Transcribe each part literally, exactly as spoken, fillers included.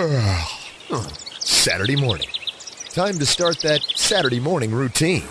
Saturday morning. Time to start that Saturday morning routine.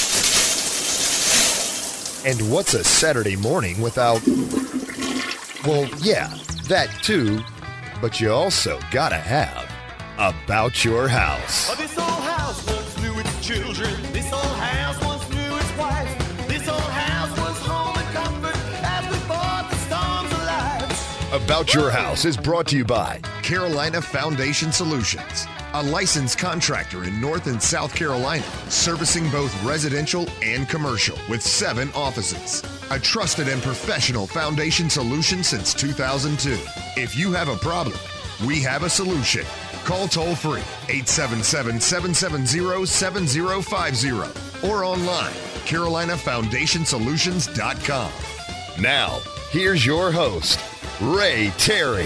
And what's a Saturday morning without... Well, yeah, that too, but you also gotta have About Your House. Oh, this old house once knew its children. This old house once knew its wife. This old house was home and comfort as we fought the storms of life. About Your House is brought to you by Carolina Foundation Solutions, a licensed contractor in North and South Carolina, servicing both residential and commercial with seven offices. A trusted and professional foundation solution since two thousand two. If you have a problem, we have a solution. Call toll-free eight seven seven, seven seven zero, seven zero five zero or online, carolina foundation solutions dot com. Now, here's your host, Ray Terry.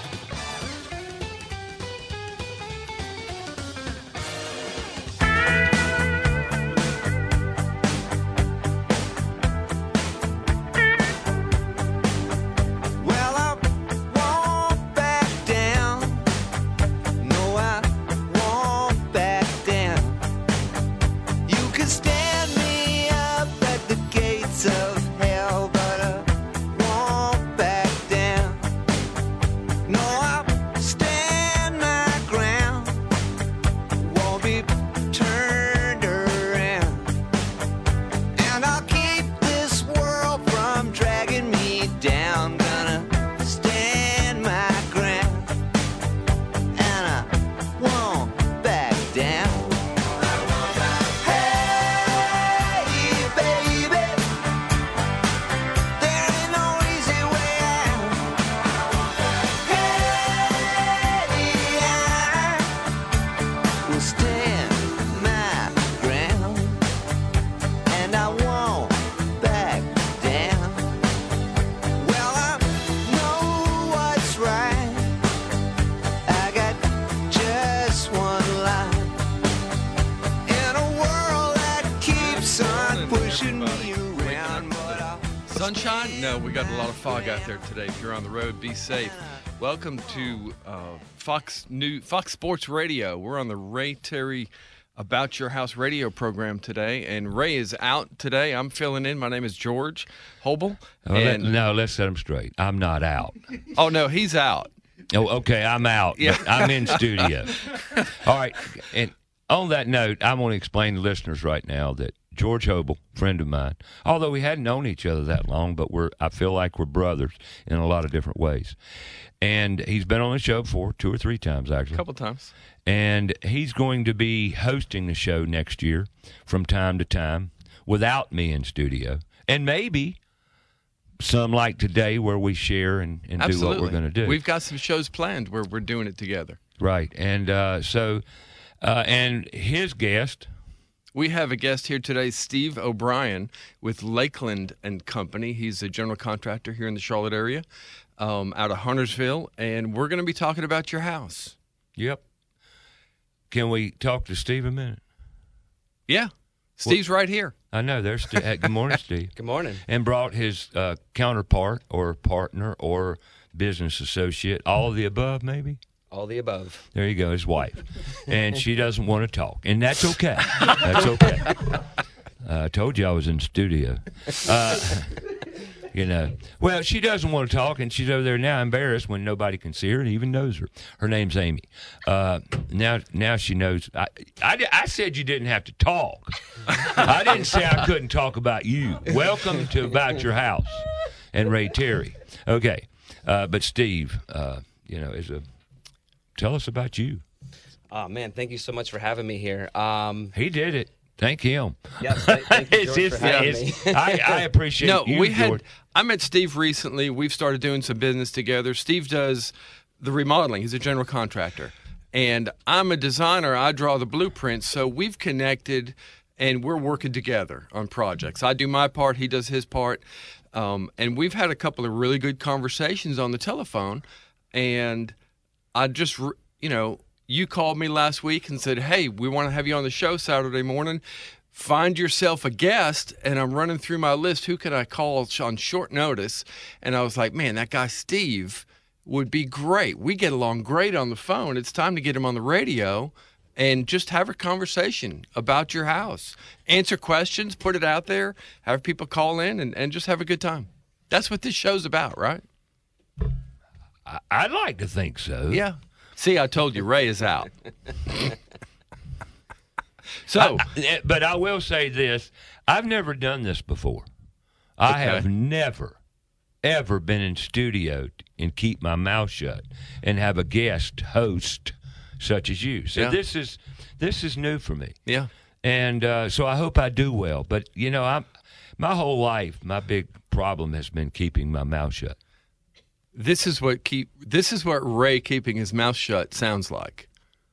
Sunshine? No, we got a lot of fog out there today. If you're on the road, be safe. Welcome to uh, Fox New Fox Sports Radio. We're on the Ray Terry About Your House radio program today, and Ray is out today. I'm filling in. My name is George Hobel. Oh, and, let, no, let's set him straight. I'm not out. Oh, no, he's out. Oh, okay, I'm out, Yeah. but I'm in studio. All right, and on that note, I want to explain to listeners right now that George Hobel, friend of mine, although we hadn't known each other that long, but we're I feel like we're brothers in a lot of different ways. And he's been on the show before, two or three times, actually. A couple times. And he's going to be hosting the show next year from time to time without me in studio. And maybe some like today where we share and, and do what we're going to do. We've got some shows planned where we're doing it together. Right. And uh, so, uh, and his guest... We have a guest here today, Steve O'Brien with Lakeland and Company. He's a general contractor here in the Charlotte area, um, out of Huntersville, and we're going to be talking about your house. Yep. Can we talk to Steve a minute? Yeah. Steve's well, right here. I know. There's Steve. Good morning, Steve. Good morning. And brought his uh, counterpart or partner or business associate, all of the above, maybe? All the above. There you go, his wife. And she doesn't want to talk. And that's okay. That's okay. Uh, I told you I was in studio. Uh, you know. Well, she doesn't want to talk, and she's over there now embarrassed when nobody can see her and even knows her. Her name's Amy. Uh, now now she knows. I, I, I said you didn't have to talk. I didn't say I couldn't talk about you. Welcome to About Your House and Ray Terry. Okay. Uh, but Steve, uh, you know, is a... Tell us about you. Oh, man, thank you so much for having me here. Um, he did it. Thank him. Yes, thank, thank you, George, it's, for having it's, me. I, I appreciate no, you, we George. had. I met Steve recently. We've started doing some business together. Steve does the remodeling. He's a general contractor. And I'm a designer. I draw the blueprints. So we've connected, and we're working together on projects. I do my part. He does his part. Um, and we've had a couple of really good conversations on the telephone. And I just, you know, you called me last week and said, hey, we want to have you on the show Saturday morning. Find yourself a guest. And I'm running through my list. Who can I call on short notice? And I was like, man, that guy Steve, would be great. We get along great on the phone. It's time to get him on the radio and just have a conversation about your house. Answer questions, put it out there, have people call in, and, and just have a good time. That's what this show's about, right? I, I'd like to think so. Yeah. See, I told you, Ray is out. So, I, but I will say this. I've never done this before. I Okay. have never, ever been in studio and keep my mouth shut and have a guest host such as you. So Yeah. this is this is new for me. yeah. And uh, so I hope I do well. But, you know, I'm my whole life, my big problem has been keeping my mouth shut. This is what keep this is what Ray keeping his mouth shut sounds like.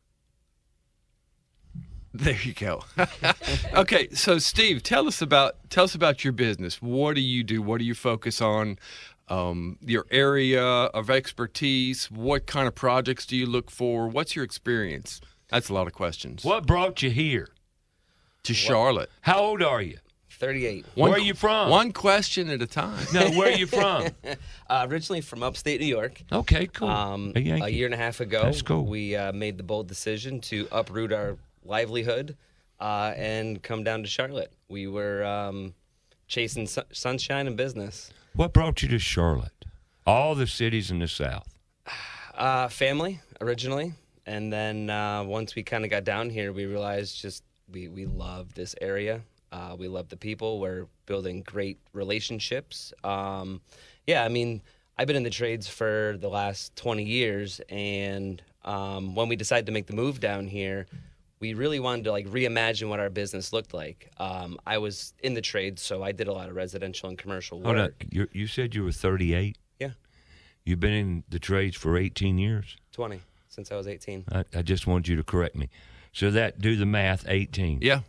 There you go. Okay, so Steve, tell us about tell us about your business. What do you do? What do you focus on? Um, your area of expertise. What kind of projects do you look for? What's your experience? That's a lot of questions. What brought you here? To Charlotte? How old are you? thirty-eight. Where are you from? One question at a time. No, where are you from? Uh, originally from upstate New York. Okay, cool. Um, A Yankee. a year and a half ago, That's cool. we uh, made the bold decision to uproot our livelihood uh, and come down to Charlotte. We were um, chasing su- sunshine and business. What brought you to Charlotte? All the cities in the South. Uh, family originally, and then uh, once we kind of got down here, we realized just we we love this area. Uh, we love the people. We're building great relationships. Um, yeah, I mean, I've been in the trades for the last twenty years, and um, when we decided to make the move down here, we really wanted to like reimagine what our business looked like. Um, I was in the trades, so I did a lot of residential and commercial work. Hold on. You, you said you were thirty-eight? Yeah, You've been in the trades for eighteen years? twenty since I was eighteen. I, I just wanted you to correct me. So that, do the math, eighteen. Yeah.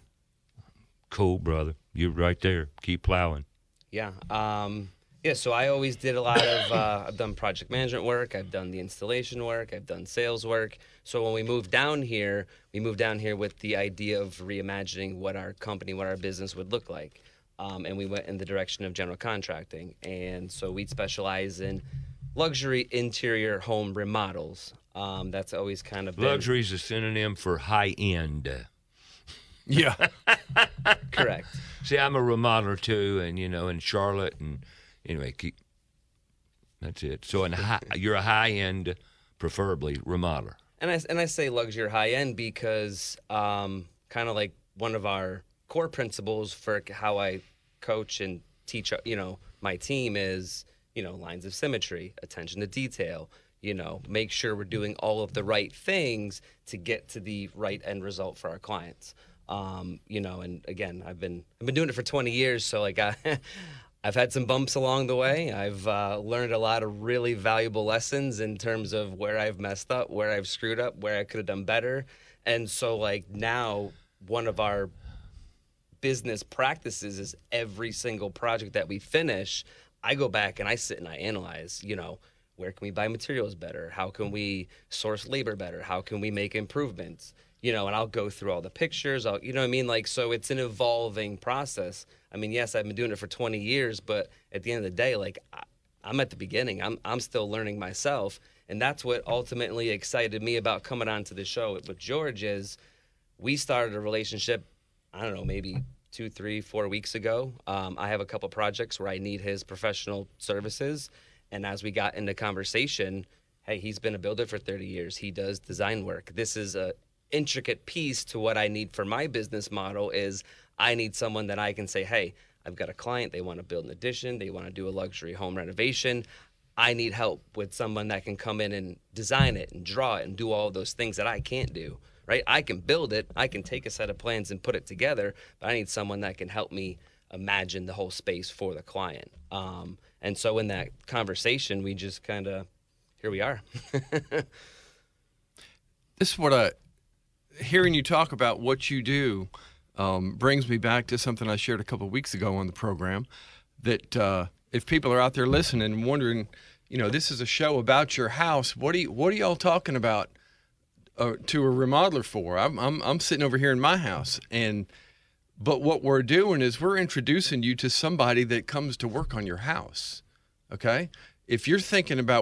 Cool, brother. You're right there. Keep plowing. Yeah. Um, yeah, so I always did a lot of, uh, I've done project management work, I've done the installation work, I've done sales work. So when we moved down here, we moved down here with the idea of reimagining what our company, what our business would look like. Um, and we went in the direction of general contracting. And so we specialize in luxury interior home remodels. Um, that's always kind of been Luxury is a synonym for high-end. Yeah. correct. See, I'm a remodeler, too, and, you know, in Charlotte, and anyway, keep, that's it. So in high, you're a high-end, preferably, remodeler. And I, and I say luxury or high end because um, kind of like one of our core principles for how I coach and teach, you know, my team is, you know, lines of symmetry, attention to detail, you know, make sure we're doing all of the right things to get to the right end result for our clients. Um, you know, and again, I've been I've been doing it for twenty years, so like I, I've had some bumps along the way. I've uh, learned a lot of really valuable lessons in terms of where I've messed up, where I've screwed up, where I could have done better. And so like now one of our business practices is every single project that we finish, I go back and I sit and I analyze, you know, where can we buy materials better? How can we source labor better? How can we make improvements? You know, and I'll go through all the pictures. I'll, you know what I mean? Like, so it's an evolving process. I mean, yes, I've been doing it for twenty years, but at the end of the day, like, I, I'm at the beginning. I'm I'm still learning myself. And that's what ultimately excited me about coming onto the show with George is we started a relationship, I don't know, maybe two, three, four weeks ago. Um, I have a couple projects where I need his professional services. And as we got into conversation, hey, he's been a builder for thirty years. He does design work. This is a intricate piece to what I need for my business model is I need someone that I can say, hey, I've got a client, they want to build an addition, they want to do a luxury home renovation. I need help with someone that can come in and design it and draw it and do all of those things that I can't do, right? I can build it, I can take a set of plans and put it together, but I need someone that can help me imagine the whole space for the client. Um, and so in that conversation, we just kind of, here we are. This is what I, hearing you talk about what you do um, brings me back to something I shared a couple of weeks ago on the program, that uh, if people are out there listening and wondering, you know, this is a show about your house, what are you, what are y'all talking about uh, to a remodeler for? I'm, I'm, I'm sitting over here in my house, and but what we're doing is we're introducing you to somebody that comes to work on your house, okay? If you're thinking about work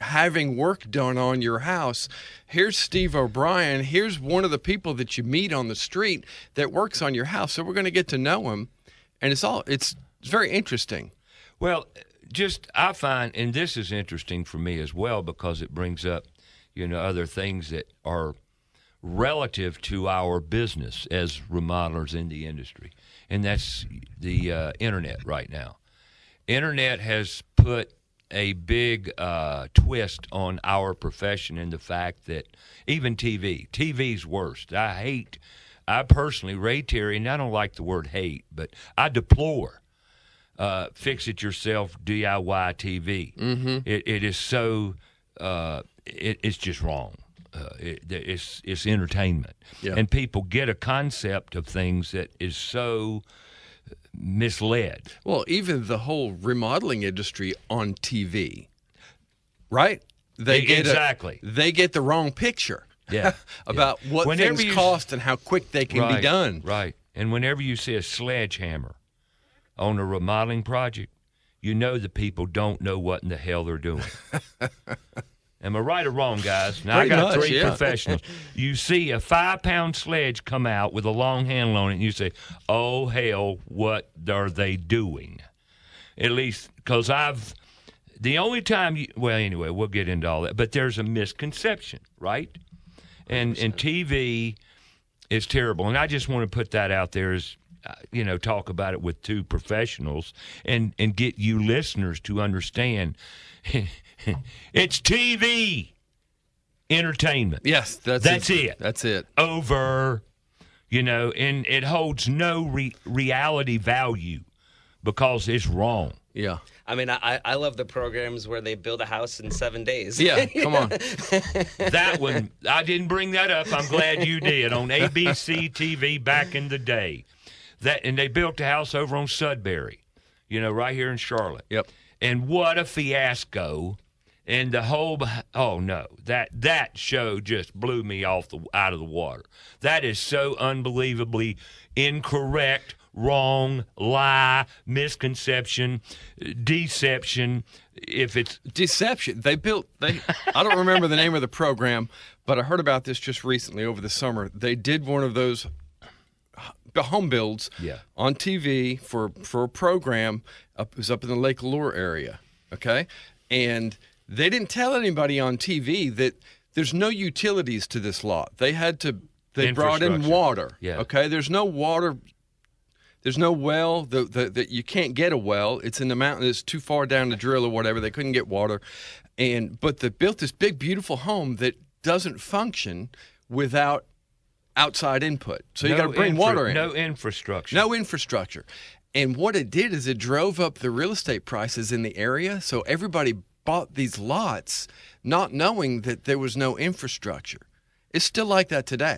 having work done on your house. Here's Steve O'Brien. Here's one of the people that you meet on the street that works on your house. So we're going to get to know him, and it's all it's, it's very interesting. Well, just I find, and this is interesting for me as well because it brings up, you know, other things that are relative to our business as remodelers in the industry, and that's the uh, internet right now. Internet has put a big uh, twist on our profession in the fact that even T V, T V's worst. I hate, I personally, Ray Terry, and I don't like the word hate, but I deplore uh, fix-it-yourself D I Y T V. Mm-hmm. It, it is so, uh, it, it's just wrong. Uh, it, it's it's entertainment, yeah. And people get a concept of things that is so misled. Well, even the whole remodeling industry on T V, right? They get exactly. A, they get the wrong picture. Yeah, about yeah. what whenever things you, cost and how quick they can right, be done. Right. And whenever you see a sledgehammer on a remodeling project, you know the people don't know what in the hell they're doing. Am I right or wrong, guys? Now, Pretty I got much, three yeah. professionals. You see a five-pound sledge come out with a long handle on it, and you say, oh, hell, what are they doing? At least, because I've, the only time you, well, anyway, we'll get into all that, but there's a misconception, right? And, and T V is terrible. And I just want to put that out there as, uh, you know, talk about it with two professionals and, and get you listeners to understand it's T V entertainment. Yes, that's that's it. it. That's it. Over, you know, and it holds no re- reality value because it's wrong. Yeah. I mean, I, I love the programs where they build a house in seven days. Yeah, come on. That one, I didn't bring that up. I'm glad you did. On A B C T V back in the day. That and they built a house over on Sudbury, you know, right here in Charlotte. Yep. And what a fiasco. And the whole, oh, no, that that show just blew me off the out of the water. That is so unbelievably incorrect, wrong, lie, misconception, deception. If it's deception, they built. They I don't remember the name of the program, but I heard about this just recently over the summer. They did one of those home builds yeah. on T V for for a program. Up, it was up in the Lake Lure area. Okay, and they didn't tell anybody on T V that there's no utilities to this lot. They had to. They brought in water. Yeah. Okay. There's no water. There's no well. The, the, the, you can't get a well. It's in the mountain. It's too far down to drill or whatever. They couldn't get water, and but they built this big, beautiful home that doesn't function without outside input. So you no got to bring infra- water in. No infrastructure. No infrastructure. And what it did is it drove up the real estate prices in the area. So everybody bought these lots not knowing that there was no infrastructure. It's still like that today.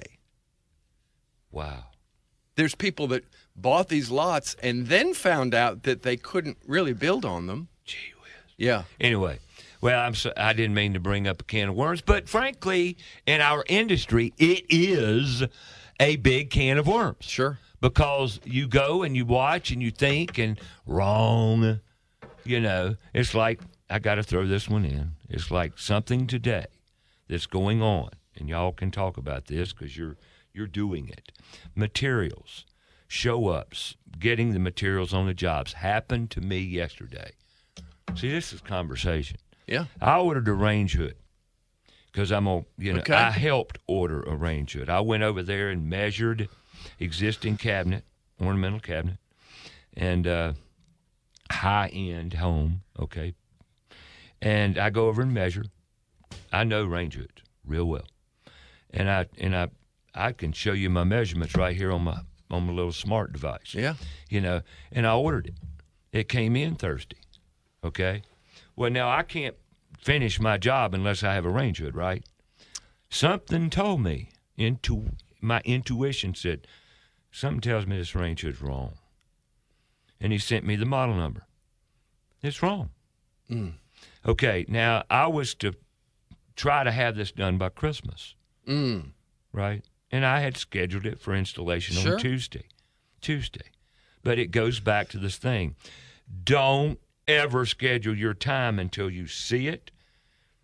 Wow. There's people that bought these lots and then found out that they couldn't really build on them. Gee whiz. Yeah. Anyway, well, I'm so, I didn't mean to bring up a can of worms, but frankly, in our industry, it is a big can of worms. Sure. Because you go and you watch and you think and wrong, you know, it's like, I got to throw this one in. It's like something today that's going on, and y'all can talk about this because you're you're doing it. Materials, show-ups, getting the materials on the jobs happened to me yesterday. See, this is conversation. Yeah. I ordered a range hood because I'm on, you know, Okay. I helped order a range hood. I went over there and measured existing cabinet, ornamental cabinet, and uh, high-end home, okay. And I go over and measure. I know range hoods real well, and I and I I can show you my measurements right here on my on my little smart device. Yeah. You know, and I ordered it. It came in Thursday. Okay. Well, now I can't finish my job unless I have a range hood, right? Something told me, into my intuition said, something tells me this range hood's wrong. And he sent me the model number. It's wrong. Mm. Okay, now I was to try to have this done by Christmas, Mm. right? And I had scheduled it for installation Sure. on Tuesday. Tuesday. But it goes back to this thing. Don't ever schedule your time until you see it,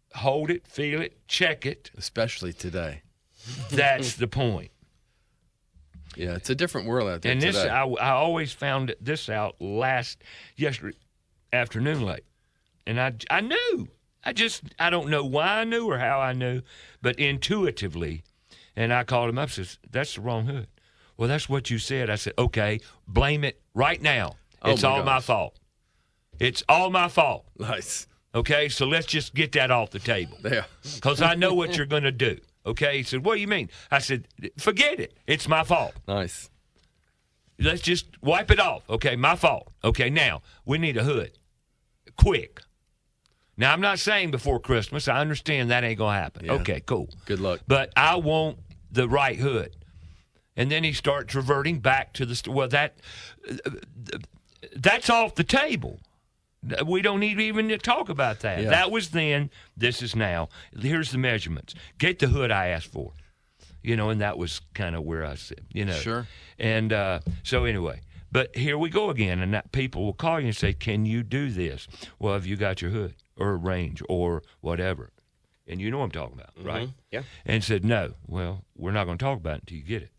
hold it, feel it, check it. Especially today. That's the point. Yeah, it's a different world out there And this, today. I, I always found this out last yesterday afternoon late, and I, I knew. I just, I don't know why I knew or how I knew, but intuitively, and I called him up and said, that's the wrong hood. Well, that's what you said. I said, okay, blame it right now. Oh It's my all gosh. my fault. It's all my fault. Nice. Okay, so let's just get that off the table. Yeah. Because I know what you're going to do. Okay, he said, what do you mean? I said, forget it. It's my fault. Nice. Let's just wipe it off. Okay, my fault. Okay, now, we need a hood. Quick. Now, I'm not saying before Christmas. I understand that ain't going to happen. Yeah. Okay, cool. Good luck. But I want the right hood. And then he starts reverting back to the st- well, that that's off the table. We don't need even to talk about that. Yeah. That was then. This is now. Here's the measurements. Get the hood I asked for. You know, and that was kind of where I said, you know. Sure. And uh, so anyway, but here we go again, and that people will call you and say, can you do this? Well, have you got your hood or range or whatever? And you know what I'm talking about, Mm-hmm. right? Yeah. And said, no, well, we're not going to talk about it until you get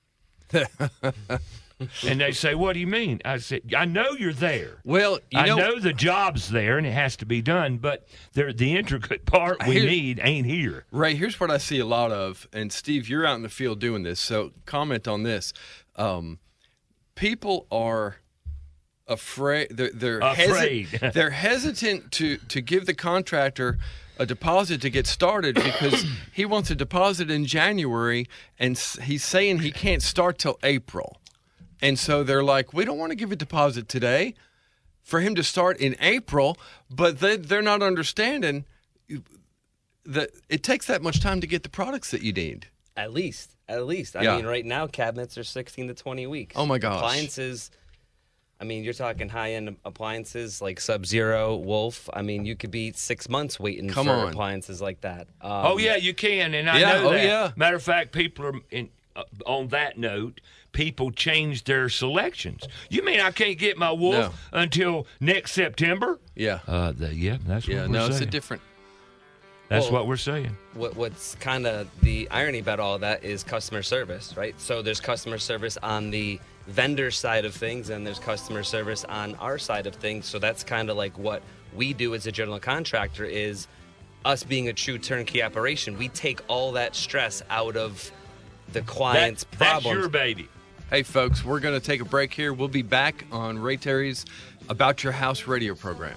it. And they say, what do you mean? I said, I know you're there. Well, you I know, know the job's there and it has to be done, but there, the intricate part we Here- need ain't here. Ray, here's what I see a lot of, and Steve, you're out in the field doing this, so comment on this. Um, people are afraid. They're, they're Afraid. hesi- they're hesitant to to give the contractor a deposit to get started because he wants a deposit in January, and s- he's saying he can't start till April. And so they're like, we don't want to give a deposit today for him to start in April, but they, they're not understanding that it takes that much time to get the products that you need. At least, at least. I Yeah. mean, right now cabinets are sixteen to twenty weeks. Oh, my gosh. Appliances. I mean, you're talking high-end appliances like Sub-Zero, Wolf. I mean, you could be six months waiting Come for on. appliances like that. Um, Oh, yeah, you can, and I Yeah, know oh, that. yeah. Matter of fact, people are, in, uh, on that note, people change their selections. You mean I can't get my Wolf until next September? Yeah. Uh, the, yeah, that's Yeah, what we're no, saying. it's a different. That's Well- what we're saying. What, what's kind of the irony about all that is customer service, right? So there's customer service on the vendor side of things, and there's customer service on our side of things. So that's kind of like what we do as a general contractor is us being a true turnkey operation. We take all that stress out of the client's That, that's problems. your baby. Hey, folks, we're going to take a break here. We'll be back on Ray Terry's About Your House radio program.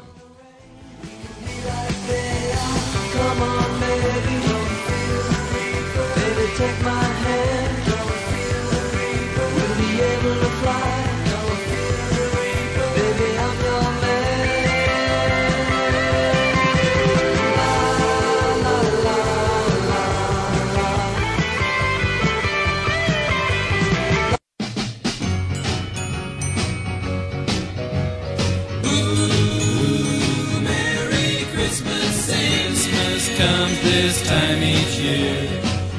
Come on, baby, baby, take my hand. We'll be able to fly. Baby, I'm your man. La, la, la, Merry Christmas, Christmas comes this time each year.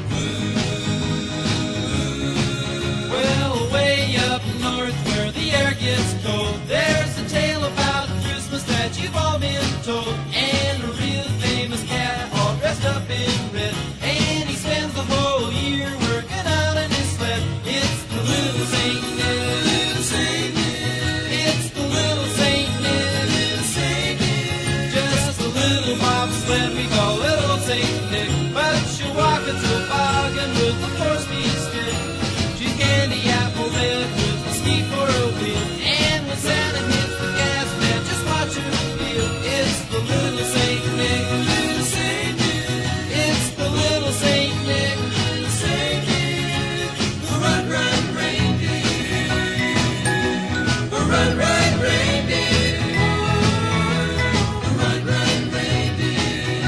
Well, way up north where the air gets cold, there's a tale about Christmas that you've all been told. And a real famous cat all dressed up in red, and he spends the whole year working out in his sled. It's the little Saint Nick, little Saint Nick. It's the little Saint Nick, little Saint Nick. Just a little bobsled we call little Saint Nick, but she'll walk a toboggan with a four-speed stick. She's candy apple red with a ski for a wheel, and when Santa hits the gas, man, just watch her feel. It's the little Saint Nick, little Saint Nick. It's the little Saint Nick, little Saint Nick. Run, run, reindeer. Run, run, reindeer. Run, run, reindeer.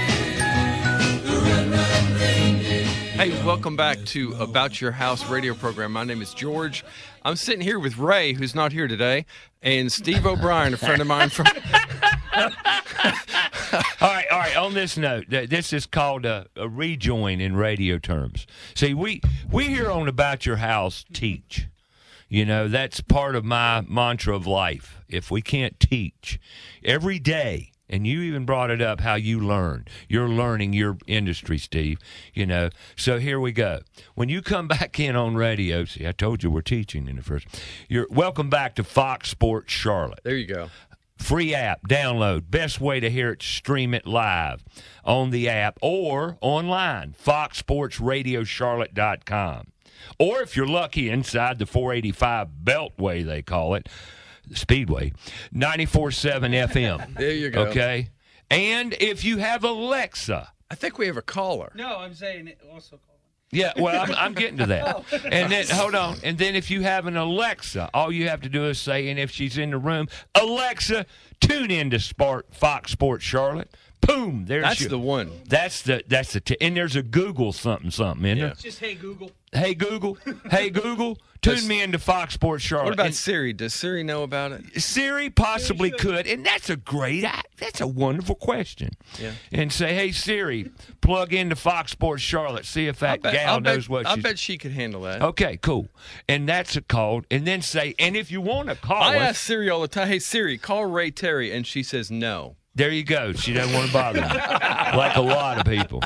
Run, run, reindeer. Hey, welcome back to About Your House radio program. My name is George. I'm sitting here with Ray, who's not here today, and Steve O'Brien, a friend of mine from. All right, all right. On this note, th- this is called a, a rejoin in radio terms. See, we we here on About Your House teach. You know, that's part of my mantra of life. If we can't teach every day, And you even brought it up how you learn. You're learning your industry, Steve. You know. So here we go. When you come back in on radio, see, I told you we're teaching in the first. You're welcome back to Fox Sports Charlotte. There you go. Free app, download. Best way to hear it, stream it live on the app or online, fox sports radio charlotte dot com. Or if you're lucky, inside the four eighty-five Beltway, they call it, Speedway, ninety-four point seven F M. There you go. Okay? And if you have Alexa. I think we have a caller. No, I'm saying it also call. Yeah, well, I'm, I'm getting to that. And then, hold on. And then if you have an Alexa, all you have to do is say, and if she's in the room, Alexa, tune in to Spark, Fox Sports Charlotte. Boom, there's That's your, the one. That's the, that's the, t- and there's a Google something, something, isn't Yeah. there? It's just hey Google. Hey, Google. Hey, Google, tune Does- me into Fox Sports Charlotte. What about And Siri? Does Siri know about it? Siri possibly could, and that's a great, that's a wonderful question. Yeah. And say, hey, Siri, plug into Fox Sports Charlotte, see if that bet- gal I'll bet- knows what I she's bet she could handle that. Okay, cool. And that's a call. And then say, and if you want to call I us, ask Siri all the time, hey, Siri, call Ray Terry, and she says no. there you go. She doesn't want to bother me, like a lot of people.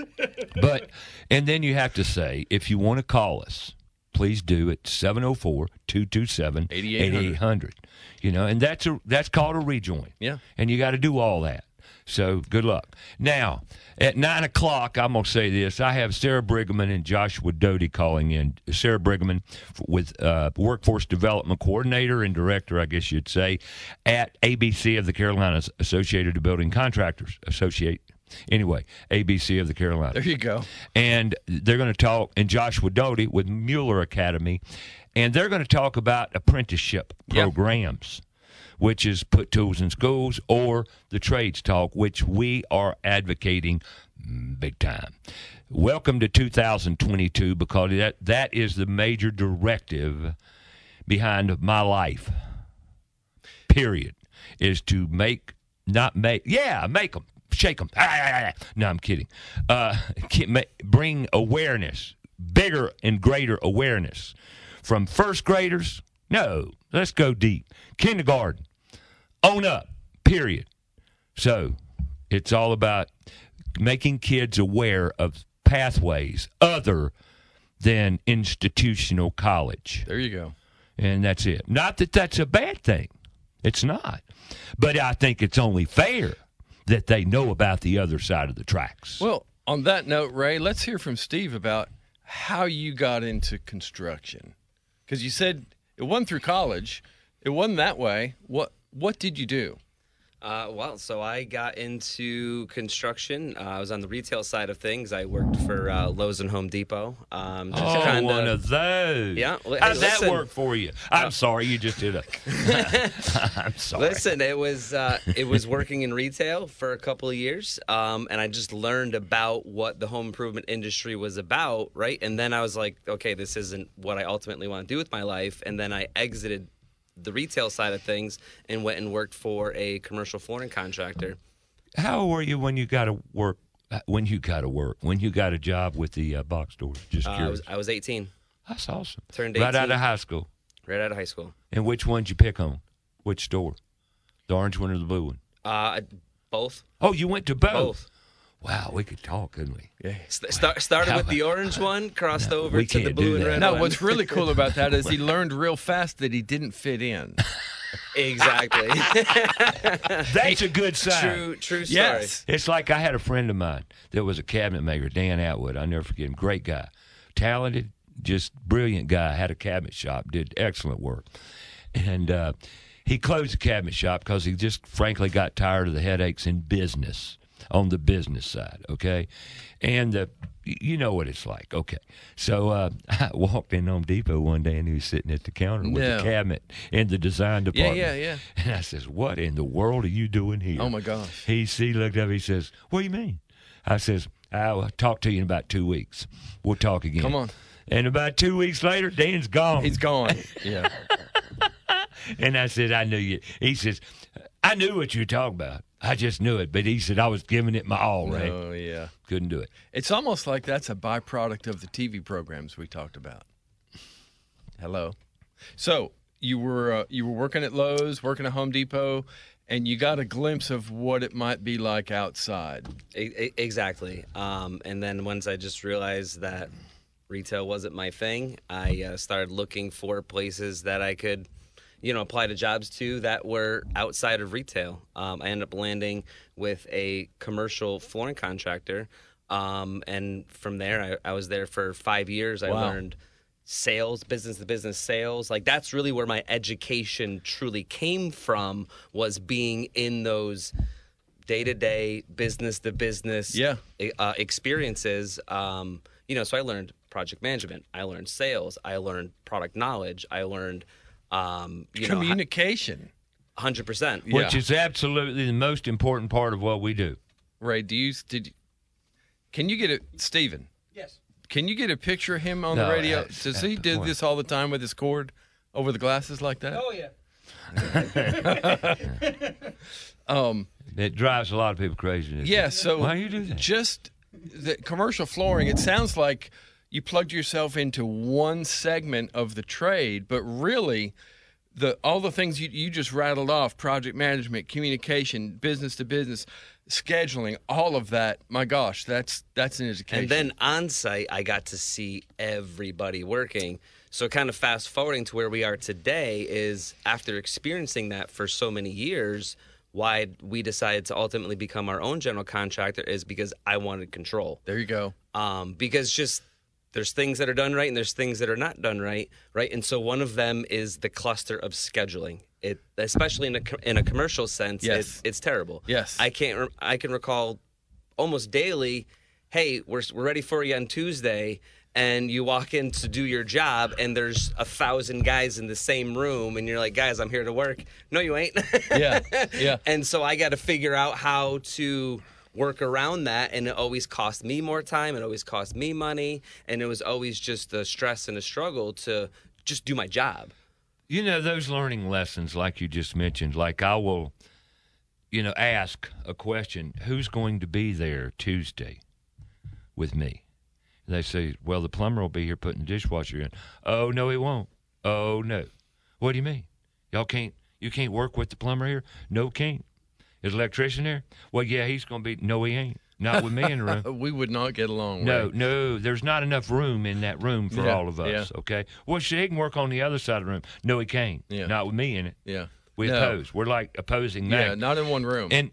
But, and then you have to say, if you want to call us, please do it, seven oh four, two two seven, eight eight hundred. You know, and that's a that's called a rejoin. Yeah. And you got to do all that. So good luck. Now, at nine o'clock, I'm going to say this. I have Sarah Brigham and Joshua Doty calling in. Sarah Brigham with uh, Workforce Development Coordinator and Director, I guess you'd say, at A B C of the Carolinas, Associated Building Contractors. Associate. Anyway, A B C of the Carolinas. There you go. And they're going to talk, and Joshua Doty with Mueller Academy, and they're going to talk about apprenticeship Yep. programs, which is put tools in schools, or the trades talk, which we are advocating big time. Welcome to two thousand twenty-two, because that, that is the major directive behind my life, period, is to make, not make, yeah, make them. Shake them. No, I'm kidding. Uh, bring awareness, bigger and greater awareness from first graders. No, let's go deep. Kindergarten, on up, period. So it's all about making kids aware of pathways other than institutional college. There you go. And that's it. Not that that's a bad thing. It's not. But I think it's only fair that they know about the other side of the tracks. Well, on that note, Ray, let's hear from Steve about how you got into construction. Because you said it wasn't through college. It wasn't that way. What What did you do? Uh, well, so I got into construction. Uh, I was on the retail side of things. I worked for uh, Lowe's and Home Depot. Um, just Oh, kinda, one of those. Yeah, well, How'd hey, that listen. work for you? I'm sorry, you just did a. I'm sorry. Listen, it was uh, it was working in retail for a couple of years, um, and I just learned about what the home improvement industry was about, right? And then I was like, okay, this isn't what I ultimately want to do with my life. And then I exited the retail side of things and went and worked for a commercial flooring contractor. How old were you when you got to work? When you got to work? When you got a job with the uh, box stores? Just Uh, I curious. was I was eighteen, That's awesome. Turned right out eighteen. of high school. right out of high school. And which one did you pick on? Which store? The orange one or the blue one? Uh, both. Oh, you went to both. Both. Wow, we could talk, couldn't we? Yeah. St- start, started with the orange one, crossed over we to the can't blue do and that. red No, one. what's really cool about that is he learned real fast that he didn't fit in. Exactly. That's a good sign. true, true story. Yes. It's like I had a friend of mine that was a cabinet maker, Dan Atwood. I'll never forget him. Great guy. Talented, just brilliant guy. Had a cabinet shop, did excellent work. And uh, he closed the cabinet shop because he just frankly got tired of the headaches in business, on the business side, okay? And the, you know what it's like, okay. So uh, I walked in Home Depot one day and he was sitting at the counter with No. the cabinet in the design Yeah, department. yeah, yeah. And I says, what in the world are you doing here? Oh, my gosh. He, he looked up, he says, what do you mean? I says, I'll talk to you in about two weeks. We'll talk again. Come on. And about two weeks later, Dan's gone. He's gone. Yeah. And I said, I knew you. He says, I knew what you were talking about. I just knew it. But he said, I was giving it my all, Ray. Oh, yeah. Couldn't do it. It's almost like that's a byproduct of the T V programs we talked about. Hello. So you were uh, you were working at Lowe's, working at Home Depot. and you got a glimpse of what it might be like outside. E- e- Exactly. Um, and then once I just realized that retail wasn't my thing, I uh, started looking for places that I could, you know, apply to jobs to that were outside of retail. Um, I ended up landing with a commercial flooring contractor. Um, and from there, I, I was there for five years. I Wow. learned sales, business to business sales. Like that's really where my education truly came from, was being in those day-to-day business to business Yeah. uh, experiences. Um, you know, so I learned project management. I learned sales. I learned product knowledge. I learned, um, you know, Communication. one hundred percent. Which Yeah. is absolutely the most important part of what we do. Ray, do you did? You, can you get it, Stephen? Yes. Can you get a picture of him on No, the radio? that's- Does that's he the do point. this all the time with his cord over the glasses like that? Oh yeah. Um, It drives a lot of people crazy. doesn't yeah. it? So why you do that? Just the commercial flooring. It sounds like you plugged yourself into one segment of the trade, but really, the all the things you you just rattled off: project management, communication, business to business, scheduling, all of that. My gosh, that's that's an education. And then on site, I got to see everybody working. So, kind of fast forwarding to where we are today is after experiencing that for so many years, why we decided to ultimately become our own general contractor is because I wanted control. there you go. Um, because just there's things that are done right and there's things that are not done right, right? And so one of them is the cluster of scheduling. It, especially in a co- in a commercial sense, Yes. it's, it's terrible. Yes. I can't. Re- I can recall almost daily. Hey, we're we're ready for you on Tuesday, and you walk in to do your job, and there's a thousand guys in the same room, and you're like, guys, I'm here to work. No, you ain't. Yeah, yeah. And so I got to figure out how to work around that, and it always cost me more time. It always cost me money, and it was always just a stress and a struggle to just do my job. You know, those learning lessons, like you just mentioned, like I will, you know, ask a question, who's going to be there Tuesday with me? And they say, well, the plumber will be here putting the dishwasher in. Oh, no, he won't. Oh, no. What do you mean? Y'all can't, you can't work with the plumber here? No, can't. Is the electrician there? Well, yeah, he's going to be, no, he ain't. Not with me in the room. We would not get along. No, Ray. no, there's not enough room in that room for Yeah, all of us, yeah. okay? Well, shit, he can work on the other side of the room. No, he can't. Yeah. Not with me in it. Yeah. We No. oppose. We're like opposing Yeah, that. not in one room. And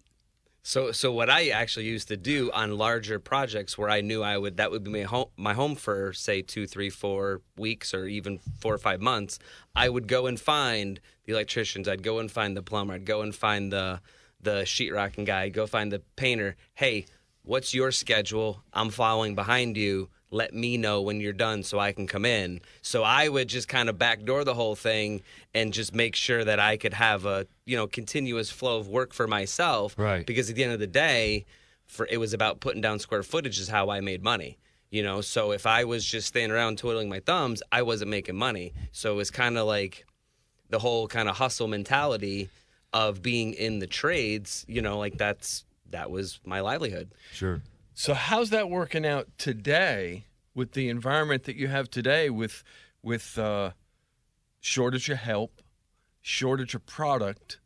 So, so what I actually used to do on larger projects where I knew I would that would be my home, my home for say two, three, four weeks or even four or five months, I would go and find the electricians. I'd go and find the plumber. I'd go and find the the sheetrocking guy. I'd go find the painter. Hey, what's your schedule? I'm following behind you. Let me know when you're done so I can come in. So I would just kind of backdoor the whole thing and just make sure that I could have a, you know, continuous flow of work for myself. Right. Because at the end of the day, for it was about putting down square footage is how I made money. You know, so if I was just standing around twiddling my thumbs, I wasn't making money. So it was kind of like the whole kind of hustle mentality of being in the trades, you know, like that's that was my livelihood. sure. So how's that working out today with the environment that you have today with with uh, shortage of help, shortage of product,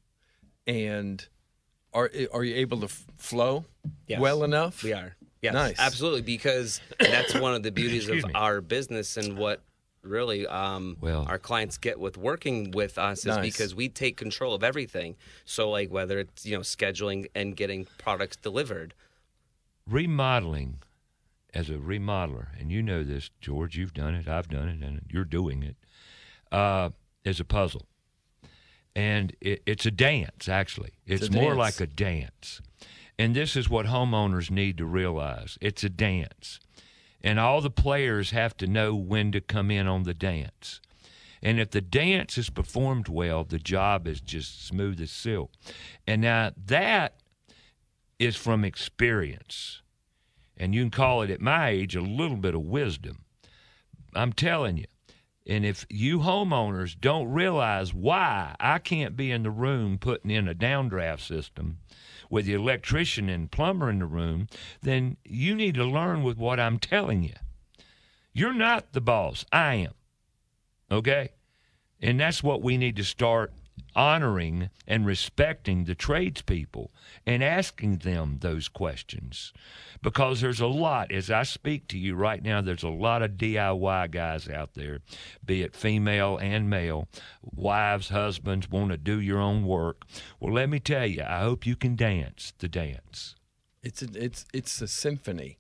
and are are you able to f- flow Yes. well enough? We are. Yes, Nice. absolutely, because that's one of the beauties of Excuse me. our business and what really um, Well- our clients get with working with us is Nice. because we take control of everything. So, like whether it's you know scheduling and getting products delivered. Remodeling, as a remodeler, and you know this, George, you've done it, I've done it, and you're doing it, uh, is a puzzle. And it, it's a dance, actually. It's, It's a more dance. like a dance. And this is what homeowners need to realize. It's a dance. And all the players have to know when to come in on the dance. And if the dance is performed well, the job is just smooth as silk. And now that is from experience. And you can call it, at my age, a little bit of wisdom. I'm telling you. And if you homeowners don't realize why I can't be in the room putting in a downdraft system with the electrician and plumber in the room, then you need to learn with what I'm telling you. You're not the boss. I am. Okay? And that's what we need to start honoring and respecting the tradespeople and asking them those questions. Because there's a lot, as I speak to you right now, there's a lot of D I Y guys out there, be it female and male, wives, husbands, want to do your own work. Well, let me tell you, I hope you can dance the dance. It's a, it's it's a symphony,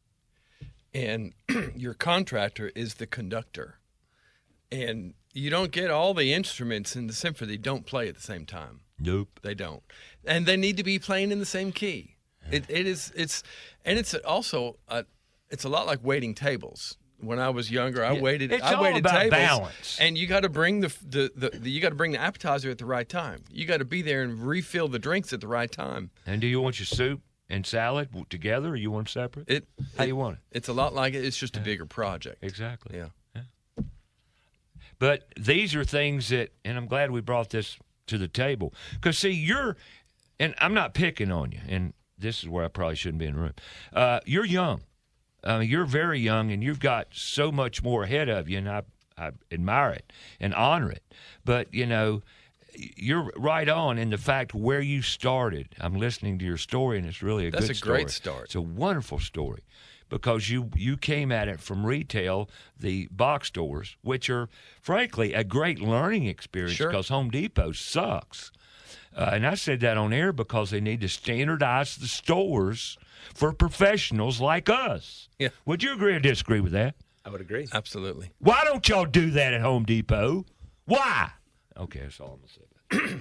and your contractor is the conductor, and you don't get all the instruments in the symphony don't play at the same time. Nope, they don't, and they need to be playing in the same key. It it is it's and it's also a, it's a lot like waiting tables. When I was younger, I Yeah, waited. it's I all waited about tables, balance. and you got to bring the, the, the, the you got to bring the appetizer at the right time. You got to be there and refill the drinks at the right time. And do you want your soup and salad together, or you want them separate? It How it, you want it? It's a lot like it. It's just a bigger project. Exactly. Yeah. yeah. But these are things that, and I'm glad we brought this to the table. Because, see, you're, and I'm not picking on you, and this is where I probably shouldn't be in the room. Uh, you're young. I mean, you're very young, and you've got so much more ahead of you, and I, I admire it and honor it. But, you know, you're right on in the fact where you started. I'm listening to your story, and it's really a That's good a story. great start. It's a wonderful story because you, you came at it from retail, the box stores, which are, frankly, a great learning experience Sure. because Home Depot sucks. Uh, and I said that on air because they need to standardize the stores for professionals like us. Yeah. Would you agree or disagree with that? I would agree. Absolutely. Why don't y'all do that at Home Depot? Why? Okay, that's all I'm going to say.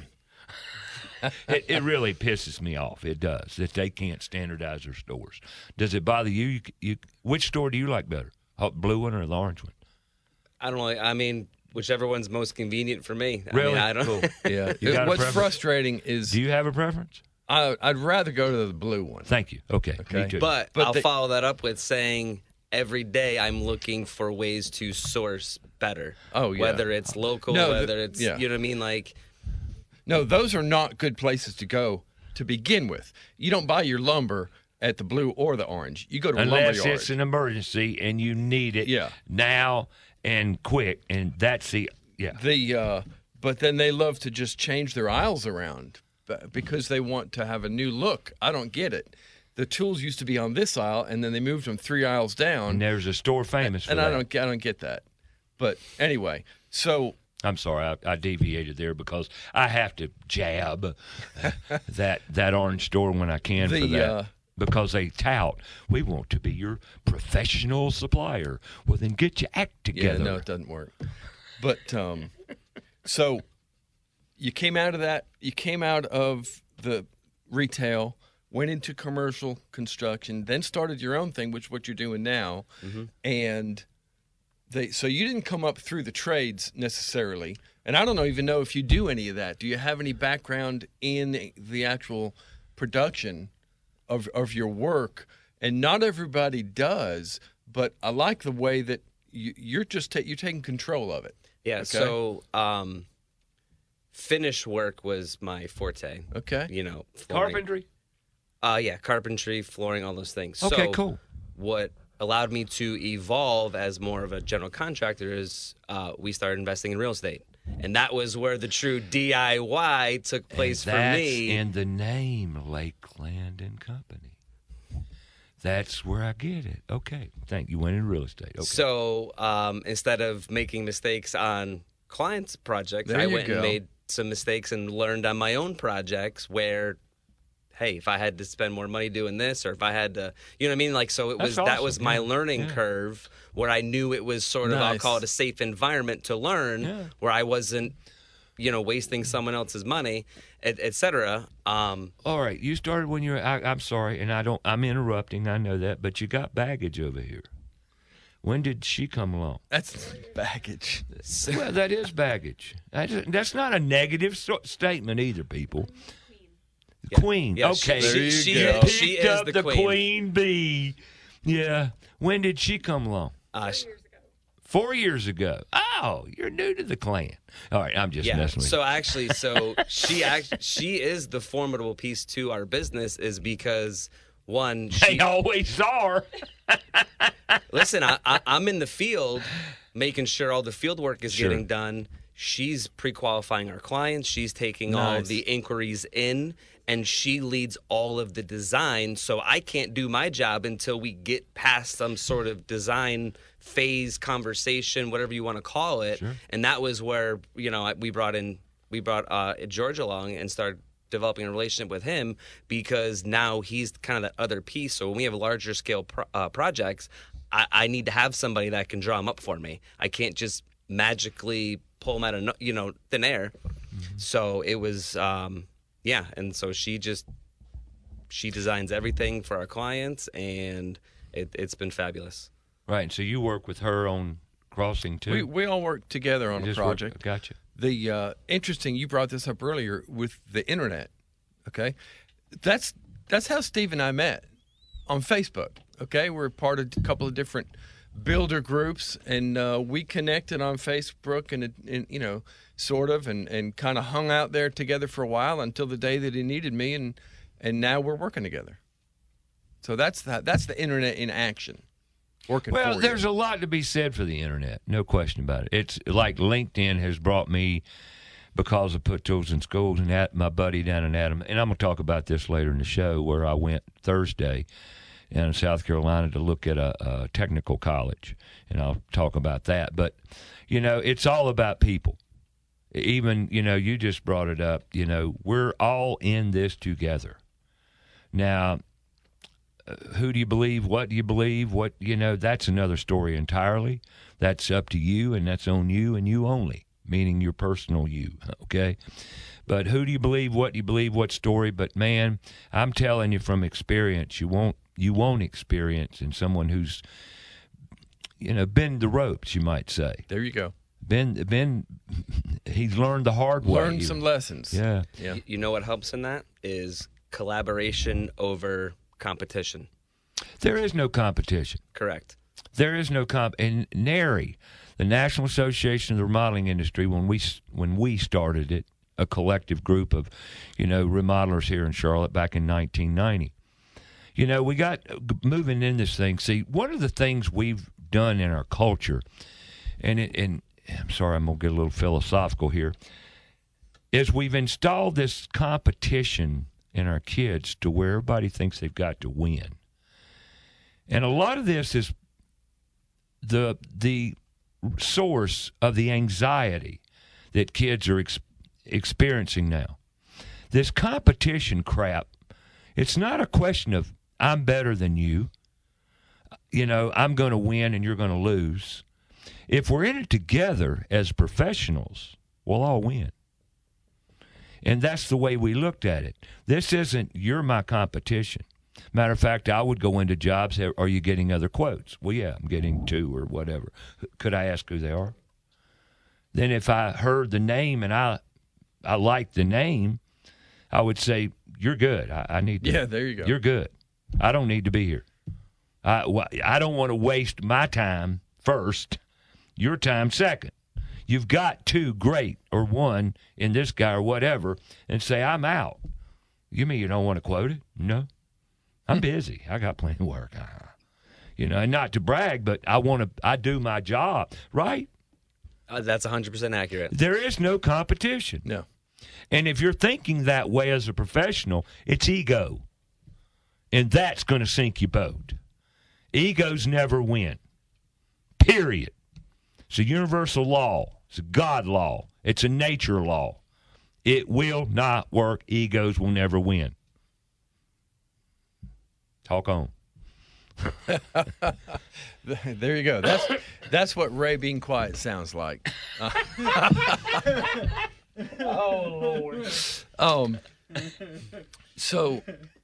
it, it really pisses me off. It does, that they can't standardize their stores. Does it bother you? you, you which store do you like better, the blue one or the orange one? I don't know. I mean, whichever one's most convenient for me. I Really? mean, I don't. Cool. Yeah. You got a What's preference? frustrating is Do you have a preference? I, I'd rather go to the blue one. Thank you. Okay, Okay. me too. But, But I'll they- follow that up with saying every day I'm looking for ways to source better. Oh, yeah. Whether it's local, No, the- whether it's, yeah. you know what I mean? Like, No, those are not good places to go to begin with. You don't buy your lumber at the blue or the orange. You go to a lumber Unless yard. it's an emergency and you need it Yeah. now and quick, and that's the yeah. The uh, but then they love to just change their aisles around b- because they want to have a new look. I don't get it. The tools used to be on this aisle, and then they moved them three aisles down. And there's a store famous for and that. I don't, I don't get that. But anyway, so I'm sorry, I, I deviated there because I have to jab that that orange store when I can The, for that. uh, because they tout, we want to be your professional supplier. Well, then get your act together. yeah, no, it doesn't work. But um, so you came out of that. You came out of the retail, went into commercial construction, then started your own thing, which is what you're doing now, and. They, so you didn't come up through the trades necessarily, and I don't know, even know if you do any of that. Do you have any background in the, the actual production of of your work? And not everybody does, but I like the way that you, you're just ta- you're taking control of it. yeah. Okay. So, um, finish work was my forte. Okay. You know, flooring. Carpentry? Uh, yeah, carpentry, flooring, all those things. Okay, so cool. What allowed me to evolve as more of a general contractor is uh, we started investing in real estate. And that was where the true D I Y took place And for that's me. in the name Lakeland and Company. That's where I get it. Okay, thank you. Went in real estate. Okay. So um, instead of making mistakes on clients' projects, There I you went go. and made some mistakes and learned on my own projects where, hey, if I had to spend more money doing this, or if I had to, you know what I mean? Like, so it That's was that awesome, was my yeah, learning yeah. curve where I knew it was sort of, I'll Nice. call it a safe environment to learn, Yeah. where I wasn't, you know, wasting someone else's money, et, et cetera. Um, All right, you started when you were. I, I'm sorry, and I don't. I'm interrupting. I know that, but you got baggage over here. When did she come along? That's baggage. Well, that is baggage. That's, that's not a negative so- statement either, people. Yeah. Queen. Yeah, she- okay. There you she, go. is, she Picked is up the, the queen. queen bee. Yeah. When did she come along? Uh, she- Four years ago. Oh, you're new to the clan. All right, I'm just yeah. messing with So actually, so she act, she is the formidable piece to our business, is because one, you. she, They always are. listen, I, I, I'm in the field making sure all the field work is Sure. getting done. she's pre-qualifying our clients. She's taking all Nice. of the inquiries in, and she leads all of the design. So I can't do my job until we get past some sort of design phase, conversation, whatever you want to call it. Sure. And that was where, you know, we brought in, we brought uh, George along and started developing a relationship with him, because now he's kind of that other piece. So when we have larger scale pro- uh, projects, I, I need to have somebody that can draw them up for me. I can't just magically pull them out of no- you know thin air. Mm-hmm. So it was um, yeah, and so she just she designs everything for our clients, and it, it's been fabulous. Right. So you work with her on Crossing too. We we all work together on You a just work- project. Gotcha. The uh, interesting, you brought this up earlier with the internet. Okay, that's that's how Steve and I met on Facebook. Okay, we're part of a couple of different builder groups, and uh, we connected on Facebook, and, and you know, sort of, and, and kind of hung out there together for a while until the day that he needed me, and and now we're working together. So that's the, that's the internet in action. Working Well, for there's you. a lot to be said for the internet, no question about it. It's like LinkedIn has brought me, because I put tools in schools, and at my buddy down in Adam, and I'm going to talk about this later in the show, where I went Thursday in South Carolina to look at a, a technical college, and I'll talk about that. But, you know, it's all about people. Even, you know, you just brought it up, you know, we're all in this together. Now, uh, who do you believe? What do you believe? What, you know, that's another story entirely. That's up to you, and that's on you and you only, meaning your personal you, okay? But who do you believe? What do you believe? What story? But, man, I'm telling you from experience, you won't you won't experience in someone who's, you know, been the ropes, you might say. There you go. Been, been, he's learned the hard way. Learned some lessons. Yeah. Yeah. Y- You know what helps in that is collaboration over competition. There is no competition. Correct. There is no comp. And NARI, the National Association of the Remodeling Industry, when we when we started it, a collective group of, you know, remodelers here in Charlotte back in nineteen ninety. You know, we got moving in this thing. See, one of the things we've done in our culture, and it, and I'm sorry, I'm gonna get a little philosophical here, is we've installed this competition in our kids to where everybody thinks they've got to win. And a lot of this is the the source of the anxiety that kids are ex- experiencing now. This competition crap, it's not a question of I'm better than you, you know, I'm going to win and you're going to lose. If we're in it together as professionals, we'll all win. And that's the way we looked at it. This isn't you're my competition. Matter of fact, I would go into jobs. Are you getting other quotes? Well, yeah, I'm getting two or whatever. Could I ask who they are? Then if I heard the name and I I liked the name, I would say, you're good. I, I need to. Yeah, there you go. You're good. I don't need to be here. I, well, I don't want to waste my time first, your time second. You've got two, great, or one in this guy or whatever, and say, I'm out. You mean you don't want to quote it? No. I'm busy. I got plenty of work. Uh, you know, and not to brag, but I want to, I do my job, right? Uh, that's one hundred percent accurate. There is no competition. No. And if you're thinking that way as a professional, it's ego. And that's going to sink your boat. Egos never win. Period. It's a universal law. It's a God law. It's a nature law. It will not work. Egos will never win. Talk on. There you go. That's that's what Ray being quiet sounds like. Uh, Oh, Lord. um. So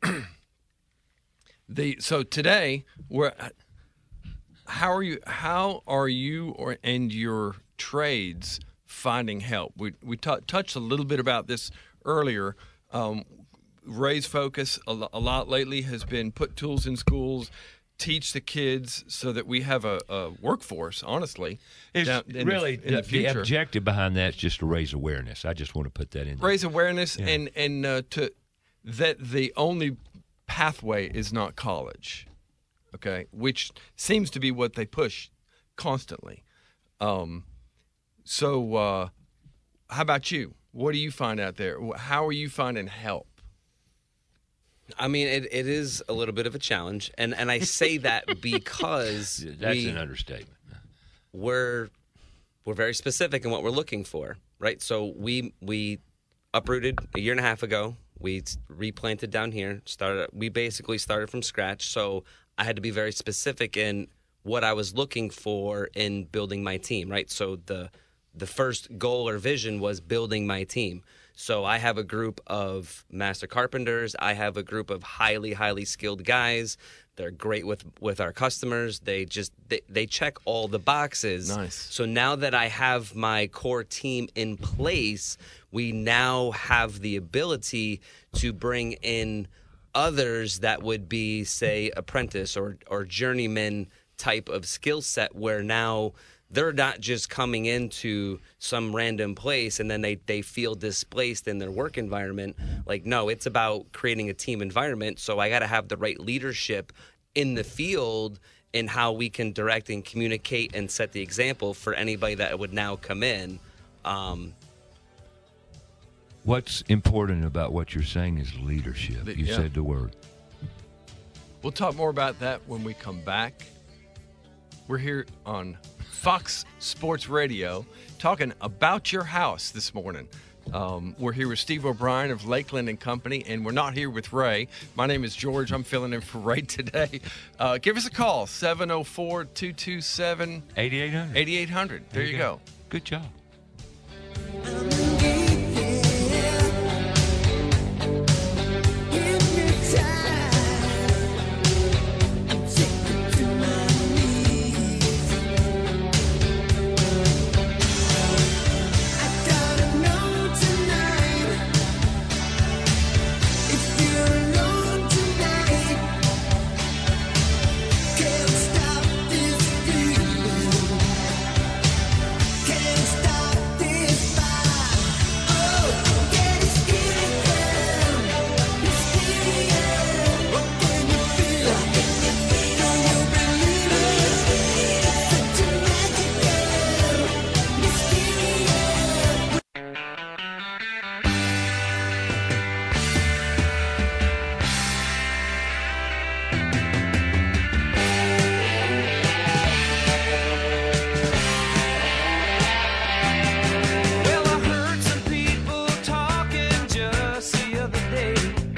the so today we're. How are you? How are you or and your trades finding help? We we t- touched a little bit about this earlier. Um, Ray's focus a, lo- a lot lately has been put tools in schools, teach the kids so that we have a, a workforce. Honestly, It's down in really the, in the the, future. objective behind that is just to raise awareness. I just want to put that in there. Raise awareness Yeah. and and uh, to that the only pathway is not college, okay, which seems to be what they push constantly. Um, so uh, how about you? What do you find out there? How are you finding help? I mean, it, it is a little bit of a challenge, and, and I say that because That's we, an understatement. we're we're very specific in what we're looking for, right? So we we uprooted a year and a half ago. We replanted down here. Started. We basically started from scratch. So I had to be very specific in what I was looking for in building my team, right? So the the first goal or vision was building my team. So I have a group of master carpenters. I have a group of highly, highly skilled guys. They're great with, with our customers. They just they, they check all the boxes. Nice. So now that I have my core team in place, we now have the ability to bring in others that would be, say, apprentice or or journeyman type of skill set, where now they're not just coming into some random place and then they, they feel displaced in their work environment. Like, no, it's about creating a team environment. So I got to have the right leadership in the field in how we can direct and communicate and set the example for anybody that would now come in. Um, What's important about what you're saying is leadership. The- You yeah. said the word. We'll talk more about that when we come back. We're here on Fox Sports Radio talking about your house this morning. Um, we're here with Steve O'Brien of Lakeland and Company, and we're not here with Ray. My name is George. I'm filling in for Ray today. Uh, give us a call, seven oh four, two two seven, eighty-eight hundred. eighty-eight hundred. There you go. Good job. Well, I heard some people talking just the other day,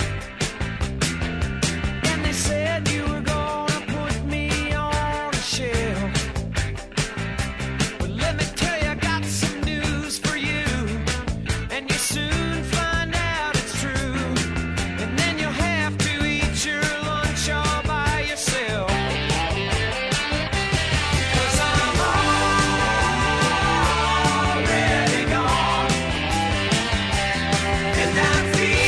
and they said you were gonna put me on a shelf. But let me tell you, I got some news for you, and you soon find out it's true, and then you'll have to eat your lunch all by yourself. 'Cause I'm already gone, and I'm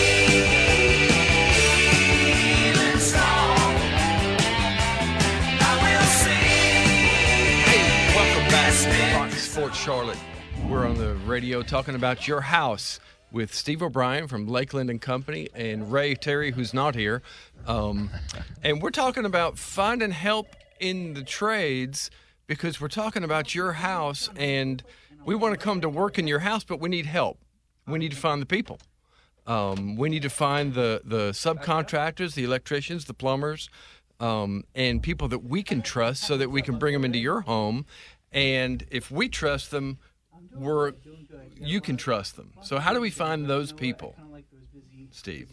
feeling strong. I will sing. Welcome back to Fox Sports Charlotte. We're on the radio talking about your house with Steve O'Brien from Lakeland and Company and Ray Terry, who's not here. Um, and we're talking about finding help in the trades because we're talking about your house and we want to come to work in your house, but we need help. We need to find the people. Um, we need to find the, the subcontractors, the electricians, the plumbers, um, and people that we can trust so that we can bring them into your home. And if we trust them, we're, you can trust them. So how do we find those people, Steve?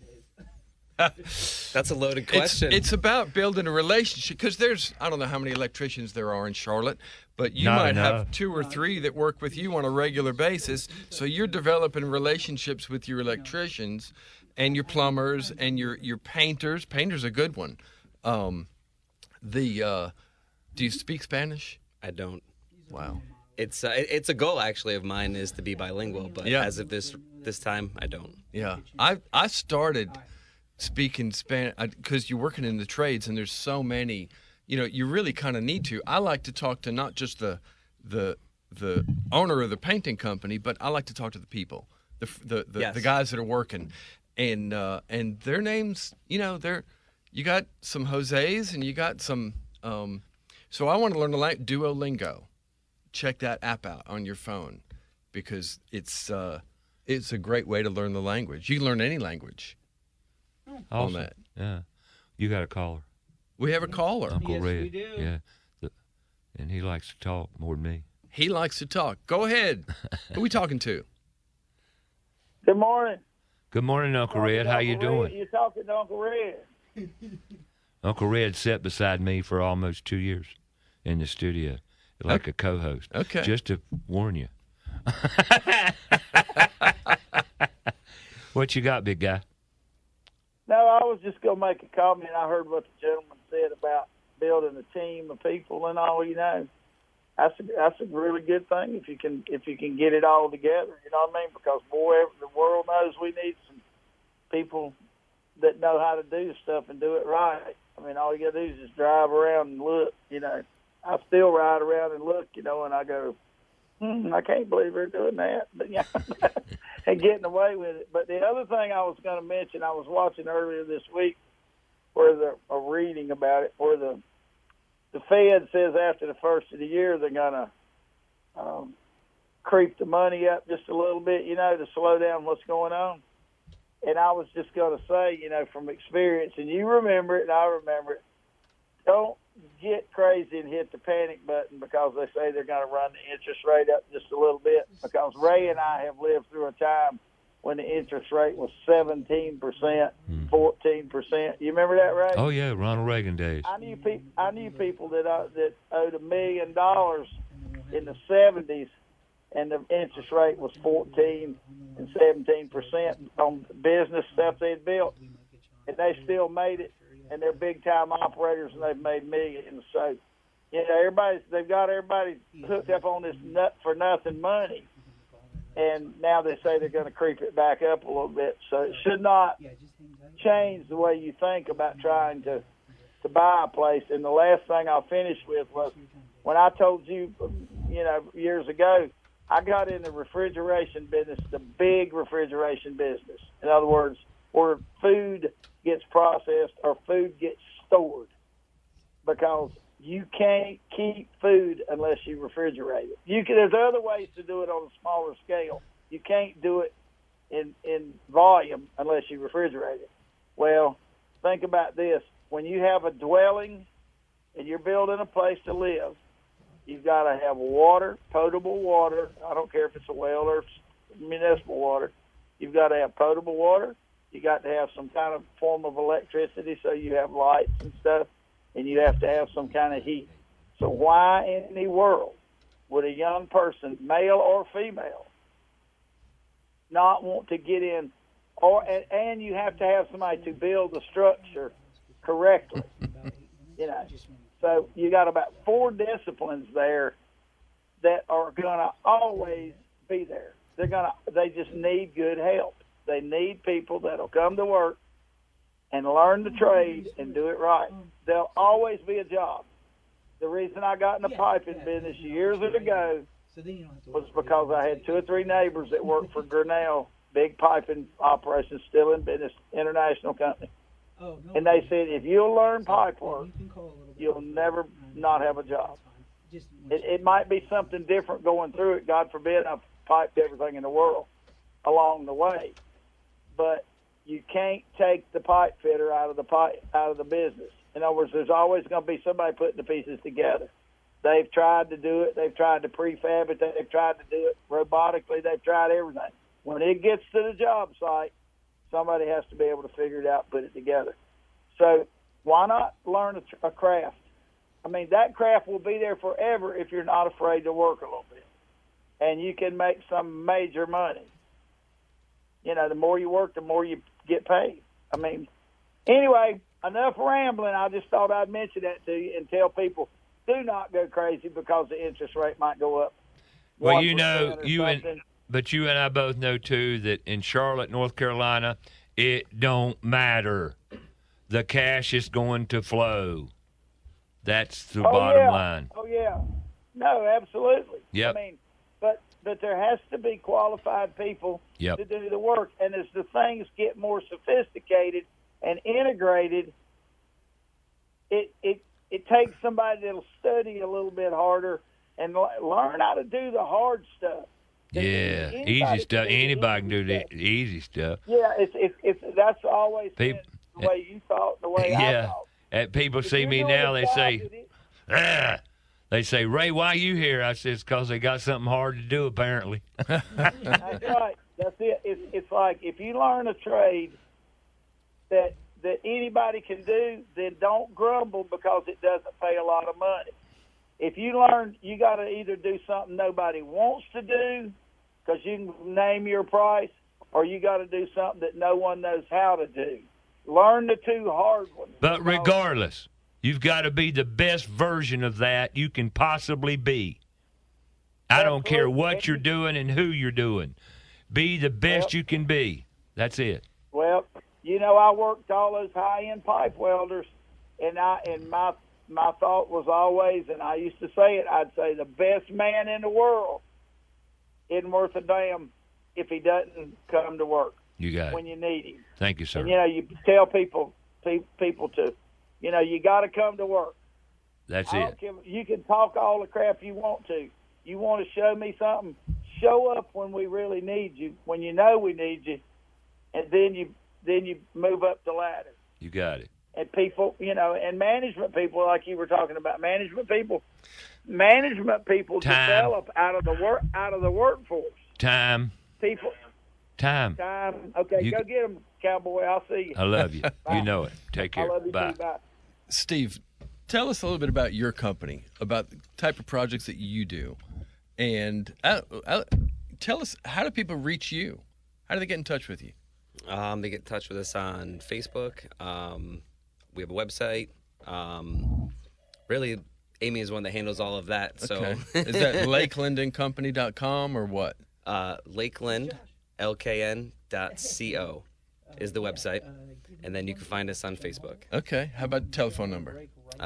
that's a loaded It's, question. it's about building a relationship because there's, I don't know how many electricians there are in Charlotte, but you Not might have enough. two or three that work with you on a regular basis. So you're developing relationships with your electricians and your plumbers and your, your painters. Painter's a good one. Um, the uh, do you speak Spanish? I don't. Wow. It's uh, it- it's a goal actually of mine is to be bilingual, but Yeah. as of this this time, I don't. Yeah, I I started speaking Spanish because you're working in the trades, and there's so many. You know, you really kind of need to. I like to talk to not just the the the owner of the painting company, but I like to talk to the people, the the the, Yes. the guys that are working, and uh, and their names. You know, they're you got some Jose's and you got some. Um, so I want to learn the language Duolingo. Check that app out on your phone. because it's uh, it's a great way to learn the language. You can learn any language Awesome. on that. Yeah. You got a caller. We have a caller. Uncle Yes, Red. we do. Yeah. The, and he likes to talk more than me. He likes to talk. Go ahead. Who are we talking to? Good morning. Good morning, Uncle Red. How you Uncle doing? Red, you're talking to Uncle Red. Uncle Red sat beside me for almost two years in the studio, like a co-host. Okay. Just to warn you. What you got, big guy? No, I was just going to make a comment. I heard what the gentleman said about building a team of people and all, you know. That's a, that's a really good thing if you can if you can get it all together, you know what I mean? Because, boy, the world knows we need some people that know how to do stuff and do it right. I mean, all you got to do is just drive around and look, you know. I still ride around and look, you know, and I go, hmm, I can't believe they're doing that. But, yeah, and getting away with it. But the other thing I was going to mention, I was watching earlier this week where the a reading about it, where the the Fed says after the first of the year they're going to um, creep the money up just a little bit, you know, to slow down what's going on. And I was just going to say, you know, from experience, and you remember it and I remember it, don't get crazy and hit the panic button because they say they're going to run the interest rate up just a little bit. Because Ray and I have lived through a time when the interest rate was seventeen percent, fourteen percent. You remember that, Ray? Oh, yeah, Ronald Reagan days. I knew people. I knew people that uh, that owed a million dollars in the seventies, and the interest rate was fourteen and seventeen percent on business stuff they'd built, and they still made it. And they're big time operators, and they've made millions. So, you know, everybody's they've got everybody hooked up on this nut for nothing money, and now they say they're going to creep it back up a little bit. So it should not change the way you think about trying to to buy a place. And the last thing I'll finish with was when I told you, you know, years ago, I got in the refrigeration business, the big refrigeration business. In other words, where food gets processed or food gets stored, because you can't keep food unless you refrigerate it. You can. There's other ways to do it on a smaller scale. You can't do it in in volume unless you refrigerate it. Well, think about this. When you have a dwelling and you're building a place to live, you've got to have water, potable water. I don't care if it's a well or municipal water. You've got to have potable water. You got to have some kind of form of electricity so you have lights and stuff, and you have to have some kind of heat. So why in the world would a young person, male or female, not want to get in, or and, and you have to have somebody to build the structure correctly, you know. So you got about four disciplines there that are going to always be there. They're going to, they just need good help. They need people that'll come to work and learn the trade and do it right. There'll always be a job. The reason I got in the piping business years ago was because I had two or three neighbors that worked for Grinnell, big piping operations, still in business, international company. And they said, if you'll learn pipe work, you'll never not have a job. It, it might be something different going through it. God forbid I've piped everything in the world along the way. But you can't take the pipe fitter out of the pipe, out of the business. In other words, there's always going to be somebody putting the pieces together. They've tried to do it. They've tried to prefab it. They've tried to do it robotically. They've tried everything. When it gets to the job site, somebody has to be able to figure it out, put it together. So why not learn a, a craft? I mean, that craft will be there forever if you're not afraid to work a little bit. And you can make some major money. You know, the more you work, the more you get paid. I mean, anyway, enough rambling. I just thought I'd mention that to you and tell people, do not go crazy because the interest rate might go up. Well, you know, you something. and but you and I both know too that in Charlotte, North Carolina, it don't matter. The cash is going to flow. That's the oh, bottom yeah. line. Oh yeah, no, absolutely. Yep. I mean, but but there has to be qualified people Yep. to do the work, and as the things get more sophisticated and integrated, it it it takes somebody that'll study a little bit harder and l- learn how to do the hard stuff. Yeah, Anybody easy can stuff. do the Anybody can do easy the stuff. easy stuff. Yeah, it's it's it's that's always been Peop- the way you thought, the way I Yeah. thought. And people If see you're me doing now, a they job say, that it- ah. They say, Ray, why you here? I said, it's because they got something hard to do, apparently. That's right. That's it. It's, it's like if you learn a trade that that anybody can do, then don't grumble because it doesn't pay a lot of money. If you learn, you got to either do something nobody wants to do because you can name your price, or you got to do something that no one knows how to do. Learn the two hard ones. But regardless, you've got to be the best version of that you can possibly be. I don't care what you're doing and who you're doing. Be the best Yep. you can be. That's it. Well, you know, I worked all those high-end pipe welders, and I and my my thought was always, and I used to say it, I'd say the best man in the world isn't worth a damn if he doesn't come to work You got when it. you need him. Thank you, sir. And you know, you tell people pe- people to, you know, you got to come to work. That's I it. don't care, you can talk all the crap you want to. You want to show me something? Show up when we really need you, when you know we need you, and then you then you move up the ladder. You got it. And people, you know, and management people, like you were talking about, management people, management people Time. develop out of the work out of the workforce. Time. People, Time. time. Okay, You go c- get them, cowboy. I'll see you. I love you. Bye. You know it. Take I care. love you Bye. too. Bye. Steve, tell us a little bit about your company, about the type of projects that you do, and uh, uh, tell us, how do people reach you? How do they get in touch with you? Um, they get in touch with us on Facebook. Um, we have a website. Um, really, Amy is one that handles all of that. So Okay. Is that lakeland and company dot com or what? uh, Lakeland, L K N dot co is the website, and then you can find us on Facebook. Okay. How about the telephone number?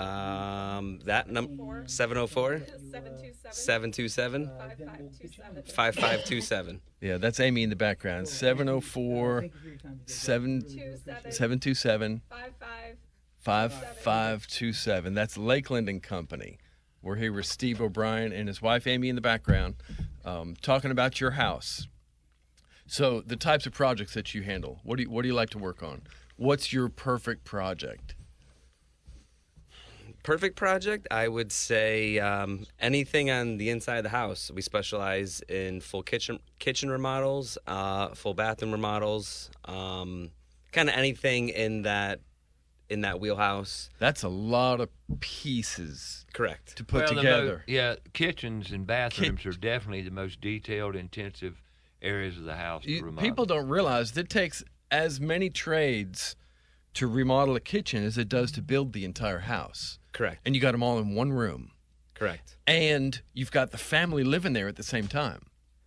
Um, that number seven oh four, seven two seven, five five two seven. Yeah, that's Amy in the background. seven oh four, seven two seven, five five two seven. That's Lakeland and Company. We're here with Steve O'Brien and his wife Amy in the background, um, talking about your house. So the types of projects that you handle, what do you, what do you like to work on? What's your perfect project? Perfect project, I would say um, anything on the inside of the house. We specialize in full kitchen kitchen remodels, uh, full bathroom remodels, um, kind of anything in that in that wheelhouse. That's a lot of pieces Correct. to put Well, the mo- together. yeah, kitchens and bathrooms are definitely the most detailed, intensive areas of the house to You- remodel. people don't realize that it takes as many trades to remodel a kitchen as it does to build the entire house. Correct. And you got them all in one room. Correct. And you've got the family living there at the same time.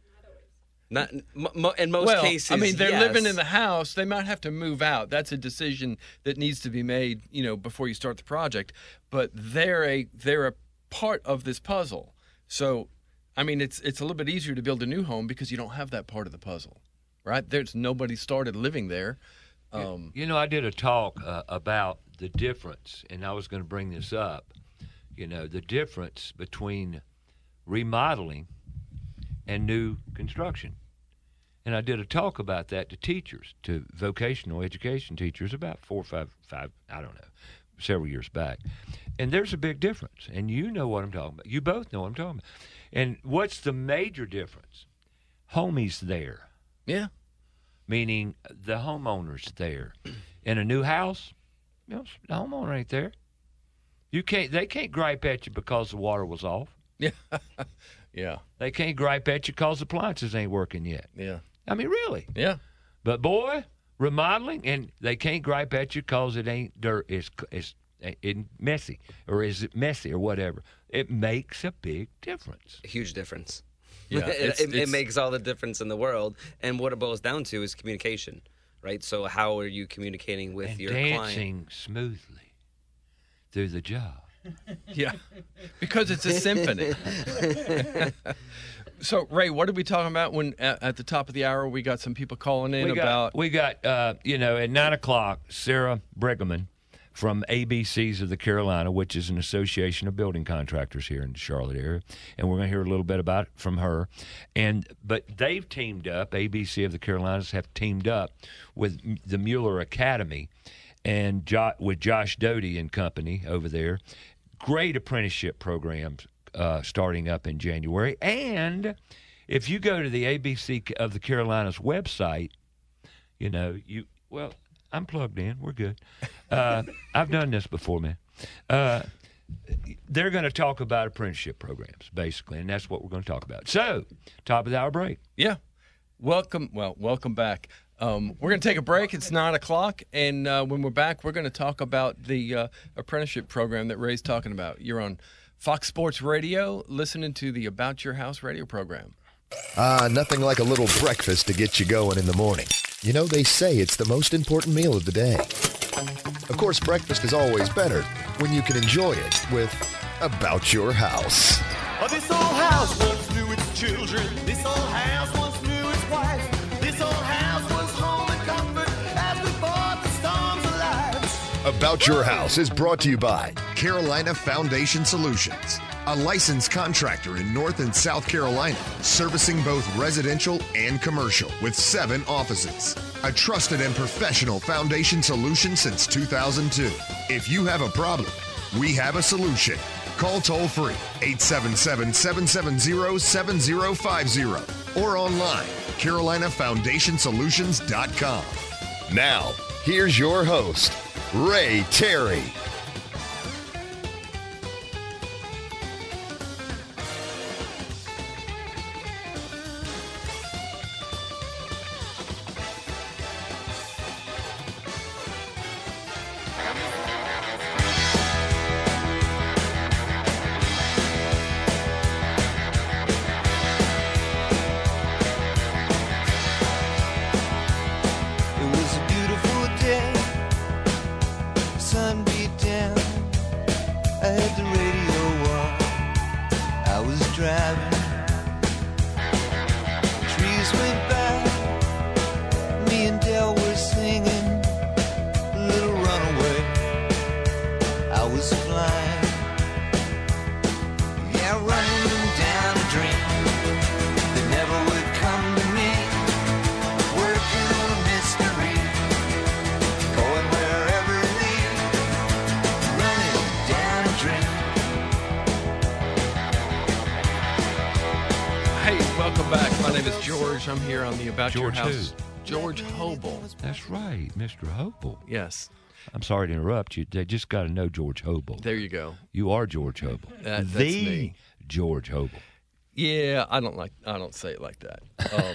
Not m- mo- in most well, cases. I mean, they're yes. living in the house. They might have to move out. That's a decision that needs to be made, you know, before you start the project. But they're a they're a part of this puzzle. So, I mean, it's it's a little bit easier to build a new home because you don't have that part of the puzzle, right? There's nobody started living there. Um, You know, I did a talk uh, about the difference, and I was going to bring this up. You know, the difference between remodeling and new construction. And I did a talk about that to teachers, to vocational education teachers, about four or five, five, I don't know, several years back. And there's a big difference. And you know what I'm talking about. You both know what I'm talking about. And what's the major difference? Homie's there. yeah. Meaning the homeowner's there. In a new house, you know, the homeowner ain't there. You can't. They can't gripe at you because the water was off. Yeah. yeah. They can't gripe at you because the appliances ain't working yet. Yeah. I mean, really. Yeah. But boy, remodeling, and they can't gripe at you because it ain't dirt. It's it's it messy, or is it messy, or whatever. It makes a big difference. A huge difference. Yeah, it, it's- it, it it's- makes all the difference in the world. And what it boils down to is communication, right? So how are you communicating with And your dancing client? smoothly through the job. Yeah. Because it's a symphony. So, Ray, what are we talking about when at, at the top of the hour we got some people calling in we got, about we got uh, you know, at nine o'clock, Sarah Brigham from A B Cs of the Carolina, which is an association of building contractors here in the Charlotte area, and we're going to hear a little bit about it from her. And but they've teamed up. A B C of the Carolinas have teamed up with the Mueller Academy, and jo- with Josh Doty and company over there. Great apprenticeship programs uh, starting up in January, and if you go to the A B C of the Carolinas website, you know you well. I'm plugged in. We're good. Uh, I've done this before, man. Uh, they're going to talk about apprenticeship programs, basically, and that's what we're going to talk about. So, top of the hour break. Yeah. Welcome. Well, welcome back. Um, we're going to take a break. It's nine o'clock, and uh, when we're back, we're going to talk about the uh, apprenticeship program that Ray's talking about. You're on Fox Sports Radio, listening to the About Your House radio program. Ah, nothing like a little breakfast to get you going in the morning. You know, they say it's the most important meal of the day. Of course, breakfast is always better when you can enjoy it with About Your House. Oh, this old house once knew its children. This old house once knew its wife. This old house was home and comfort as we fought the storms of life. About Your House is brought to you by Carolina Foundation Solutions, a licensed contractor in North and South Carolina, servicing both residential and commercial with seven offices. A trusted and professional foundation solution since two thousand two. If you have a problem, we have a solution. Call toll-free eight seven seven, seven seven zero, seven zero five zero or online, carolina foundation solutions dot com. Now, here's your host, Ray Terry. It was a beautiful day. Sun beat down. I had the radio on. I was driving. Trees went by. Me and Dell were singing Little Runaway. I was flying. Yeah, running down a dream that never would come to me. Working on a mystery. Going wherever it leads. Running down a dream. Hey, welcome back. My name is George. I'm here on the About George Your House. who? George Hobel. That's right, Mister Hobel. Yes. I'm sorry to interrupt you. They just got to know George Hobel. There you go. You are George Hobel. That- that's the me. George Hobel. Yeah, I don't like. I don't say it like that. Um,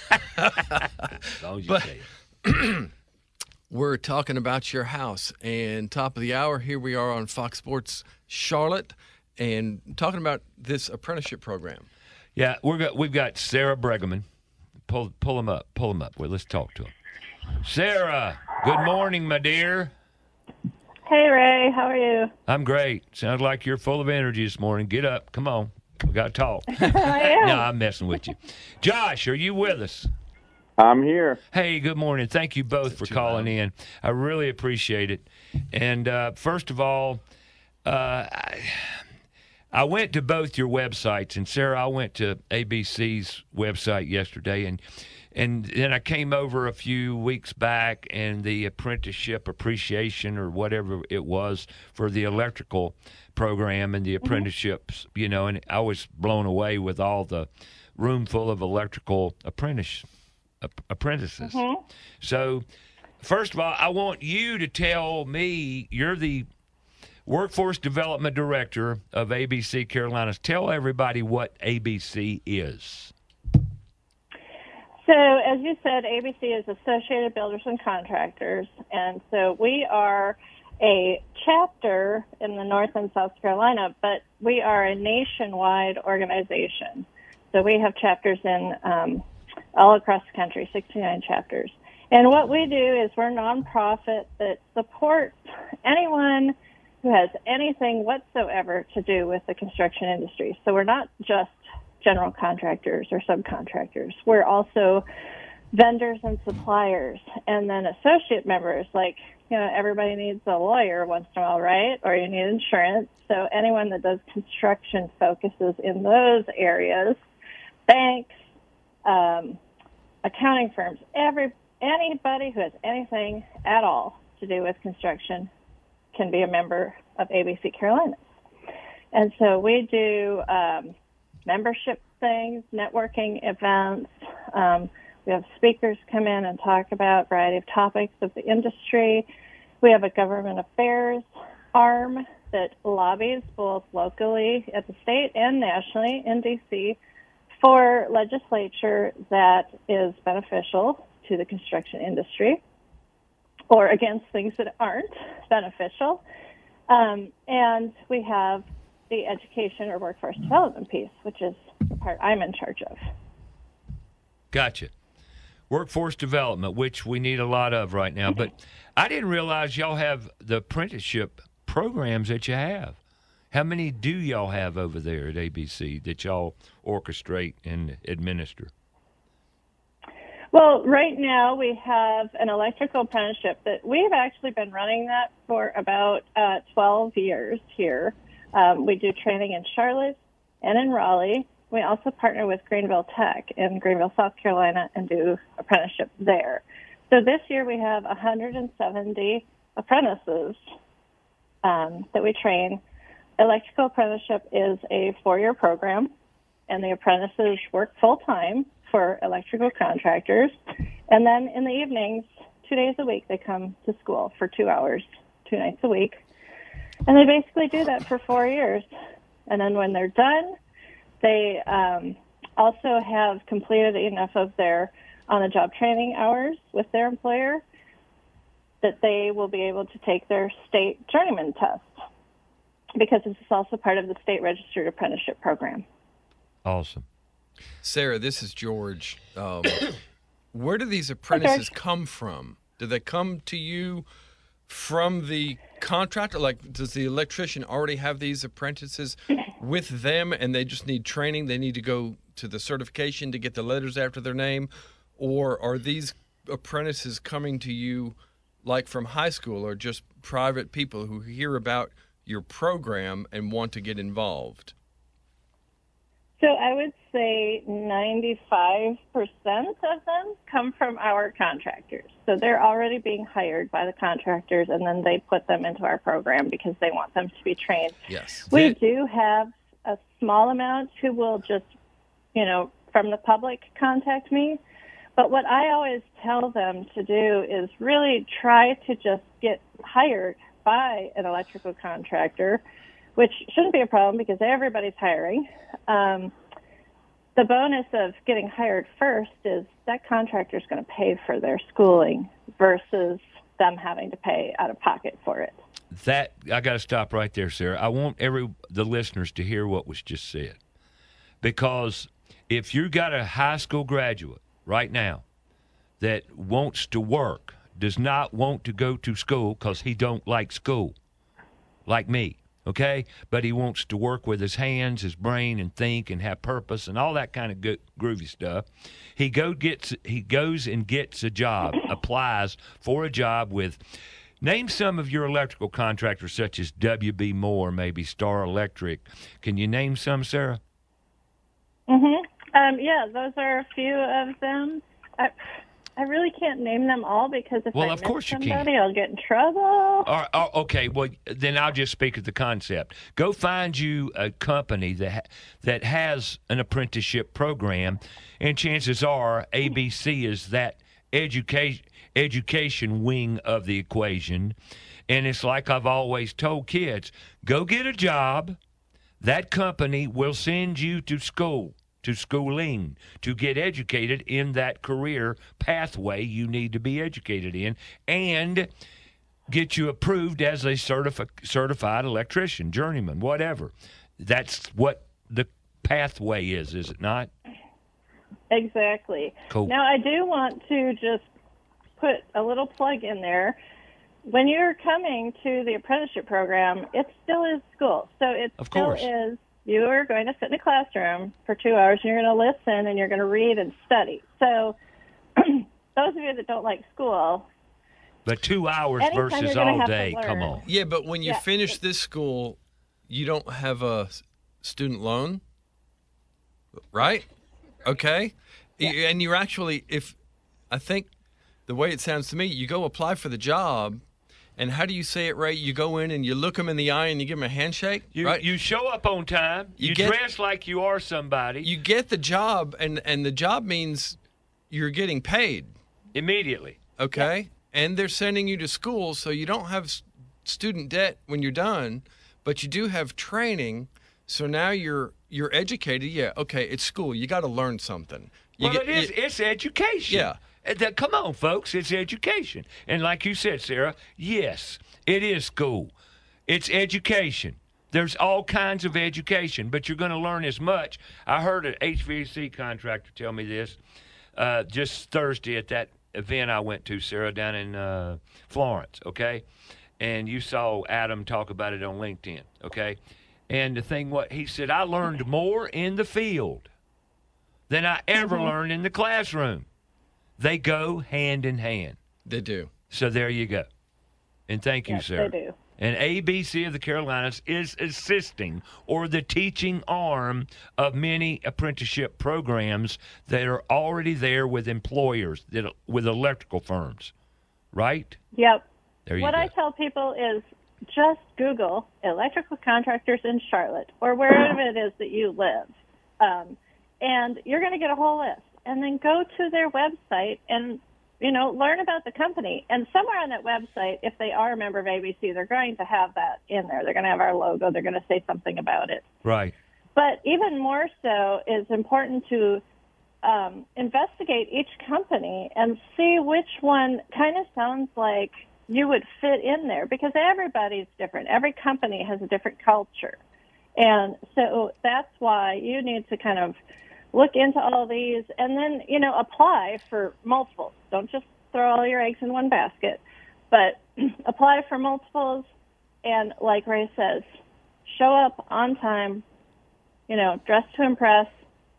As long as you But- say it. We're talking about your house, and top of the hour, here we are on Fox Sports Charlotte, and talking about this apprenticeship program. Yeah, we're got, we've got Sarah Bregeman. Pull pull him up. Pull him up. Well, let's talk to him. Sarah, good morning, my dear. Hey, Ray. How are you? I'm great. Sounds like you're full of energy this morning. Get up. Come on. We got to talk. I am. No, I'm messing with you. Josh, are you with us? I'm here. Hey, good morning. Thank you both for calling in. I really appreciate it. And uh, first of all, uh, I, I went to both your websites, and Sarah, I went to A B C's website yesterday, and and then I came over a few weeks back, and the apprenticeship appreciation or whatever it was for the electrical program and the apprenticeships, you know, and I was blown away with all the room full of electrical apprentice ap- apprentices. Mhm. So, first of all, I want you to tell me, you're the Workforce Development Director of A B C Carolinas. Tell everybody what A B C is. So, as you said, A B C is Associated Builders and Contractors, and so we are a chapter in the North and South Carolina, but we are a nationwide organization. So we have chapters in um, all across the country, sixty-nine chapters. And what we do is we're a nonprofit that supports anyone who has anything whatsoever to do with the construction industry. So we're not just general contractors or subcontractors. We're also vendors and suppliers, and then associate members like you know, everybody needs a lawyer once in a while, right? Or you need insurance. So anyone that does construction focuses in those areas. Banks, um, accounting firms, every anybody who has anything at all to do with construction can be a member of A B C Carolinas. And so we do um, membership things, networking events. Um, we have speakers come in and talk about a variety of topics of the industry. We have a government affairs arm that lobbies both locally at the state and nationally in D C for legislature that is beneficial to the construction industry or against things that aren't beneficial. Um, and we have the education or workforce development piece, which is the part I'm in charge of. Gotcha. Workforce development, which we need a lot of right now. But I didn't realize y'all have the apprenticeship programs that you have. How many do y'all have over there at A B C that y'all orchestrate and administer? Well, right now we have an electrical apprenticeship that we've actually been running that for about uh, twelve years here. Um, we do training in Charlotte and in Raleigh. We also partner with Greenville Tech in Greenville, South Carolina, and do apprenticeship there. So this year we have one hundred seventy apprentices um, that we train. Electrical apprenticeship is a four-year program, and the apprentices work full-time for electrical contractors. And then in the evenings, two days a week, they come to school for two hours, two nights a week. And they basically do that for four years. And then when they're done, they um, also have completed enough of their on-the-job training hours with their employer that they will be able to take their state journeyman test, because this is also part of the state registered apprenticeship program. Awesome. Sarah, this is George. Um, where do these apprentices Okay. come from? Do they come to you from the contractor? Like, does the electrician already have these apprentices with them and they just need training? They need to go to the certification to get the letters after their name? Or are these apprentices coming to you like from high school or just private people who hear about your program and want to get involved? So I would say ninety-five percent of them come from our contractors. So they're already being hired by the contractors, and then they put them into our program because they want them to be trained. Yes. We do have a small amount who will just, you know, from the public contact me. But what I always tell them to do is really try to just get hired by an electrical contractor, which shouldn't be a problem because everybody's hiring. Um, the bonus of getting hired first is that contractor is going to pay for their schooling versus them having to pay out of pocket for it. That I got to stop right there, Sarah. I want every the listeners to hear what was just said, because if you got a high school graduate right now that wants to work, does not want to go to school because he don't like school, like me, okay? But he wants to work with his hands, his brain, and think and have purpose and all that kind of good, groovy stuff. He go gets he goes and gets a job, applies for a job with. Name some of your electrical contractors, such as W B Moore, maybe Star Electric. Can you name some, Sarah? Mm-hmm. Um, yeah, those are a few of them. I, I really can't name them all because if Well, I of miss course you can. somebody, I'll get in trouble. Or, or, okay, well, then I'll just speak of the concept. Go find you a company that ha- that has an apprenticeship program, and chances are A B C is that education education wing of the equation. And it's like I've always told kids, go get a job. That company will send you to school, to schooling, to get educated in that career pathway you need to be educated in, and get you approved as a certifi- certified electrician, journeyman, whatever. That's what the pathway is, is it not? Exactly. Cool. Now, I do want to just put a little plug in there. When you're coming to the apprenticeship program, it still is school. So it Of still course. is, you are going to sit in a classroom for two hours, and you're going to listen, and you're going to read and study. So those of you that don't like school, But two hours Anytime versus you're gonna all have to day, come learn. on. Yeah, but when you Yeah. finish this school, you don't have a s- student loan, right? Okay. Y- And you're actually, if I think the way it sounds to me, you go apply for the job, and how do you say it right? You go in and you look them in the eye and you give them a handshake, You right? you show up on time. You, You get- dress like you are somebody you get the job, and, and the job means you're getting paid, immediately. okay? And they're sending you to school, so you don't have s- student debt when you're done, but you do have training. So now you're you're educated. Yeah, okay, it's school. You got to learn something. You Well, get- it is. you- It's education. Yeah. Uh, that- Come on, folks. It's education. And like you said, Sarah, yes, it is school. It's education. There's all kinds of education, but you're going to learn as much. I heard an H V A C contractor tell me this uh, just Thursday at that event I went to, Sarah, down in uh, Florence, okay? And you saw Adam talk about it on LinkedIn, okay? And the thing, what he said, I learned more in the field than I ever learned in the classroom. They go hand in hand. they do. So there you go. And thank you, Yes, Sarah. they do. And A B C of the Carolinas is assisting or the teaching arm of many apprenticeship programs that are already there with employers, that with electrical firms, right? Yep. There you What go. I tell people is just Google electrical contractors in Charlotte or wherever it is that you live, um, and you're going to get a whole list. And then go to their website and, you know, learn about the company. And somewhere on that website, if they are a member of A B C, they're going to have that in there. They're going to have our logo. They're going to say something about it. Right. But even more so is important to um, investigate each company and see which one kind of sounds like you would fit in there, because everybody's different. Every company has a different culture. And so that's why you need to kind of look into all these and then, you know, apply for multiples. Don't just throw all your eggs in one basket, but apply for multiples. And like Ray says, show up on time, you know, dress to impress,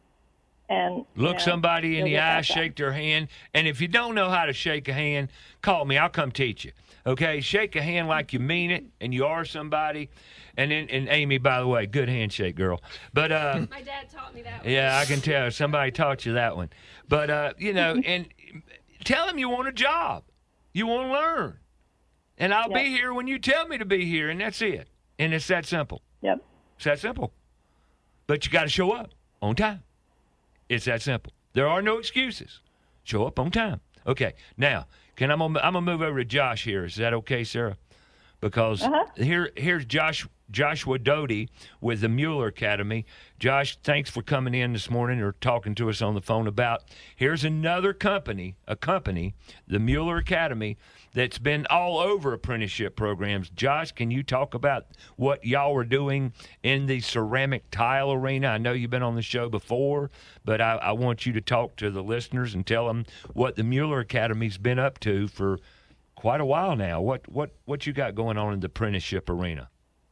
and you Look know, somebody in you'll the get eye, that done. shake their hand, and if you don't know how to shake a hand, call me. I'll come teach you. Okay, shake a hand like you mean it, and you are somebody. And then, and Amy, by the way, good handshake, girl. But uh, My dad taught me that one. yeah, I can tell somebody taught you that one. But uh, you know, and tell them you want a job, you want to learn, and I'll be Yep. here when you tell me to be here, and that's it. And it's that simple. Yep. It's that simple. But you got to show up on time. It's that simple. There are no excuses. Show up on time. Okay. Now, can I'm gonna, I'm gonna move over to Josh here. Is that okay, Sarah? Because Uh-huh. here here's Josh Joshua Doty with the Mueller Academy. Josh, thanks for coming in this morning or talking to us on the phone about. Here's another company, a company, the Mueller Academy, that's been all over apprenticeship programs. Josh, can you talk about what y'all were doing in the ceramic tile arena? I know you've been on the show before, but I, I want you to talk to the listeners and tell them what the Mueller Academy's been up to for quite a while now. What what what you got going on in the apprenticeship arena?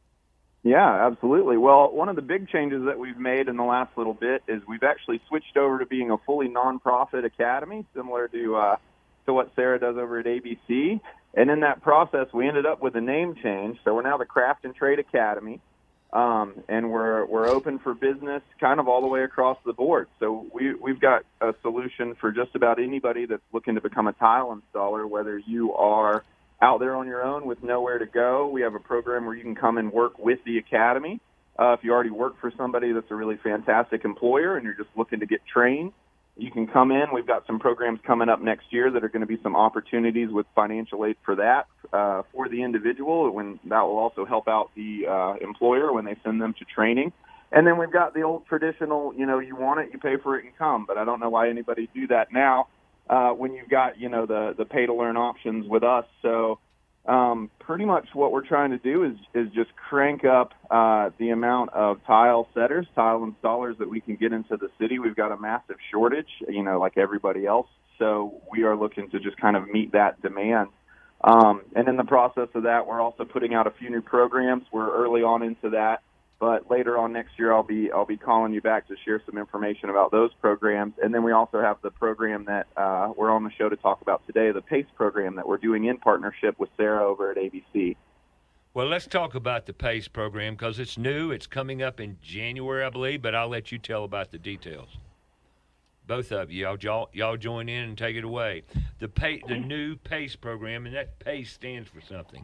Yeah, absolutely. Well, one of the big changes that we've made in the last little bit is we've actually switched over to being a fully nonprofit academy, similar to uh, to what Sarah does over at A B C. And in that process, we ended up with a name change. So we're now the Craft and Trade Academy, um, and we're we're open for business kind of all the way across the board. So we we've got a solution for just about anybody that's looking to become a tile installer, whether you are out there on your own with nowhere to go. We have a program where you can come and work with the academy. Uh, if you already work for somebody that's a really fantastic employer and you're just looking to get trained, you can come in. We've got some programs coming up next year that are going to be some opportunities with financial aid for that, uh, for the individual, when that will also help out the uh, employer when they send them to training. And then we've got the old traditional, you know, you want it, you pay for it and come. But I don't know why anybody do that now. Uh, when you've got, you know, the, the pay-to-learn options with us. So um, pretty much what we're trying to do is, is just crank up uh, the amount of tile setters, tile installers that we can get into the city. We've got a massive shortage, you know, like everybody else. So we are looking to just kind of meet that demand. Um, and in the process of that, we're also putting out a few new programs. We're early on into that. But later on next year, I'll be I'll be calling you back to share some information about those programs. And then we also have the program that uh, we're on the show to talk about today, the PACE program that we're doing in partnership with Sarah over at A B C. Well, let's talk about the PACE program because it's new. It's coming up in January, I believe, but I'll let you tell about the details. Both of you, y'all, y'all, y'all join in and take it away. The PACE, the new PACE program, and that PACE stands for something.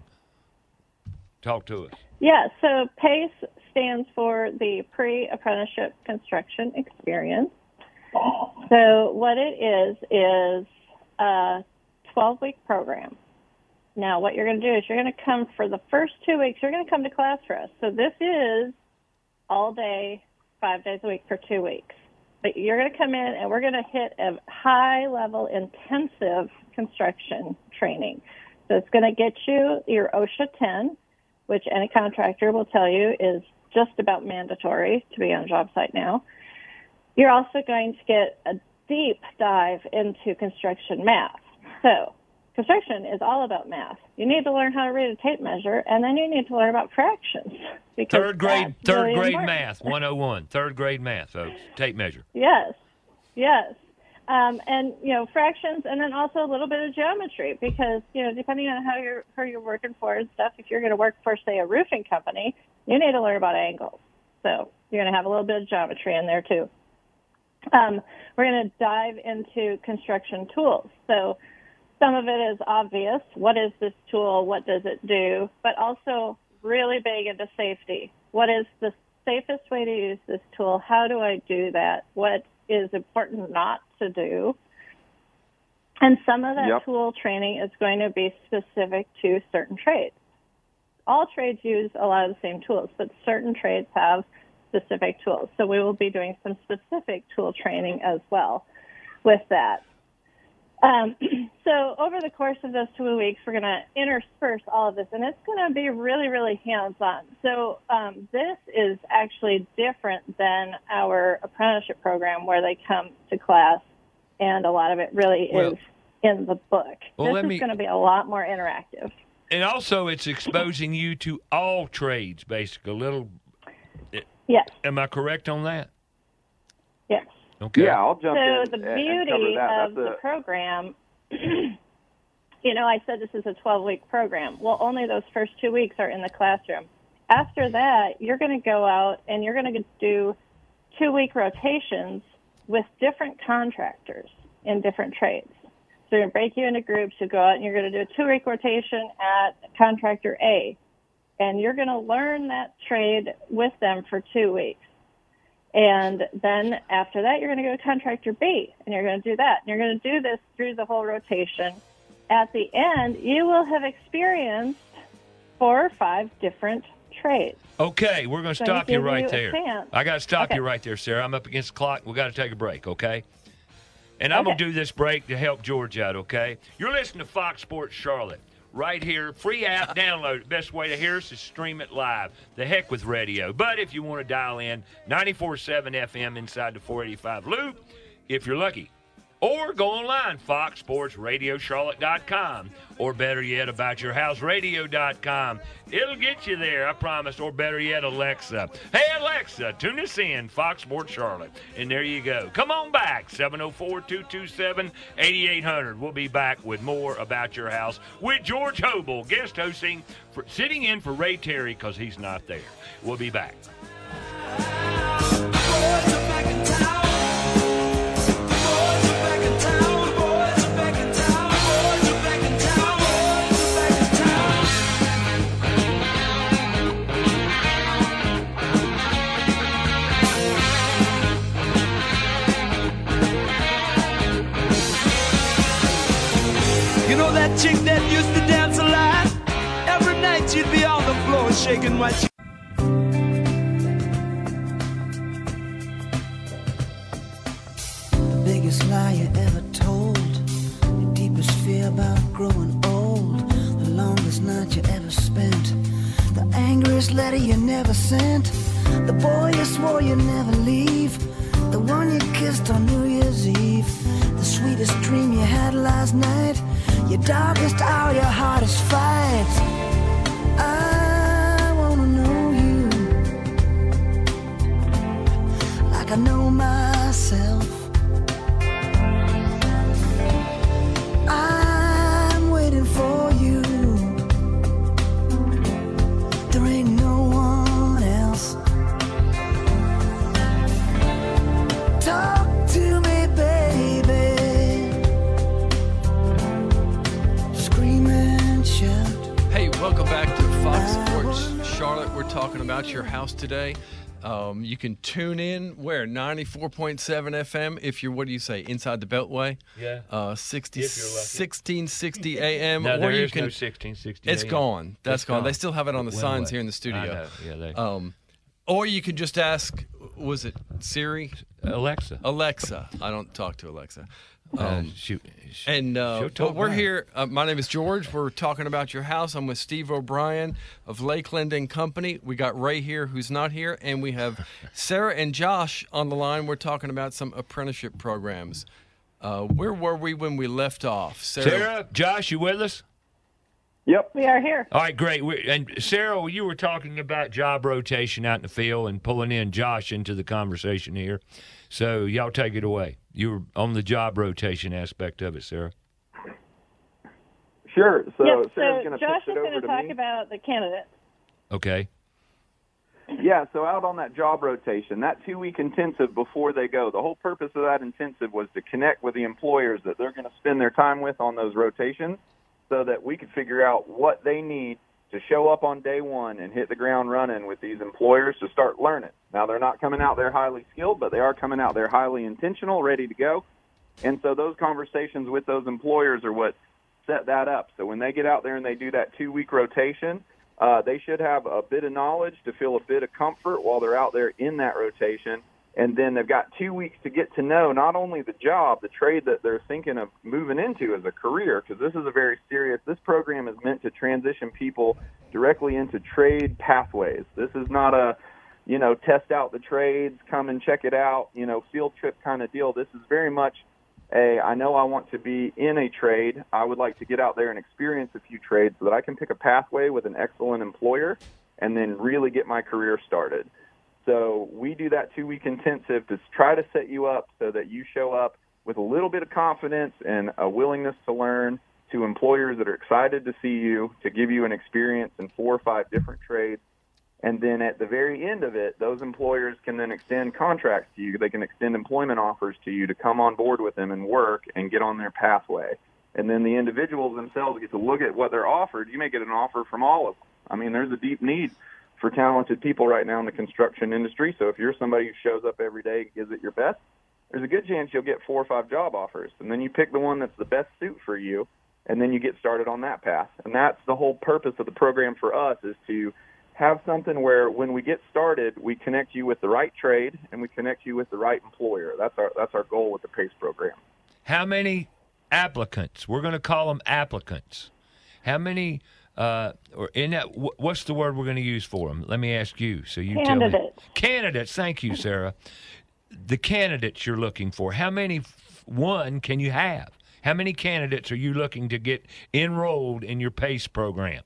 Talk to us. Yeah, so PACE stands for the Pre-Apprenticeship Construction Experience. So what it is is a twelve-week program. Now, what you're going to do is you're going to come for the first two weeks, you're going to come to class for us. So this is all day, five days a week for two weeks. But you're going to come in and we're going to hit a high-level intensive construction training. So it's going to get you your OSHA ten, which any contractor will tell you is just about mandatory to be on a job site now. You're also going to get a deep dive into construction math. So construction is all about math. You need to learn how to read a tape measure, and then you need to learn about fractions. Third grade, third really grade important. math, one oh one. Third grade math, folks. Tape measure. Yes, yes. Um, and, you know, fractions, and then also a little bit of geometry because, you know, depending on how you're, who you're working for and stuff, if you're going to work for, say, a roofing company, you need to learn about angles. So you're going to have a little bit of geometry in there, too. Um, we're going to dive into construction tools. So some of it is obvious. What is this tool? What does it do? But also really big into safety. What is the safest way to use this tool? How do I do that? What is important not to do? And some of that Yep. tool training is going to be specific to certain trades. All trades use a lot of the same tools, but certain trades have specific tools. So we will be doing some specific tool training as well with that. Um, so over the course of those two weeks, we're going to intersperse all of this, and it's going to be really, really hands-on. So um, this is actually different than our apprenticeship program where they come to class, and a lot of it really Well, is in the book. well, this let is me- going to be a lot more interactive. And also, it's exposing you to all trades, basically. A little. Yes. Am I correct on that? Yes. Okay. Yeah, I'll jump So in the and- and cover beauty that. of That's the a- program, you know, I said this is a twelve-week program. Well, only those first two weeks are in the classroom. After that, you're going to go out and you're going to do two-week rotations with different contractors in different trades. So you're going to break you into groups. You go out and you're going to do a two-week rotation at contractor A, and you're going to learn that trade with them for two weeks. And then after that, you're going to go to contractor B, and you're going to do that. And you're going to do this through the whole rotation. At the end, you will have experienced four or five different trades. Okay, we're going to So stop you you give right you a there. chance. I got to stop Okay. you right there, Sarah. I'm up against the clock. we got to take a break, okay? And I'm going Okay. to do this break to help George out, okay? You're listening to Fox Sports Charlotte. Right here, free app, download it. Best way to hear us is stream it live. The heck with radio. But if you want to dial in, ninety-four point seven F M inside the four eighty-five loop, if you're lucky. Or go online, fox sports radio charlotte dot com. Or better yet, about your house radio dot com. It'll get you there, I promise. Or better yet, Alexa. Hey, Alexa, tune us in, Fox Sports Charlotte. And there you go. Come on back, seven oh four, two two seven, eight eight hundred. We'll be back with more About Your House with George Hobel, guest hosting, for, sitting in for Ray Terry because he's not there. We'll be back. You know that chick that used to dance a lot? Every night she'd be on the floor shaking what she... The biggest lie you ever told, your deepest fear about growing old, the longest night you ever spent, the angriest letter you never sent, the boy you swore you'd never leave, the one you kissed on New Year's Eve, the sweetest dream you had last night, your darkest hour, your hardest fight. I wanna know you. I know myself. I'm waiting for you. There ain't no one else. Talk to me, baby. Scream and shout. Hey, welcome back to Fox Sports Charlotte. We're talking about your house today. Um, you can tune in where ninety-four point seven F M if you're, what do you say, inside the Beltway? Yeah. Uh, sixty, If you're lucky. sixteen sixty A M. No, or there you is can, no sixteen sixty It's A M. gone. That's It's gone. gone. They still have it on the It went signs away. here in the studio. I know. Yeah, they. Um, or you can just ask, was it Siri? Alexa. Alexa. I don't talk to Alexa. Uh, Um, she, she, and uh, she'll talk but we're back. here. Uh, my name is George. We're talking about your house. I'm with Steve O'Brien of Lakeland and Company. We got Ray here, who's not here, and we have Sarah and Josh on the line. We're talking about some apprenticeship programs. Uh, where were we when we left off? Sarah, Josh, you with us? Yep. We are here. All right, great. We, and Sarah, you were talking about job rotation out in the field and pulling in Josh into the conversation here. So y'all take it away. You were on the job rotation aspect of it, Sarah. Sure. So Yep, Sarah's so going to Josh pitch is it going over to to talk me. about the candidates. Okay. Yeah, so out on that job rotation, that two-week intensive before they go, the whole purpose of that intensive was to connect with the employers that they're going to spend their time with on those rotations so that we could figure out what they need to show up on day one and hit the ground running with these employers to start learning. Now, they're not coming out there highly skilled, but they are coming out there highly intentional, ready to go. And so those conversations with those employers are what set that up. So when they get out there and they do that two-week rotation, uh, they should have a bit of knowledge to feel a bit of comfort while they're out there in that rotation. And then they've got two weeks to get to know not only the job, the trade that they're thinking of moving into as a career, because this is a very serious, this program is meant to transition people directly into trade pathways. This is not a, you know, test out the trades, come and check it out, you know, field trip kind of deal. This is very much a, I know I want to be in a trade. I would like to get out there and experience a few trades so that I can pick a pathway with an excellent employer and then really get my career started. So we do that two-week intensive to try to set you up so that you show up with a little bit of confidence and a willingness to learn to employers that are excited to see you, to give you an experience in four or five different trades. And then at the very end of it, those employers can then extend contracts to you. They can extend employment offers to you to come on board with them and work and get on their pathway. And then the individuals themselves get to look at what they're offered. You may get an offer from all of them. I mean, there's a deep need for talented people right now in the construction industry. So if you're somebody who shows up every day and gives it your best, there's a good chance you'll get four or five job offers. And then you pick the one that's the best suit for you, and then you get started on that path. And that's the whole purpose of the program for us, is to have something where when we get started, we connect you with the right trade and we connect you with the right employer. That's our that's our goal with the PACE program. How many applicants? We're going to call them applicants. How many? Uh, or in that, what's the word we're going to use for them? Let me ask you. So you tell me. Candidates. Candidates. Thank you, Sarah. The candidates you're looking for. How many? One can you have? How many candidates are you looking to get enrolled in your PACE program?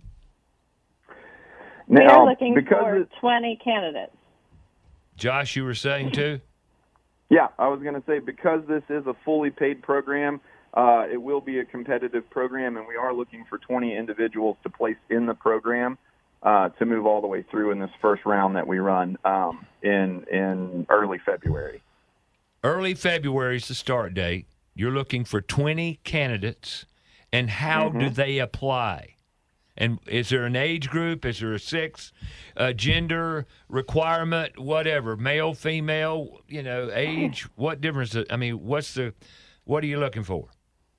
We Now, are looking because for it- twenty candidates. Josh, you were saying too? Yeah, I was going to say, because this is a fully paid program, uh, it will be a competitive program, and we are looking for twenty individuals to place in the program uh, to move all the way through in this first round that we run um, in in early February. Early February is the start date. You're looking for twenty candidates, and how Mm-hmm. do they apply? And is there an age group? Is there a sex, uh, gender requirement, whatever, male, female, you know, age? What difference? I mean, what's the, what are you looking for?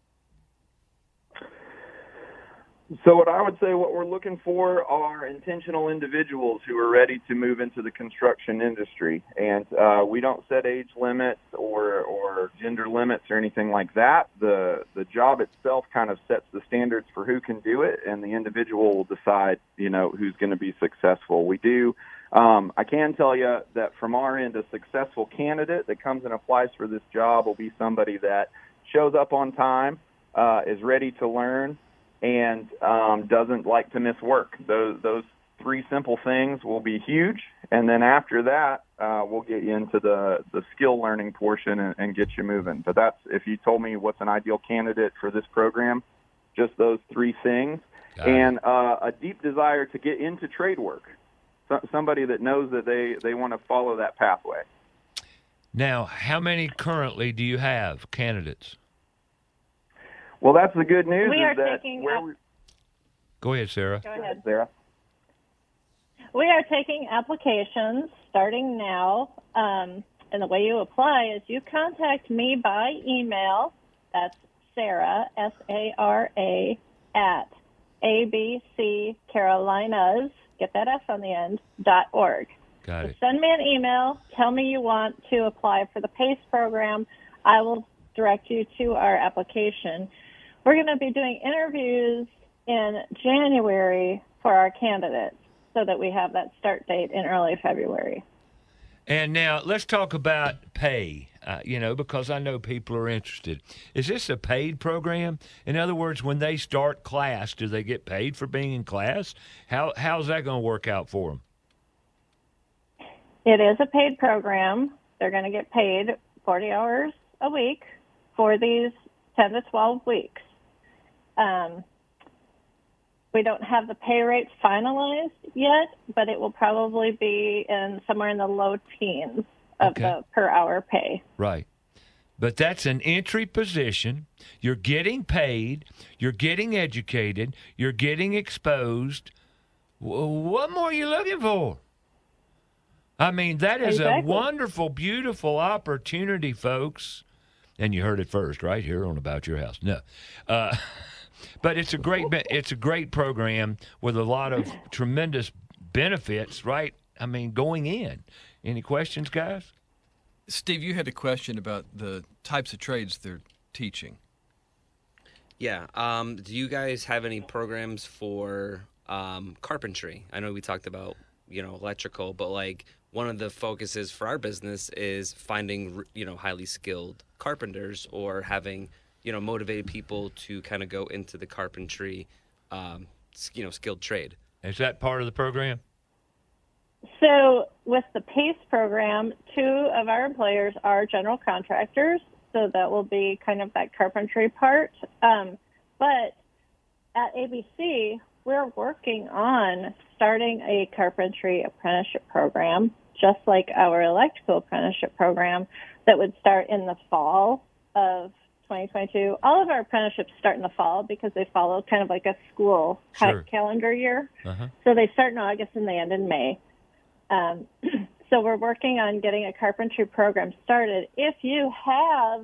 So what I would say, what we're looking for are intentional individuals who are ready to move into the construction industry. And uh, we don't set age limits or, or gender limits or anything like that. The the job itself kind of sets the standards for who can do it, and the individual will decide, you know, who's going to be successful. We do. Um, I can tell you that from our end, a successful candidate that comes and applies for this job will be somebody that shows up on time, uh, is ready to learn, and um, doesn't like to miss work. Those those three simple things will be huge. And then after that, uh, we'll get you into the, the skill learning portion and, and get you moving. But that's, if you told me what's an ideal candidate for this program, just those three things. Got and uh, a deep desire to get into trade work. So, somebody that knows that they, they want to follow that pathway. Now, how many currently do you have candidates? Well, that's the good news. We is are that taking where up- we, Go ahead, Sarah. Go ahead. Sarah. We are taking applications starting now. Um, and the way you apply is you contact me by email. That's Sarah, S A R A, at A B C Carolinas, get that S on the end, dot org. Got So it. send me an email. Tell me you want to apply for the PACE program. I will direct you to our application. We're going to be doing interviews in January for our candidates so that we have that start date in early February. And now let's talk about pay, uh, you know, because I know people are interested. Is this a paid program? In other words, when they start class, do they get paid for being in class? How How's that going to work out for them? It is a paid program. They're going to get paid forty hours a week for these ten to twelve weeks. Um, we don't have the pay rates finalized yet, but it will probably be in somewhere in the low teens of Okay. the per hour pay. Right. But that's an entry position. You're getting paid. You're getting educated. You're getting exposed. W- What more are you looking for? I mean, that is Exactly. a wonderful, beautiful opportunity, folks. And you heard it first, right here on About Your House. No, uh, but it's a great, be- it's a great program with a lot of tremendous benefits, right? I mean, going in. Any questions, guys? Steve, you had a question about the types of trades they're teaching. Yeah. Um, do you guys have any programs for um, carpentry? I know we talked about, you know, electrical, but like one of the focuses for our business is finding, you know, highly skilled carpenters or having, you know, motivated people to kind of go into the carpentry, um, s- you know, skilled trade. Is that part of the program? So with the PACE program, two of our employers are general contractors, so that will be kind of that carpentry part. Um, but at A B C, we're working on starting a carpentry apprenticeship program, just like our electrical apprenticeship program, that would start in the fall of twenty twenty-two. All of our apprenticeships start in the fall because they follow kind of like a school ca- Sure. calendar year. Uh-huh. So they start in August and they end in May. Um, so we're working on getting a carpentry program started. If you have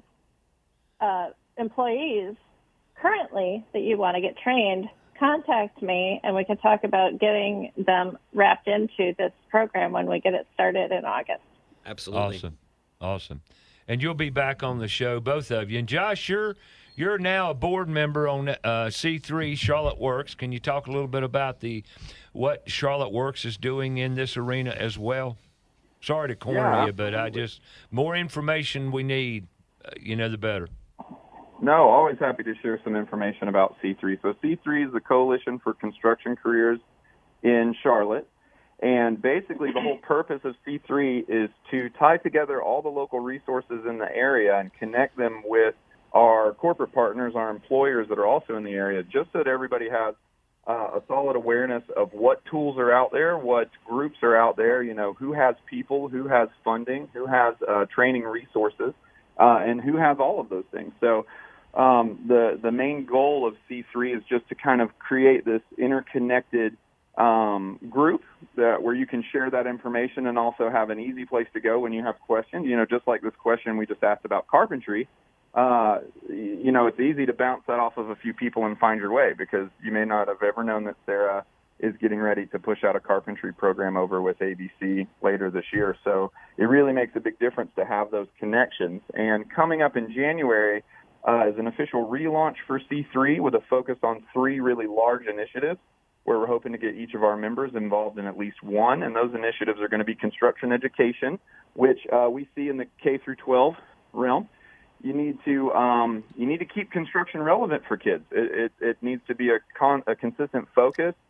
uh, employees currently that you want to get trained, contact me and we can talk about getting them wrapped into this program when we get it started in August. Absolutely. Awesome. Awesome. And you'll be back on the show, both of you. And Josh, you're you're now a board member on uh, C three Charlotte Works. Can you talk a little bit about the what Charlotte Works is doing in this arena as well? Sorry to corner Yeah, you, but I just more information we need, uh, you know, the better. No, always happy to share some information about C three. So C three is the Coalition for Construction Careers in Charlotte. And basically the whole purpose of C three is to tie together all the local resources in the area and connect them with our corporate partners, our employers that are also in the area, just so that everybody has uh, a solid awareness of what tools are out there, what groups are out there, you know, who has people, who has funding, who has uh, training resources, uh, and who has all of those things. So um, the, the main goal of C three is just to kind of create this interconnected um, group that where you can share that information and also have an easy place to go when you have questions. You know, just like this question we just asked about carpentry, uh, you know, it's easy to bounce that off of a few people and find your way because you may not have ever known that Sarah is getting ready to push out a carpentry program over with A B C later this year. So it really makes a big difference to have those connections. And coming up in January uh, is an official relaunch for C three with a focus on three really large initiatives, where we're hoping to get each of our members involved in at least one. And those initiatives are going to be construction education, which uh, we see in the K through twelve realm. You need to um, you need to keep construction relevant for kids. It, it, it needs to be a, con- a consistent focus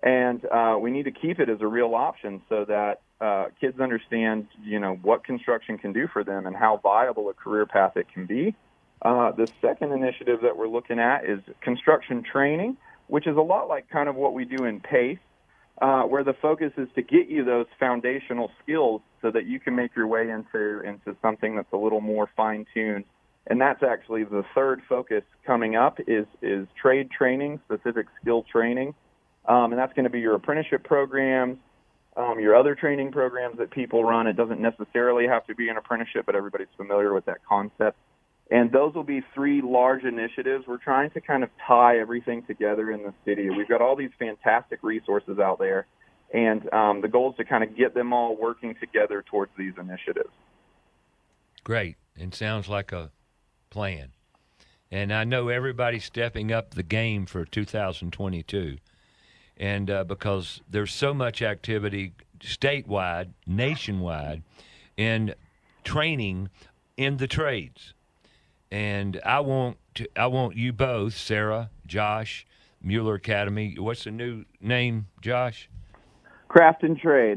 And uh, we need to keep it as a real option so that uh, kids understand, you know, what construction can do for them and how viable a career path it can be. Uh, the second initiative that we're looking at is construction training, which is a lot like kind of what we do in PACE, uh, where the focus is to get you those foundational skills so that you can make your way into, into something that's a little more fine-tuned. And that's actually the third focus coming up is, is trade training, specific skill training. Um, and that's going to be your apprenticeship programs, um, your other training programs that people run. It doesn't necessarily have to be an apprenticeship, but everybody's familiar with that concept. And those will be three large initiatives. We're trying to kind of tie everything together in the city. We've got all these fantastic resources out there, and um, the goal is to kind of get them all working together towards these initiatives. Great. And sounds like a plan. And I know everybody's stepping up the game for two thousand twenty-two. And uh, because there's so much activity statewide, nationwide, in training in the trades. And I want to, I want you both, Sarah, Josh, Mueller Academy. What's the new name, Josh? Craft and Trade.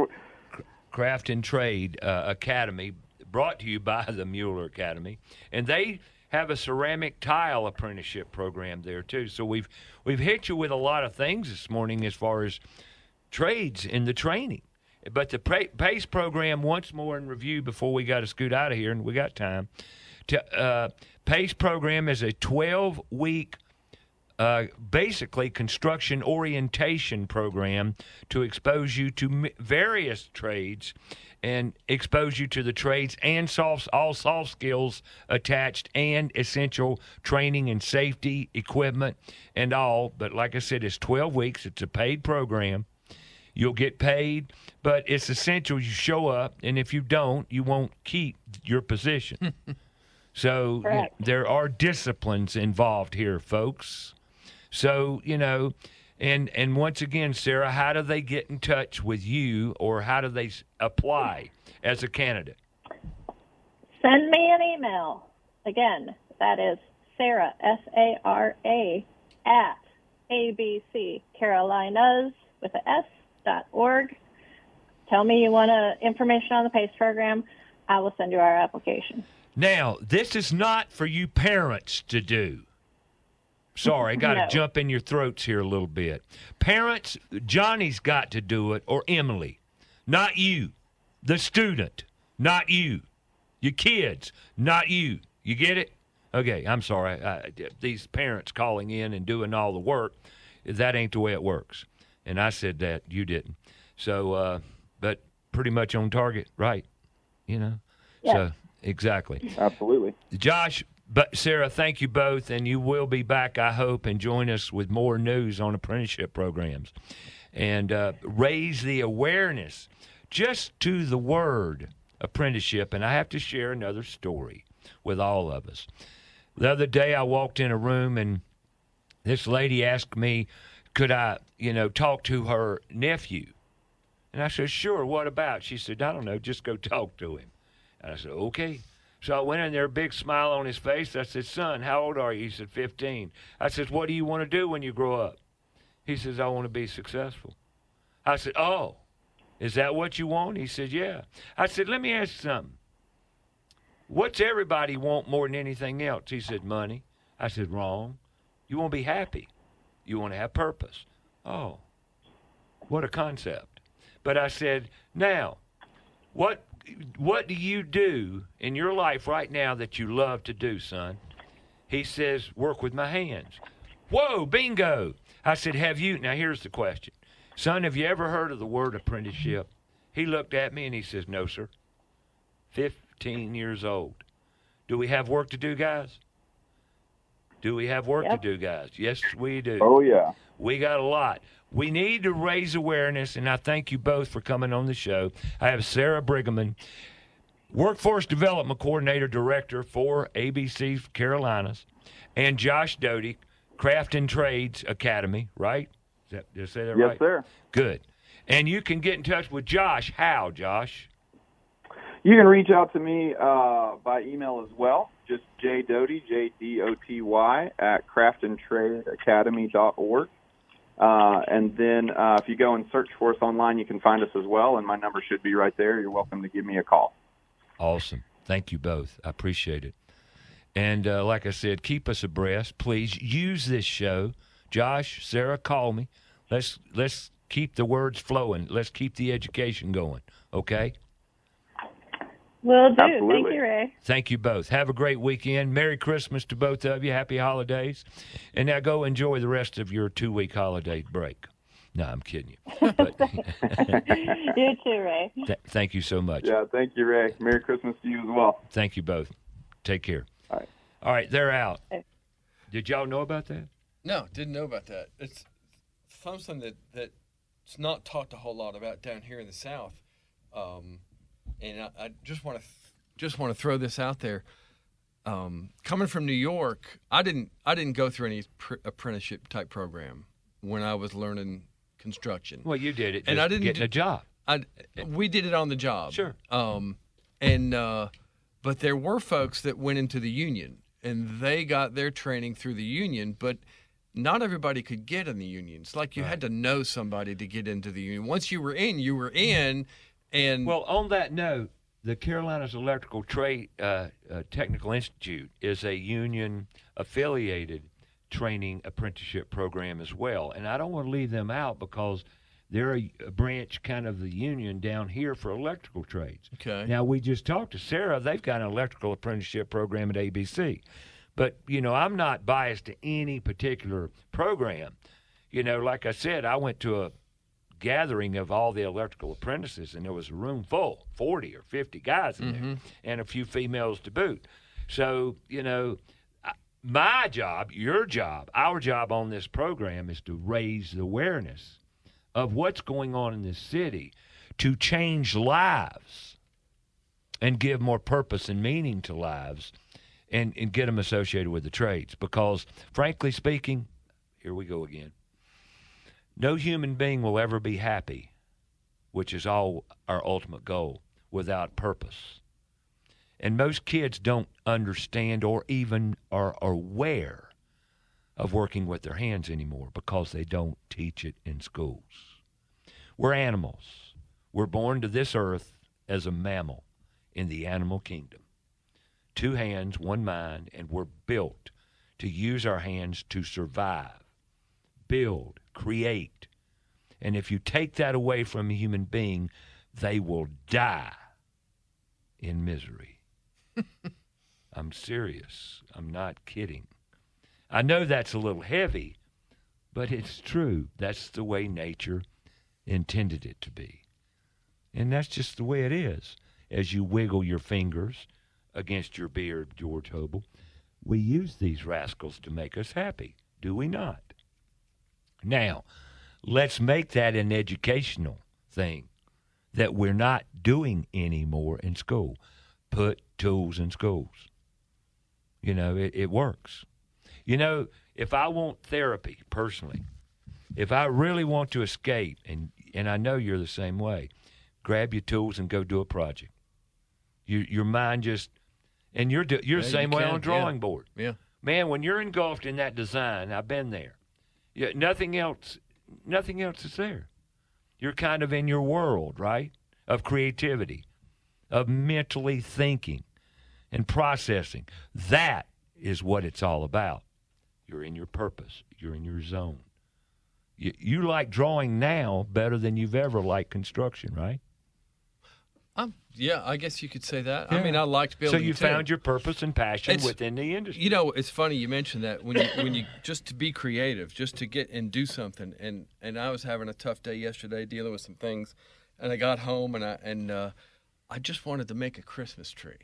Craft and Trade uh, Academy, brought to you by the Mueller Academy. And they have a ceramic tile apprenticeship program there too. So we've we've hit you with a lot of things this morning as far as trades in the training. But the PACE program, once more in review before we got to scoot out of here, and we got time. To, uh, PACE program is a twelve-week, uh, basically construction orientation program to expose you to m- various trades and expose you to the trades and soft, all soft skills attached and essential training and safety, equipment, and all. But like I said, it's twelve weeks. It's a paid program. You'll get paid, but it's essential you show up, and if you don't, you won't keep your position. So Correct. There are disciplines involved here, folks. So, you know, and and once again, Sarah, how do they get in touch with you, or how do they apply as a candidate? Send me an email. Again, that is Sarah, S A R A, at A B C Carolinas with a S dot org. Tell me you want uh, information on the PACE program. I will send you our application. Now, this is not for you parents to do. Sorry, I got to No. jump in your throats here a little bit. Parents, Johnny's got to do it, or Emily. Not you. The student. Not you. Your kids. Not you. You get it? Okay, I'm sorry. I, these parents calling in and doing all the work, that ain't the way it works. And I said that. You didn't. So, uh, but pretty much on target, right? You know? Yes. So, exactly. Absolutely. Josh, but Sarah, thank you both, and you will be back, I hope, and join us with more news on apprenticeship programs and uh, raise the awareness just to the word apprenticeship. And I have to share another story with all of us. The other day I walked in a room, and this lady asked me, could I, you know, talk to her nephew? And I said, sure, what about? She said, I don't know, just go talk to him. And I said, okay. So I went in there, a big smile on his face. I said, son, how old are you? He said, fifteen. I said, what do you want to do when you grow up? He says, I want to be successful. I said, oh, is that what you want? He said, yeah. I said, let me ask you something. What's everybody want more than anything else? He said, money. I said, wrong. You want to be happy. You want to have purpose. Oh, what a concept. But I said, now, what what do you do in your life right now that you love to do, son? He says, work with my hands. Whoa, bingo. I said, have you, now here's the question. Son, have you ever heard of the word apprenticeship? He looked at me and he says, no, sir. fifteen years old. Do we have work to do, guys? Do we have work Yep. to do, guys? Yes, we do. Oh, yeah. We got a lot. We need to raise awareness, and I thank you both for coming on the show. I have Sarah Briggeman, Workforce Development Coordinator Director for A B C Carolinas, and Josh Doty, Craft and Trades Academy, right? Is that, did I say that Yes, right? sir. Good. And you can get in touch with Josh. How, Josh? You can reach out to me uh, by email as well. Just jdoty, J D O T Y, at craft and trade academy dot org. Uh, and then uh, if you go and search for us online, you can find us as well, and my number should be right there. You're welcome to give me a call. Awesome. Thank you both. I appreciate it. And uh, like I said, keep us abreast. Please use this show. Josh, Sarah, call me. Let's let's keep the words flowing. Let's keep the education going, okay? Will do. Absolutely. Thank you, Ray. Thank you both. Have a great weekend. Merry Christmas to both of you. Happy holidays. And now go enjoy the rest of your two-week holiday break. No, I'm kidding you. But You too, Ray. th- thank you so much. Yeah, thank you, Ray. Merry Christmas to you as well. Thank you both. Take care. All right. All right, they're out. Did y'all know about that? No, didn't know about that. It's something that that's not talked a whole lot about down here in the South. Um, and I, I just want to th- just want to throw this out there. Um, coming from New York, I didn't I didn't go through any pr- apprenticeship type program when I was learning construction. Well, you did it. And just I didn't getting do- a job. I we did it on the job. Sure. Um, and uh, but there were folks that went into the union and they got their training through the union, but not everybody could get in the union. It's like you Right. had to know somebody to get into the union. Once you were in, you were in. And Well, on that note, the Carolinas Electrical Trade uh, uh, Technical Institute is a union-affiliated training apprenticeship program as well. And I don't want to leave them out because they're a, a branch kind of the union down here for electrical trades. Okay. Now, we just talked to Sarah. They've got an electrical apprenticeship program at A B C. But, you know, I'm not biased to any particular program. You know, like I said, I went to a gathering of all the electrical apprentices, and there was a room full, forty or fifty guys in there, and a few females to boot. So, you know, I- my job, your job, our job on this program is to raise the awareness of what's going on in this city to change lives and give more purpose and meaning to lives and, and get them associated with the trades. Because, frankly speaking, here we go again. No human being will ever be happy, which is all our ultimate goal, without purpose. And most kids don't understand or even are aware of working with their hands anymore because they don't teach it in schools. We're animals. We're born to this earth as a mammal in the animal kingdom. Two hands, one mind, and we're built to use our hands to survive, build, create. And if you take that away from a human being, they will die in misery. I'm serious. I'm not kidding. I know that's a little heavy, but it's true. That's the way nature intended it to be. And that's just the way it is. As you wiggle your fingers against your beard, George Hobel, we use these rascals to make us happy, do we not? Now, let's make that an educational thing that we're not doing anymore in school. Put tools in schools. You know, it, it works. You know, if I want therapy personally, if I really want to escape, and, and I know you're the same way, grab your tools and go do a project. You, your mind just, and you're, do, you're Yeah, the same you way can, on a drawing yeah. board. Yeah. Man, when you're engulfed in that design, I've been there. Yeah, nothing else, nothing else is there. You're kind of in your world, right, of creativity, of mentally thinking and processing. That is what it's all about. You're in your purpose. You're in your zone. You, you like drawing now better than you've ever liked construction, right? Um, yeah, I guess you could say that. Yeah. I mean, I liked So building you too. found your purpose and passion It's- within the industry. You know, it's funny you mentioned that when you when you just to be creative, just to get and do something. And and I was having a tough day yesterday dealing with some things, and I got home and I and uh, I just wanted to make a Christmas tree.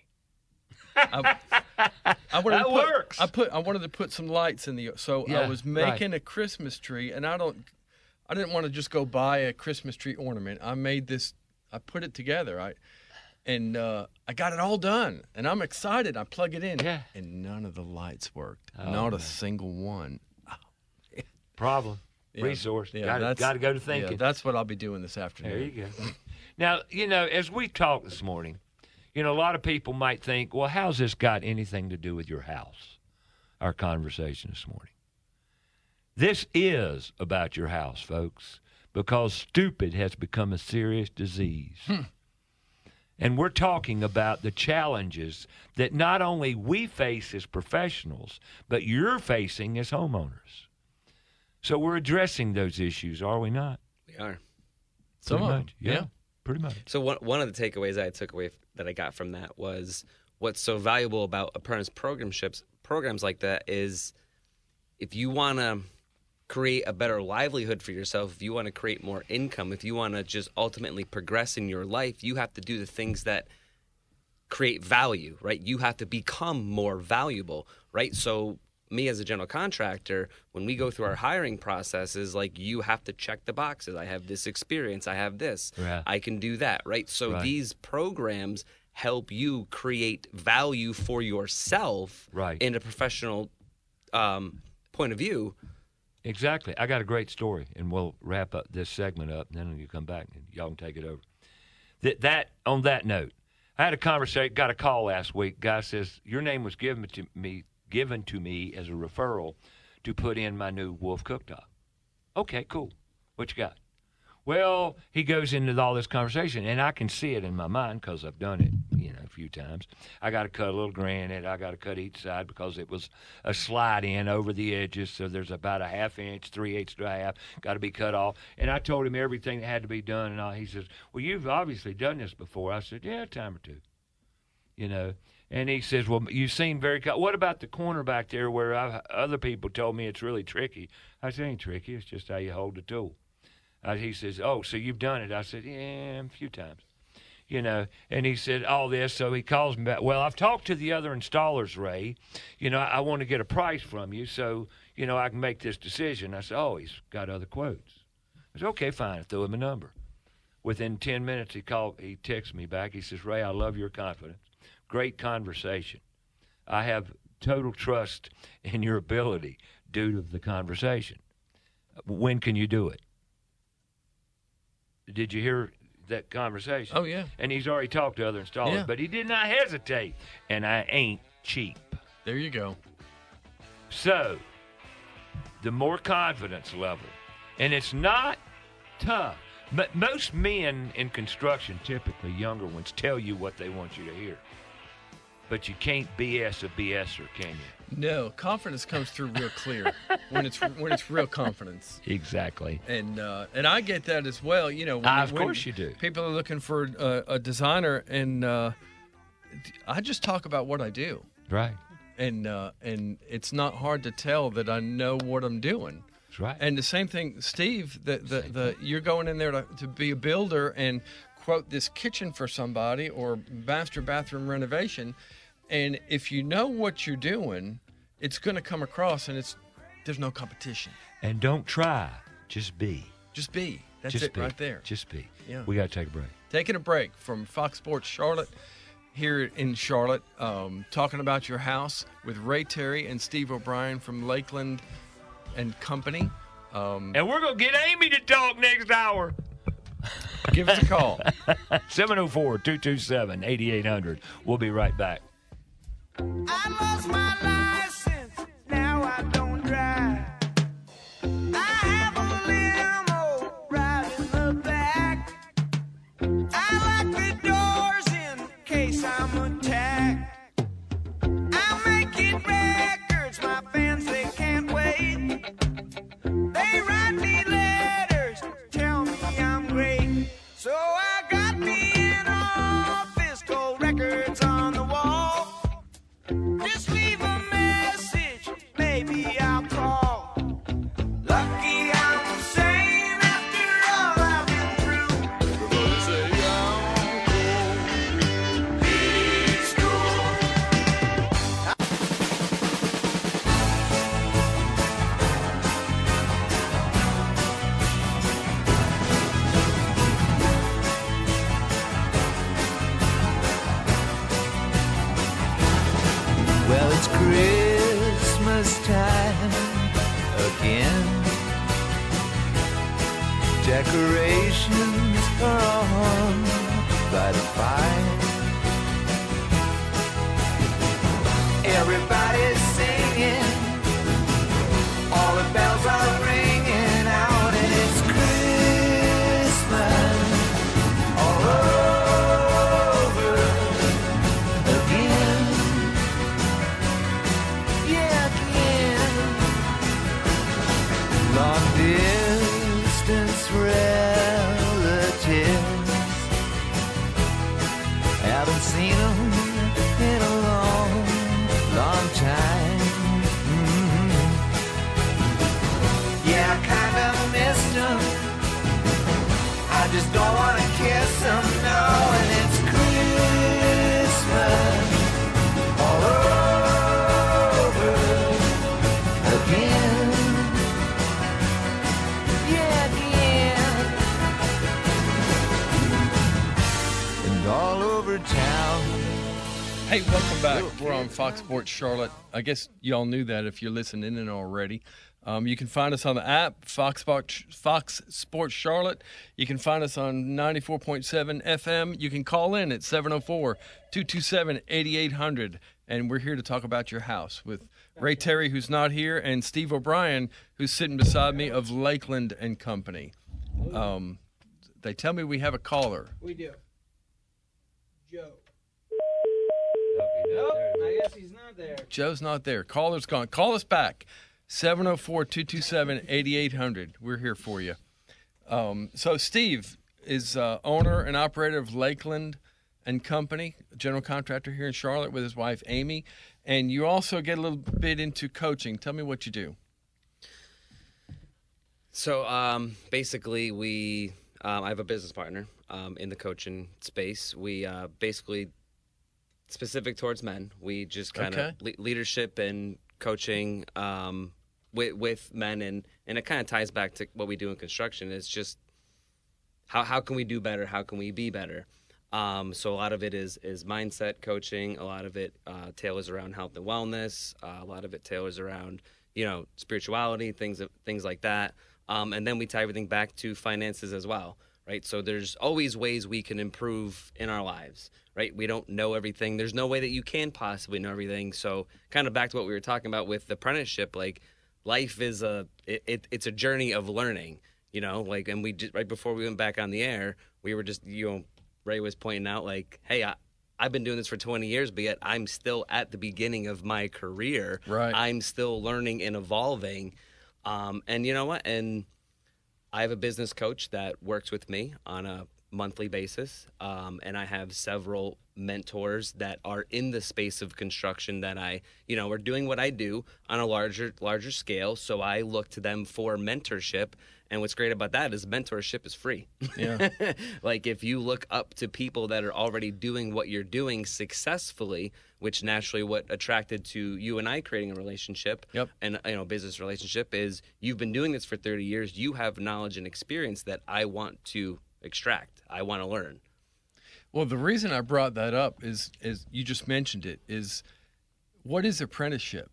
I, I wanted That to put, works. I put I wanted to put some lights in the so I Yeah, was right. making a Christmas tree, and I don't I didn't want to just go buy a Christmas tree ornament. I made this. I put it together. I. And uh, I got it all done, and I'm excited. I plug it in, Yeah. and none of the lights worked. Oh, Not a man. single one. Problem. Yeah. Resource. Yeah, Got that's- to go to thinking. Yeah, that's what I'll be doing this afternoon. There you go. Now, you know, as we talked this morning, you know, a lot of people might think, well, how's this got anything to do with your house? Our conversation this morning. This is about your house, folks, because stupid has become a serious disease. Hmm. And we're talking about the challenges that not only we face as professionals, but you're facing as homeowners. So we're addressing those issues, are we not? We are. Some Pretty of much, them, yeah. yeah. Pretty much. So one one of the takeaways I took away f- that I got from that was what's so valuable about apprentice programships programs like that is if you want to create a better livelihood for yourself, if you want to create more income, if you want to just ultimately progress in your life, you have to do the things that create value, right? You have to become more valuable, right? So me as a general contractor, when we go through our hiring processes, like you have to check the boxes. I have this experience. I have this. Right. I can do that, right? So Right. these programs help you create value for yourself Right. in a professional um, point of view. Exactly. I got a great story, and we'll wrap up this segment up, and then you come back and y'all can take it over. That, that on that note, I had a conversation, got a call last week. Guy says, your name was given to me given to me as a referral to put in my new Wolf cooktop. Okay, cool. What you got? Well, he goes into all this conversation, and I can see it in my mind because I've done it, you know, a few times. I got to cut a little granite. I got to cut each side because it was a slide in over the edges, so there's about a half inch, three eighths to a half, got to be cut off. And I told him everything that had to be done, and all. He says, well, you've obviously done this before. I said, yeah, a time or two, you know. And he says, well, you seem very – what about the corner back there where I've, other people told me it's really tricky? I said, it ain't tricky. It's just how you hold the tool. Uh, he says, oh, so you've done it. I said, yeah, a few times. You know, and he said all this, so he calls me back. Well, I've talked to the other installers, Ray. You know, I, I want to get a price from you so, you know, I can make this decision. I said, oh, he's got other quotes. I said, okay, fine. I threw him a number. Within ten minutes, he called. He texted me back. He says, Ray, I love your confidence. Great conversation. I have total trust in your ability due to the conversation. When can you do it? Did you hear that conversation? Oh, yeah. And he's already talked to other installers, Yeah. but he did not hesitate. And I ain't cheap. There you go. So, the more confidence level. And it's not tough. But most men in construction, typically younger ones, tell you what they want you to hear. But you can't B S a BSer, can you? No, confidence comes through real clear when it's when it's real confidence. Exactly. And uh, and I get that as well. You know, when, Ah, of when course you do. People are looking for a, a designer, and uh, I just talk about what I do. Right. And uh, and it's not hard to tell that I know what I'm doing. That's right. And the same thing, Steve. The the, the you're going in there to, to be a builder and quote this kitchen for somebody or master bathroom renovation. And if you know what you're doing, it's going to come across, and it's there's no competition. And don't try, just be. Just be. That's just it be. right there. Just be. Yeah. We got to take a break. Taking a break from Fox Sports Charlotte here in Charlotte, um, talking about your house with Ray Terry and Steve O'Brien from Lakeland and Company. Um, And we're going to get Amy to talk next hour. Give us a call. seven oh four, two two seven, eight eight hundred. We'll be right back. I lost my license, now I don't drive. I have a limo right in the back. I lock the doors in case I'm attacked. I'm making records, my fans, they can't wait. They write me letters, tell me I'm great. So I got me an office, gold records on the wall. Just leave a message, maybe I'll call. Lucky I'm sane after all I've been through. Everybody say I'm cool. He's cool. Well, it's Christmas time again. Decorations are on by the fire. Everybody's singing. All the bells are Welcome back. We're on Fox Sports Charlotte. I guess y'all knew that if you're listening in already. Um, you can find us on the app, Fox Sports, Fox Sports Charlotte. You can find us on ninety-four point seven F M. You can call in at seven oh four, two two seven, eight eight hundred. And we're here to talk about your house with Ray Terry, who's not here, and Steve O'Brien, who's sitting beside me of Lakeland and Company. Um, they tell me we have a caller. We do. Joe. Nope, I guess he's not there. Joe's not there. Caller's gone. Call us back. seven oh four, two two seven, eight eight hundred. We're here for you. Um, so Steve is uh, owner and operator of Lakeland and Company, general contractor here in Charlotte with his wife, Amy. And you also get a little bit into coaching. Tell me what you do. So um, basically, we um, I have a business partner um, in the coaching space. We uh, basically, specific towards men, we just kind of Okay. le- leadership and coaching um, with, with men. And, and it kind of ties back to what we do in construction. It's just how, how can we do better? How can we be better? Um, so a lot of it is is mindset coaching. A lot of it uh, tailors around health and wellness. Uh, a lot of it tailors around, you know, spirituality, things things like that. Um, and then we tie everything back to finances as well, right? So there's always ways we can improve in our lives, right? We don't know everything. There's no way that you can possibly know everything. So kind of back to what we were talking about with the apprenticeship, like life is a it, it, it's a journey of learning, you know, like, and we just, right before we went back on the air, we were just, you know, Ray was pointing out, like, hey, I, I've been doing this for twenty years, but yet I'm still at the beginning of my career. Right. I'm still learning and evolving. Um, and you know what? And I have a business coach that works with me on a monthly basis. Um, and I have several mentors that are in the space of construction that I, you know, are doing what I do on a larger, larger scale. So I look to them for mentorship. And what's great about that is mentorship is free. Yeah. Like if you look up to people that are already doing what you're doing successfully, which naturally what attracted to you and I creating a relationship Yep. and you know business relationship is you've been doing this for thirty years. You have knowledge and experience that I want to extract. I want to learn. Well, the reason I brought that up is, is you just mentioned it, is what is apprenticeship?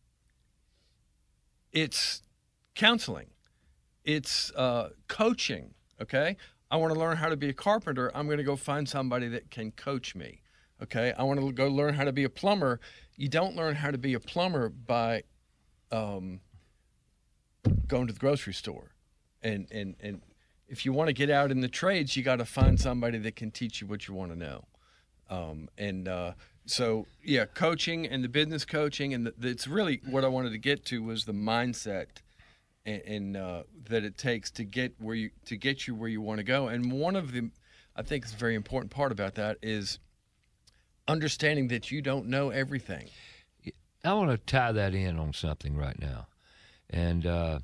It's counseling. It's uh, coaching, okay? I want to learn how to be a carpenter. I'm going to go find somebody that can coach me, okay? I want to go learn how to be a plumber. You don't learn how to be a plumber by um, going to the grocery store. And, and, and if you want to get out in the trades, you got to find somebody that can teach you what you want to know. Um, and uh, so, yeah, coaching and the business coaching, and the, it's really what I wanted to get to was the mindset and, and uh, that it takes to get where you to get you where you want to go. And one of the, I think, is a very important part about that is understanding that you don't know everything. I want to tie that in on something right now, and uh,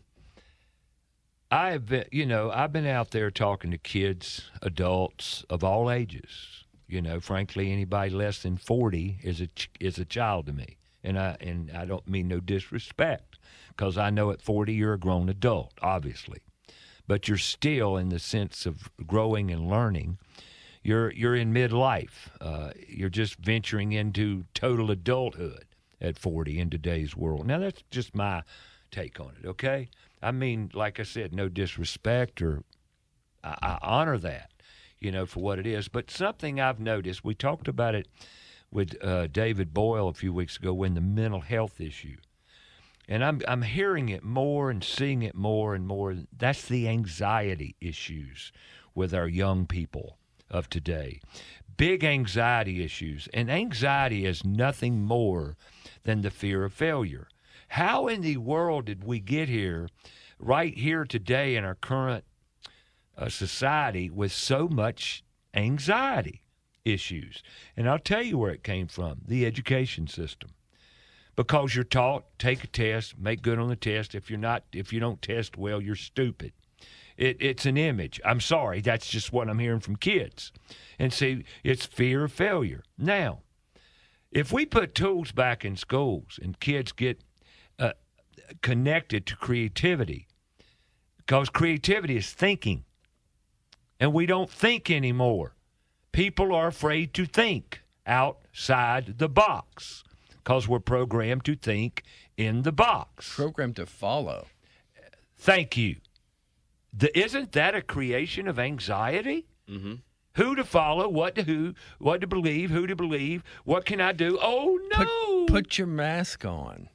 I've been, you know, I've been out there talking to kids, adults of all ages. You know, frankly, anybody less than forty is a ch- is a child to me, and I and I don't mean no disrespect, because I know at forty you're a grown adult, obviously, but you're still in the sense of growing and learning. You're you're in midlife. Uh, you're just venturing into total adulthood at forty in today's world. Now that's just my take on it. Okay, I mean, like I said, no disrespect, or I, I honor that, you know, for what it is. But something I've noticed, we talked about it with uh, David Boyle a few weeks ago, when the mental health issue, and I'm I'm hearing it more and seeing it more and more. That's the anxiety issues with our young people of today. Big anxiety issues, and anxiety is nothing more than the fear of failure. How in the world did we get here, right here today in our current uh, society, with so much anxiety issues? And I'll tell you where it came from: the education system. Because you're taught, take a test, make good on the test. If you're not, if you don't test well, you're stupid. It, it's an image. I'm sorry, that's just what I'm hearing from kids. And see, it's fear of failure. Now, if we put tools back in schools and kids get uh, connected to creativity, because creativity is thinking, and we don't think anymore. People are afraid to think outside the box because we're programmed to think in the box. Programmed to follow. Thank you. The, isn't that a creation of anxiety? Mm-hmm. Who to follow, what to who, what to believe, who to believe, what can I do? Oh, no. Put, put your mask on.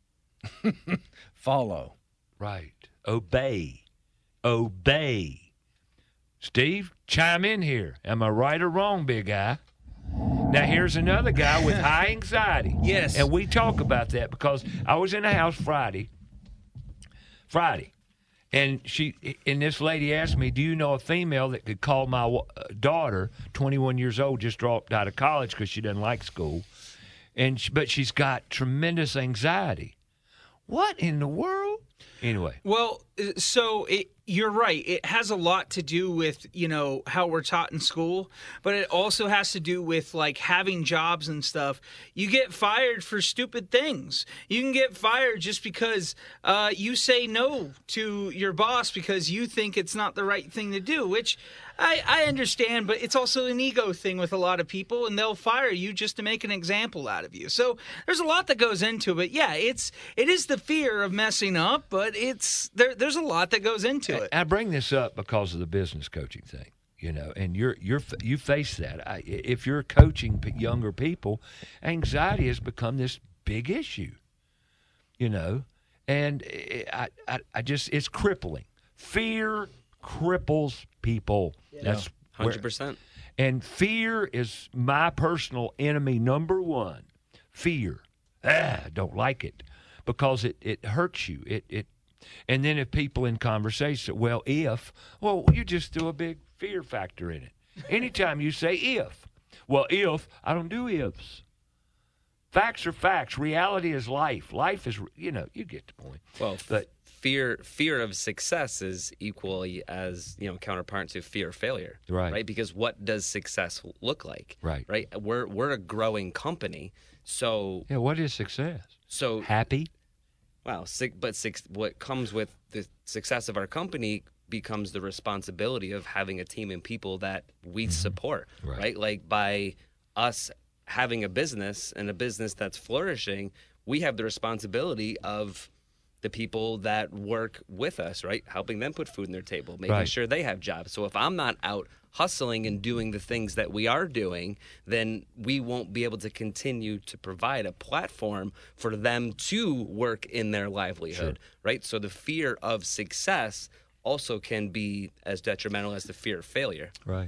Follow. Right. Obey. Obey. Steve, chime in here. Am I right or wrong, big guy? Now, here's another guy with high anxiety. Yes. And we talk about that because I was in the house Friday. Friday. And she and this lady asked me, do you know a female that could call my uh, daughter, twenty-one years old, just dropped out of college because she doesn't like school, and she, but she's got tremendous anxiety. What in the world? Anyway. Well, so it, you're right. It has a lot to do with, you know, how we're taught in school, but it also has to do with like having jobs and stuff. You get fired for stupid things. You can get fired just because uh, you say no to your boss because you think it's not the right thing to do, which I, I understand, but it's also an ego thing with a lot of people, and they'll fire you just to make an example out of you. So there's a lot that goes into it. Yeah, it's it is the fear of messing up, but it's there. There's a lot that goes into it. I bring this up because of the business coaching thing, you know, and you're you're you face that. I, if you're coaching p- younger people, anxiety has become this big issue, you know, and I I, I just it's crippling. Fear cripples people. Yeah. That's one hundred percent. And fear is my personal enemy number one. Fear. Ah, I don't like it because it, it hurts you. It it and then if people in conversation, well, if, well, you just throw a big fear factor in it. Anytime you say if, well, if, I don't do ifs. Facts are facts. Reality is life. Life is, you know, you get the point. Well, but fear fear of success is equally as, you know, counterpart to fear of failure. Right. Right? Because what does success look like? Right. Right? We're we're a growing company. So yeah, what is success? So happy? Wow, sick but six what comes with the success of our company becomes the responsibility of having a team and people that we support. Right. Right? Like by us having a business and a business that's flourishing, we have the responsibility of the people that work with us, right? Helping them put food on their table, making Right. sure they have jobs. So if I'm not out hustling and doing the things that we are doing, then we won't be able to continue to provide a platform for them to work in their livelihood, right? So the fear of success also can be as detrimental as the fear of failure. Right.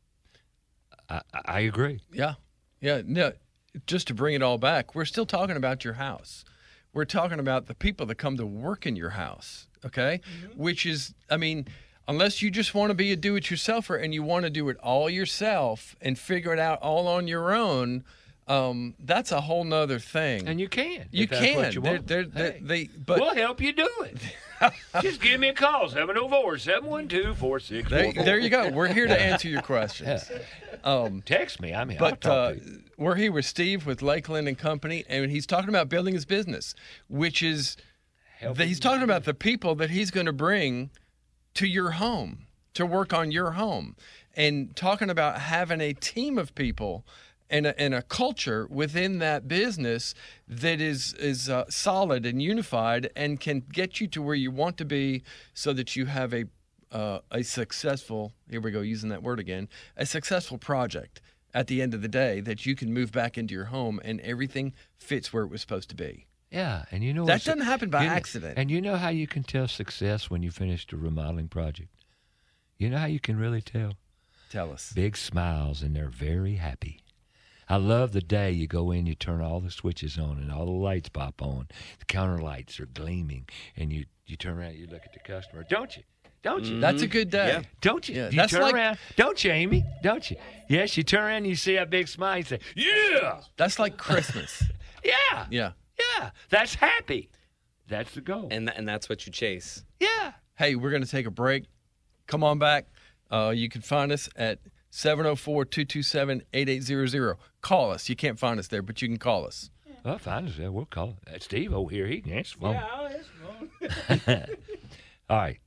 I, I agree. Yeah. Yeah. No, just to bring it all back, we're still talking about your house. We're talking about the people that come to work in your house, okay? Mm-hmm. Which is, I mean, unless you just want to be a do-it-yourselfer and you want to do it all yourself and figure it out all on your own, um, that's a whole nother thing. And you can. You if that's can. what you They're, want. they're, they're, Hey, they, but we'll help you do it. Just give me a call, seven oh four, seven one two, four six four four. there, there you go. We're here to answer your questions. Um, Text me. I'm here. But I'll talk uh, to you. we're here with Steve with Lakeland and Company, and he's talking about building his business, which is the, he's talking about the people that he's going to bring to your home to work on your home, and talking about having a team of people and a, and a culture within that business that is is uh, solid and unified and can get you to where you want to be, so that you have a uh, a successful, here we go, using that word again, a successful project at the end of the day that you can move back into your home and everything fits where it was supposed to be. Yeah, and you know That what's- doesn't happen by you know- accident. And you know how you can tell success when you finished a remodeling project? You know how you can really tell? Tell us. Big smiles, and they're very happy. I love the day you go in, you turn all the switches on, and all the lights pop on. The counter lights are gleaming, and you, you turn around, you look at the customer, don't you? Don't you? That's a good day. Yeah. Don't you? Yeah, you that's turn like- around, don't you, Amy? Don't you? Yes, you turn around and you see a big smile, you say, yeah! That's like Christmas. Yeah! Yeah. Yeah! That's happy. That's the goal. And th- and that's what you chase. Yeah. Hey, we're going to take a break. Come on back. Uh, you can find us at seven oh four, two two seven, eight eight zero zero. Call us. You can't find us there, but you can call us. Well, find us there. We'll call it. Steve over here, he can answer the phone. Yeah, I'll answer the phone. All right.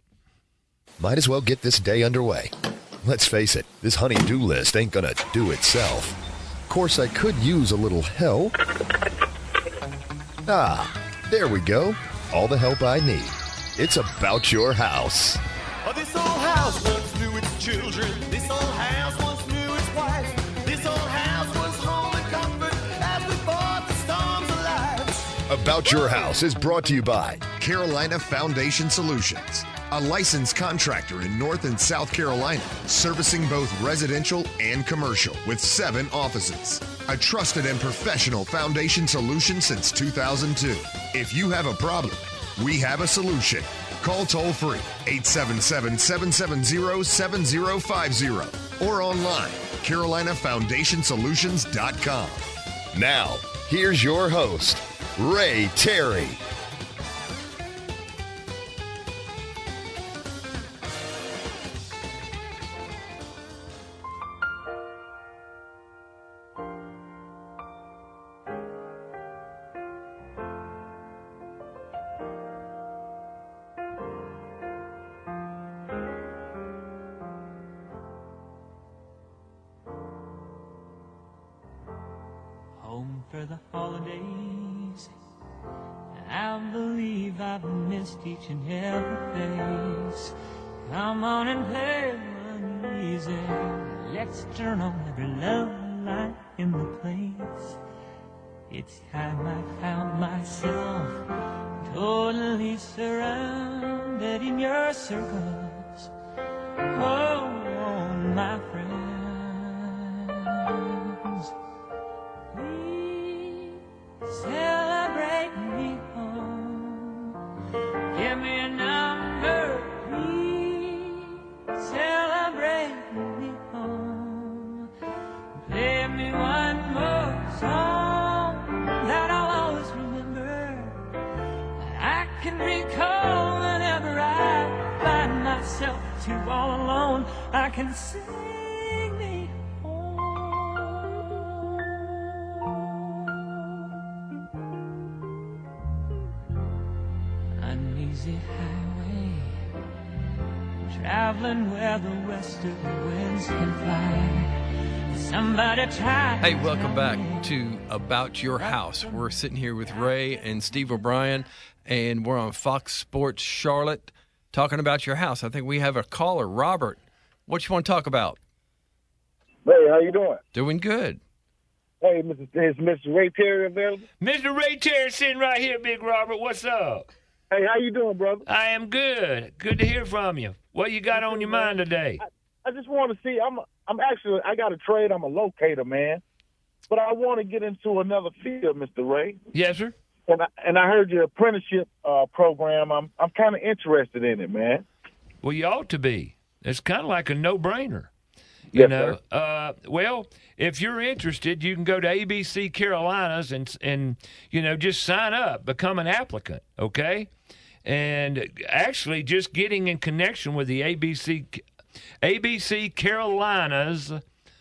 Might as well get this day underway. Let's face it, this honey-do list ain't gonna do itself. Of course, I could use a little help. Ah, there we go. All the help I need. It's About Your House. Oh, this old house once knew its children. This old house once knew its wife. This old house was home and comfort as we fought the storms of life. About Your House is brought to you by Carolina Foundation Solutions, a licensed contractor in North and South Carolina, servicing both residential and commercial with seven offices. A trusted and professional foundation solution since two thousand two. If you have a problem, we have a solution. Call toll free eight seven seven, seven seven zero, seven zero five zero or online carolina foundation solutions dot com. Now, here's your host, Ray Terry. Home for the holidays. I believe I've missed each and every face. Come on and play one easy. Let's turn on every love light in the place. It's time I found myself totally surrounded in your circles. Oh, my friends. Celebrate me home. Give me a number, please. Celebrate me home. Play me one more song that I'll always remember. I can recall whenever I find myself too all alone. I can sing me uneasy highway, traveling where the western winds can fly. Somebody try. Hey, welcome back to About Your House. We're sitting here with Ray and Steve O'Brien, and we're on Fox Sports Charlotte talking about your house. I think we have a caller, Robert. What you want to talk about? Hey, how you doing? Doing good. Hey, Missus is Mister Ray Terry available? Mister Ray Terry sitting right here, Big Robert. What's up? Hey, how you doing, brother? I am good. Good to hear from you. What you got on your mind today? I, I just want to see. I'm I'm actually I got a trade. I'm a locator, man, but I want to get into another field, Mister Ray. Yes, sir. And I, and I heard your apprenticeship uh, program. I'm I'm kind of interested in it, man. Well, you ought to be. It's kind of like a no-brainer. You Yes, know, sir. uh, well, if you're interested, you can go to A B C Carolinas and and you know just sign up, become an applicant, okay? And actually, just getting in connection with the A B C A B C Carolinas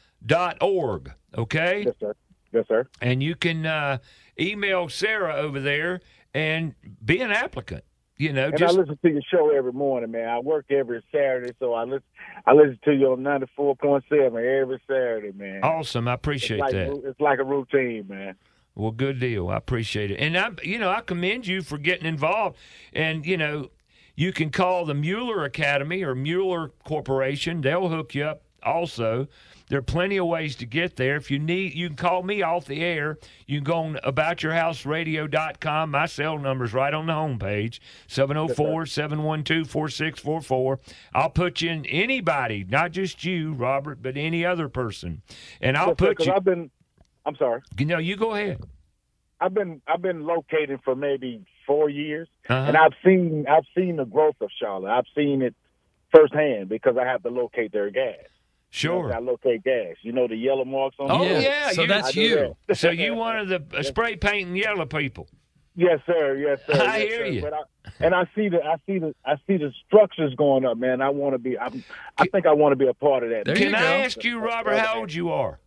dot org, okay? Yes, sir. Yes, sir. And you can uh, email Sarah over there and be an applicant. You know, And just I listen to your show every morning, man. I work every Saturday, so I listen. I listen to you on ninety-four point seven every Saturday, man. awesome. I appreciate it's like, that. ru- It's like a routine, man. Well, good deal. I appreciate it. And, I, you know, I commend you for getting involved. And, you know, you can call the Mueller Academy or Mueller Corporation. They'll hook you up also. There are plenty of ways to get there. If you need, you can call me off the air. You can go on about your house radio dot com. My cell number's right on the homepage, seven oh four, seven one two, four six four four. I'll put you in anybody, not just you, Robert, but any other person. And I'll Yes, sir, put 'cause you. I've been. I'm sorry. You know, you go ahead. I've been I've been locating for maybe four years, Uh-huh. and I've seen I've seen the growth of Charlotte. I've seen it firsthand because I have to locate their gas. Sure. You know, I locate gas. You know the yellow marks on. Oh, the yeah. I do that. So you one of the uh, spray painting yellow people. Yes, sir. Yes, sir. I yes, hear sir. you. But I, and I see the I see the I see the structures going up, man. I want to be. I'm, I think I want to be a part of that. Can I ask you, Robert, how old you are?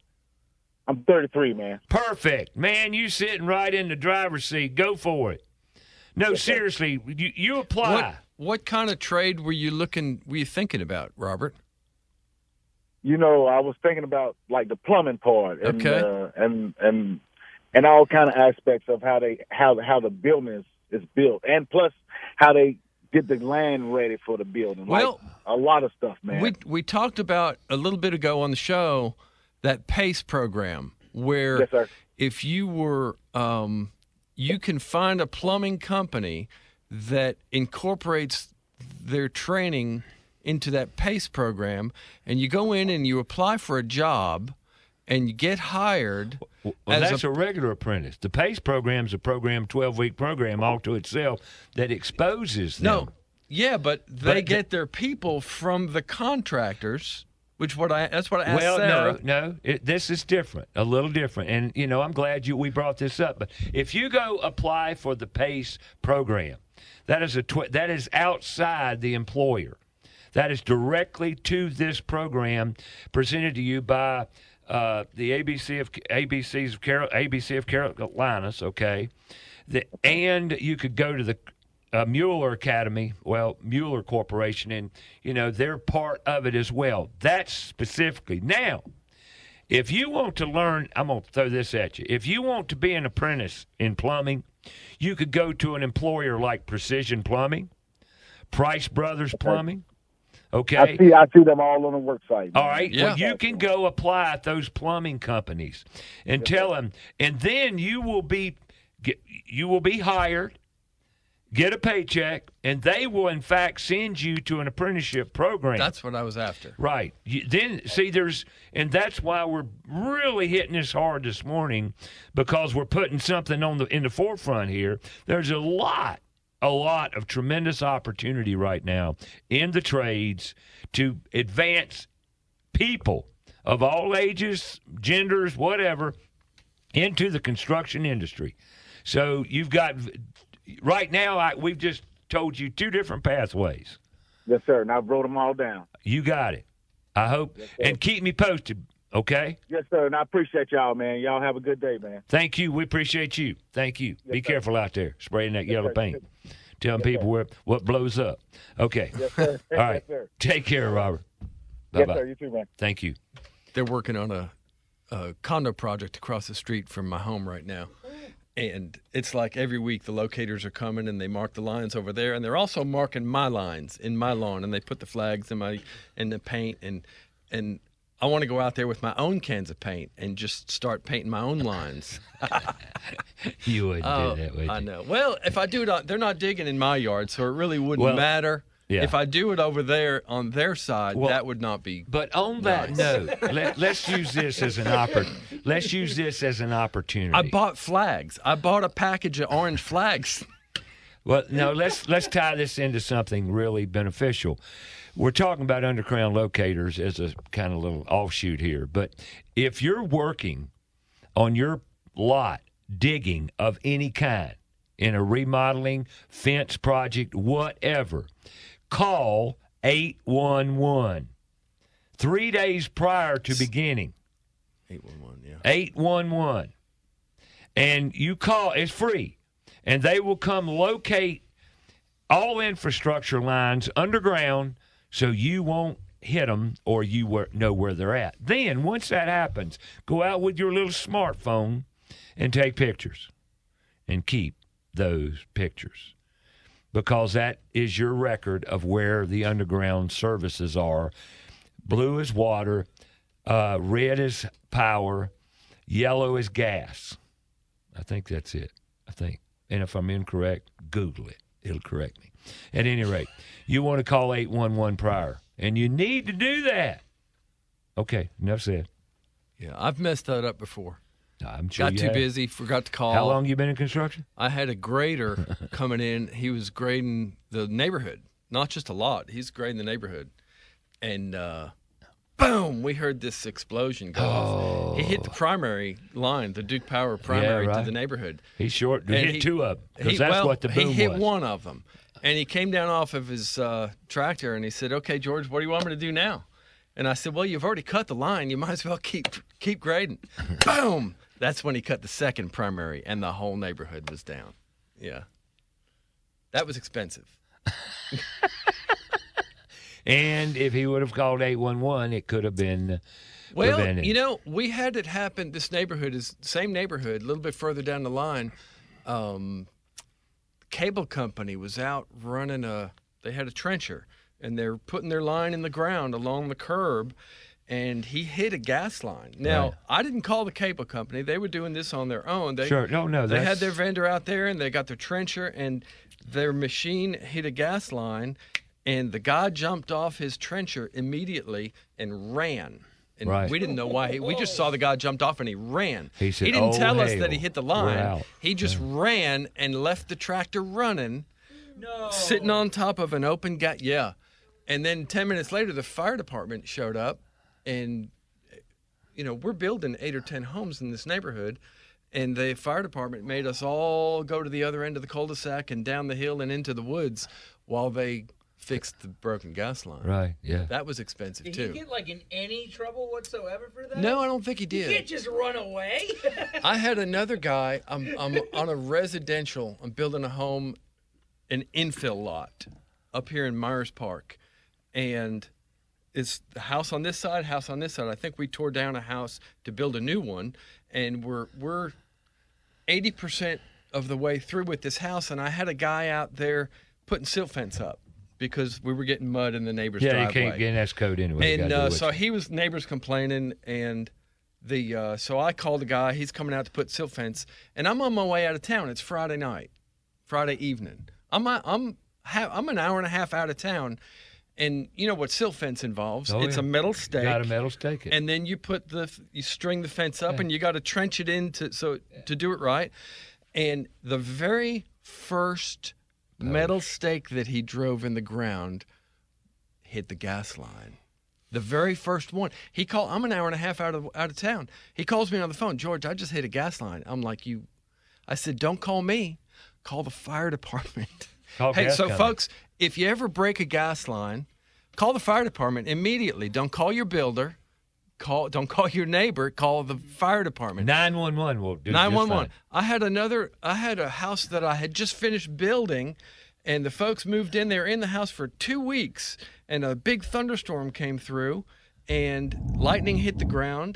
I'm thirty-three, man. Perfect. Man, you sitting right in the driver's seat. Go for it. No, seriously, you, you apply. What, what kind of trade were you looking? Were you thinking about, Robert? you know, I was thinking about like the plumbing part, and Okay. uh, and and and all kind of aspects of how they how how the building is, is built, and plus how they get the land ready for the building. Well, like, a lot of stuff, man. We we talked about a little bit ago on the show that PACE program where Yes, sir. if you were um, you can find a plumbing company that incorporates their training into that PACE program, and you go in and you apply for a job and you get hired. Well, as that's a, regular apprentice. The PACE program is a program, twelve-week program all to itself that exposes them. No, yeah, but they But- get their people from the contractors, which what I that's what I asked Well, Sarah. no, no. It, this is different, a little different. And, you know, I'm glad you we brought this up. But if you go apply for the PACE program, that is a tw- that is outside the employer. That is directly to this program presented to you by uh, the A B C of A B C's of Carol, A B C of Carolinas. Okay, the, and you could go to the uh, Mueller Academy, well, Mueller Corporation, and you know they're part of it as well. That's specifically now. If you want to learn, I'm going to throw this at you. If you want to be an apprentice in plumbing, you could go to an employer like Precision Plumbing, Price Brothers Plumbing. Okay. I see I see them all on the work site. All right. Well, you can go apply at those plumbing companies and tell them, and then you will be get, you will be hired, get a paycheck, and they will in fact send you to an apprenticeship program. That's what I was after. Right. You, then see, there's, and that's why we're really hitting this hard this morning, because we're putting something on the in the forefront here. There's a lot. A lot of tremendous opportunity right now in the trades to advance people of all ages, genders, whatever, into the construction industry. So you've got, right now, I, we've just told you two different pathways. Yes, sir. And I wrote them all down. You got it. I hope. Yes, and keep me posted, okay? Yes, sir. And I appreciate y'all, man. Y'all have a good day, man. Thank you. We appreciate you. Thank you. Yes, Be sir. careful out there spraying that Yes, yellow sir. paint. Telling Yes, people sir. where what blows up. Okay. Yes, sir. All right. Yes, sir. Take care, Robert. Yes, Bye-bye. sir. You too, man. Thank you. They're working on a, a condo project across the street from my home right now. And it's like every week the locators are coming and they mark the lines over there, and they're also marking my lines in my lawn, and they put the flags in my in the paint, and and I want to go out there with my own cans of paint and just start painting my own lines. You wouldn't Oh, do that, would you? I know. Well, if I do it, on, they're not digging in my yard, so it really wouldn't Well, matter. yeah. If I do it over there on their side, Well, that would not be. But on that nice. note, let, let's use this as an oppor- Let's use this as an opportunity. I bought flags. I bought a package of orange flags. Well, no, let's let's tie this into something really beneficial. We're talking about underground locators as a kind of little offshoot here, but if you're working on your lot digging of any kind in a remodeling, fence project, whatever, call eight one one. Three days prior to beginning. eight one one, yeah. eight one one. And you call, it's free. And they will come locate all infrastructure lines underground so you won't hit them or you were, know where they're at. Then, once that happens, go out with your little smartphone and take pictures and keep those pictures, because that is your record of where the underground services are. Blue is water, uh, red is power, yellow is gas. I think that's it. I think. And if I'm incorrect, Google it. It'll correct me. At any rate, you want to call eight one one prior, and you need to do that. Okay, enough said. Yeah, I've messed that up before. I'm sure Got you too have. busy, forgot to call. How long you been in construction? I had a grader coming in. He was grading the neighborhood, not just a lot. He's grading the neighborhood. And uh, boom, we heard this explosion go off. He hit the primary line, the Duke Power primary Yeah, to right. the neighborhood. He's short. He And hit he- two of them, because he- that's well, what the boom He hit was. one of them. And he came down off of his uh, tractor, and he said, okay, George, what do you want me to do now? And I said, well, you've already cut the line. You might as well keep keep grading. Boom! That's when he cut the second primary, and the whole neighborhood was down. Yeah. That was expensive. And if he would have called eight one one, it could have been Well, prevented. you know, we had it happen. This neighborhood is same neighborhood, a little bit further down the line. Um, cable company was out running a. They had a trencher, and they're putting their line in the ground along the curb, and he hit a gas line. Now, Right. I didn't call the cable company; they were doing this on their own. They, Sure. No, no, They had that's- their vendor out there, and they got their trencher, and their machine hit a gas line, and the guy jumped off his trencher immediately and ran. And Right. we didn't know why. He, we just saw the guy jumped off and he ran. He said, didn't "Oh, tell us hell, that he hit the we're line. out." He just ran and left the tractor running, sitting on top of an open gate. Yeah. And then ten minutes later, the fire department showed up. And, you know, we're building eight or ten homes in this neighborhood. And the fire department made us all go to the other end of the cul-de-sac and down the hill and into the woods while they fixed the broken gas line. Right, yeah. That was expensive, Did too. he get like in any trouble whatsoever for that? No, I don't think he You did. can't just run away. I had another guy. I'm, I'm on a residential. I'm building a home, an infill lot up here in Myers Park, and it's the house on this side, house on this side. I think we tore down a house to build a new one, and we're we're eighty percent of the way through with this house, and I had a guy out there putting silt fence up because we were getting mud in the neighbor's Yeah, driveway. you can't get in that code anyway. You And gotta do uh, what so you- he was neighbors complaining, and the uh, so I called the guy. He's coming out to put silt fence, and I'm on my way out of town. It's Friday night, Friday evening. I'm I'm ha- I'm an hour and a half out of town, and you know what silt fence involves? Oh, it's yeah. a metal stake. Got a metal stake it. And then you put the you string the fence up, Yeah. and you got to trench it in to so to do it right. And the very first metal stake that he drove in the ground hit the gas line. The very first one. He called. I'm an hour and a half out of out of town. He calls me on the phone. George, I just hit a gas line. I'm like, you. I said, don't call me. Call the fire department. Call hey, gas so company. folks, if you ever break a gas line, call the fire department immediately. Don't call your builder. Call. Don't call your neighbor. Call the fire department. nine one one will do nine one just one. fine. I had another. I had a house that I had just finished building, and the folks moved in. They were in the house for two weeks, and a big thunderstorm came through, and lightning hit the ground,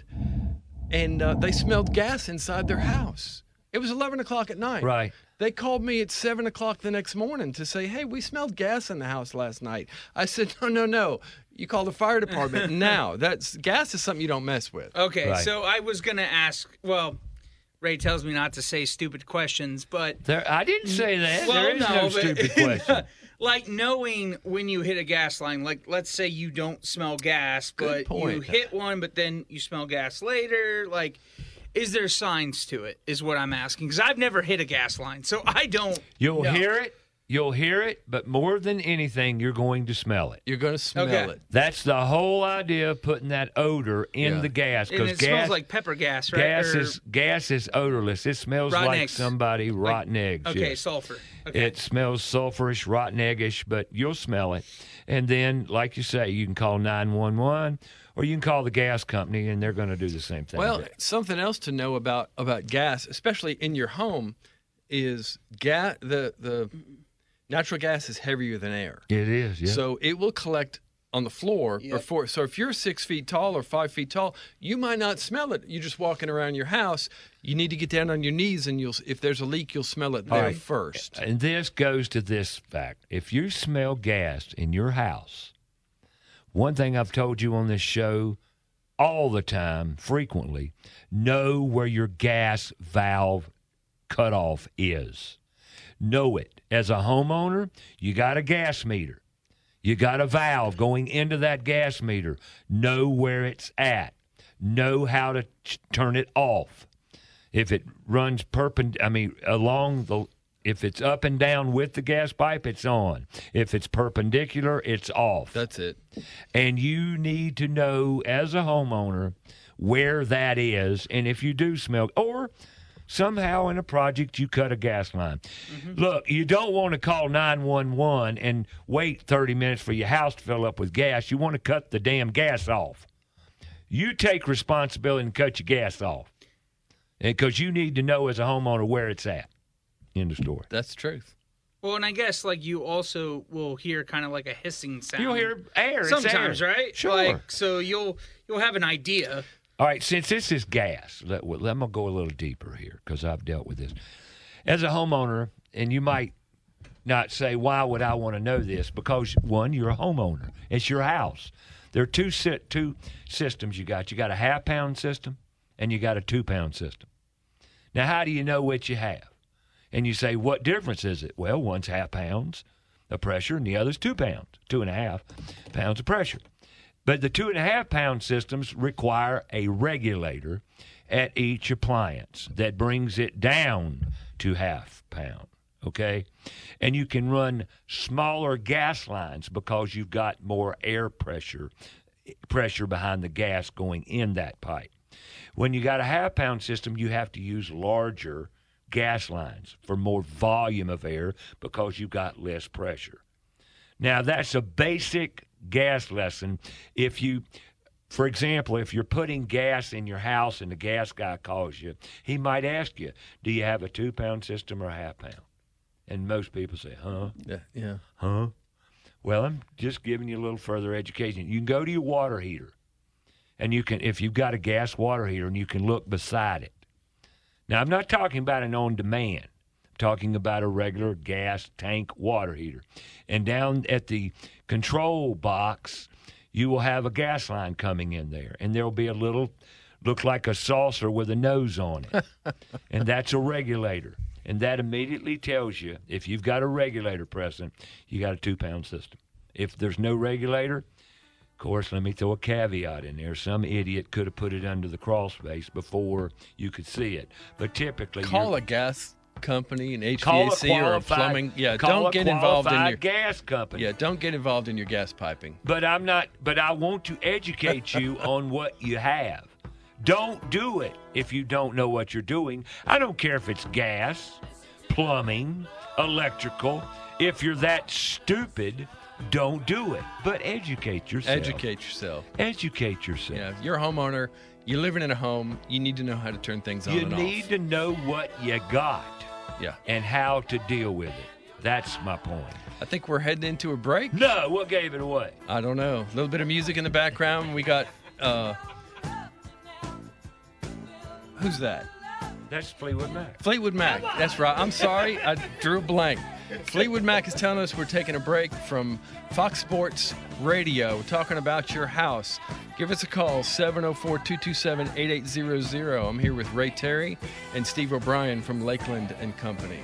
and uh, they smelled gas inside their house. It was eleven o'clock at night. Right. They called me at seven o'clock the next morning to say, "Hey, we smelled gas in the house last night." I said, "No, no, no. You call the fire department now. That's gas is something you don't mess with." Okay, Right. so I was gonna ask. Well, Ray tells me not to say stupid questions, but There, I didn't say that. Well, there is no, no, but- stupid question. like knowing when you hit a gas line, like let's say you don't smell gas, but Good point. you hit one, but then you smell gas later. Like, is there signs to it? Is what I'm asking because I've never hit a gas line, so I don't. You'll know. hear it. You'll hear it, but more than anything, you're going to smell it. You're going to smell Okay. it. That's the whole idea of putting that odor in Yeah. the gas. And Because it gas, smells like pepper gas, right? gas Or- is gas is odorless. It smells Rotten like eggs. somebody rotten eggs. Okay, yes. sulfur. Okay. It smells sulfurish, rotten eggish, but you'll smell it. And then, like you say, you can call nine one one or you can call the gas company, and they're going to do the same thing. Well, something else to know about about gas, especially in your home, is gas. The the natural gas is heavier than air, it is. Yeah. so it will collect on the floor Yep. before. So if you're six feet tall or five feet tall, you might not smell it. You're just walking around your house. You need to get down on your knees, and you'll. If there's a leak, you'll smell it All there right. first. And this goes to this fact. If you smell gas in your house, one thing I've told you on this show all the time, frequently, know where your gas valve cutoff is. Know it. As a homeowner, you got a gas meter. You got a valve going into that gas meter. Know where it's at. Know how to ch- turn it off. If it runs perpend, I mean, along the, if it's up and down with the gas pipe, it's on. If it's perpendicular, it's off. That's it. And you need to know as a homeowner where that is, and if you do smell, or somehow in a project you cut a gas line. Look, you don't want to call nine one one and wait thirty minutes for your house to fill up with gas. You want to cut the damn gas off. You take responsibility and cut your gas off, because you need to know as a homeowner where it's at in the store. That's the truth. Well, and I guess like you also will hear kind of like a hissing sound. You'll hear air. It's sometimes, air. right? Sure. Like, so you'll you'll have an idea. All right, since this is gas, let, let, I'm going to go a little deeper here because I've dealt with this. As a homeowner, and you might not say, why would I want to know this? Because, one, you're a homeowner. It's your house. There are two, two systems you got. You got a half-pound system, and you got a two-pound system. Now, how do you know what you have? And you say, what difference is it? Well, one's half pounds of pressure, and the other's two pounds, two and a half pounds of pressure. But the two and a half pound systems require a regulator at each appliance that brings it down to half pound, okay? And you can run smaller gas lines because you've got more air pressure, pressure behind the gas going in that pipe. When you got a half pound system, you have to use larger gas lines for more volume of air because you've got less pressure. Now, that's a basic gas lesson. If you, for example, if you're putting gas in your house and the gas guy calls you, he might ask you, do you have a two-pound system or a half-pound? And most people say, huh? Yeah, yeah. Huh? Well, I'm just giving you a little further education. You can go to your water heater, and you can, if you've got a gas water heater, and you can look beside it. Now, I'm not talking about an on-demand. I'm talking about a regular gas tank water heater. And down at the control box, you will have a gas line coming in there. And there will be a little, look like a saucer with a nose on it. And that's a regulator. And that immediately tells you, if you've got a regulator present, you got a two-pound system. If there's no regulator, of course, let me throw a caveat in there. Some idiot could have put it under the crawl space before you could see it. But typically, call a gas company, an H V call A C a or a plumbing. Yeah, call don't a get involved in your gas company. Yeah, don't get involved in your gas piping. But I'm not. But I want to educate you on what you have. Don't do it if you don't know what you're doing. I don't care if it's gas, plumbing, electrical. If you're that stupid, don't do it. But educate yourself. Educate yourself. Educate yourself. Yeah, if you're a homeowner, you're living in a home, you need to know how to turn things on You and off. need to know what you got. Yeah. And how to deal with it. That's my point. I think we're heading into a break. No, what gave it away? I don't know. A little bit of music in the background. We got, uh, who's that? That's Fleetwood Mac. Fleetwood Mac. That's right. I'm sorry. I drew a blank. Fleetwood Mac is telling us we're taking a break from Fox Sports Radio, talking about your house. Give us a call, seven oh four, two two seven, eight eight zero zero. I'm here with Ray Terry and Steve O'Brien from Lakeland and Company.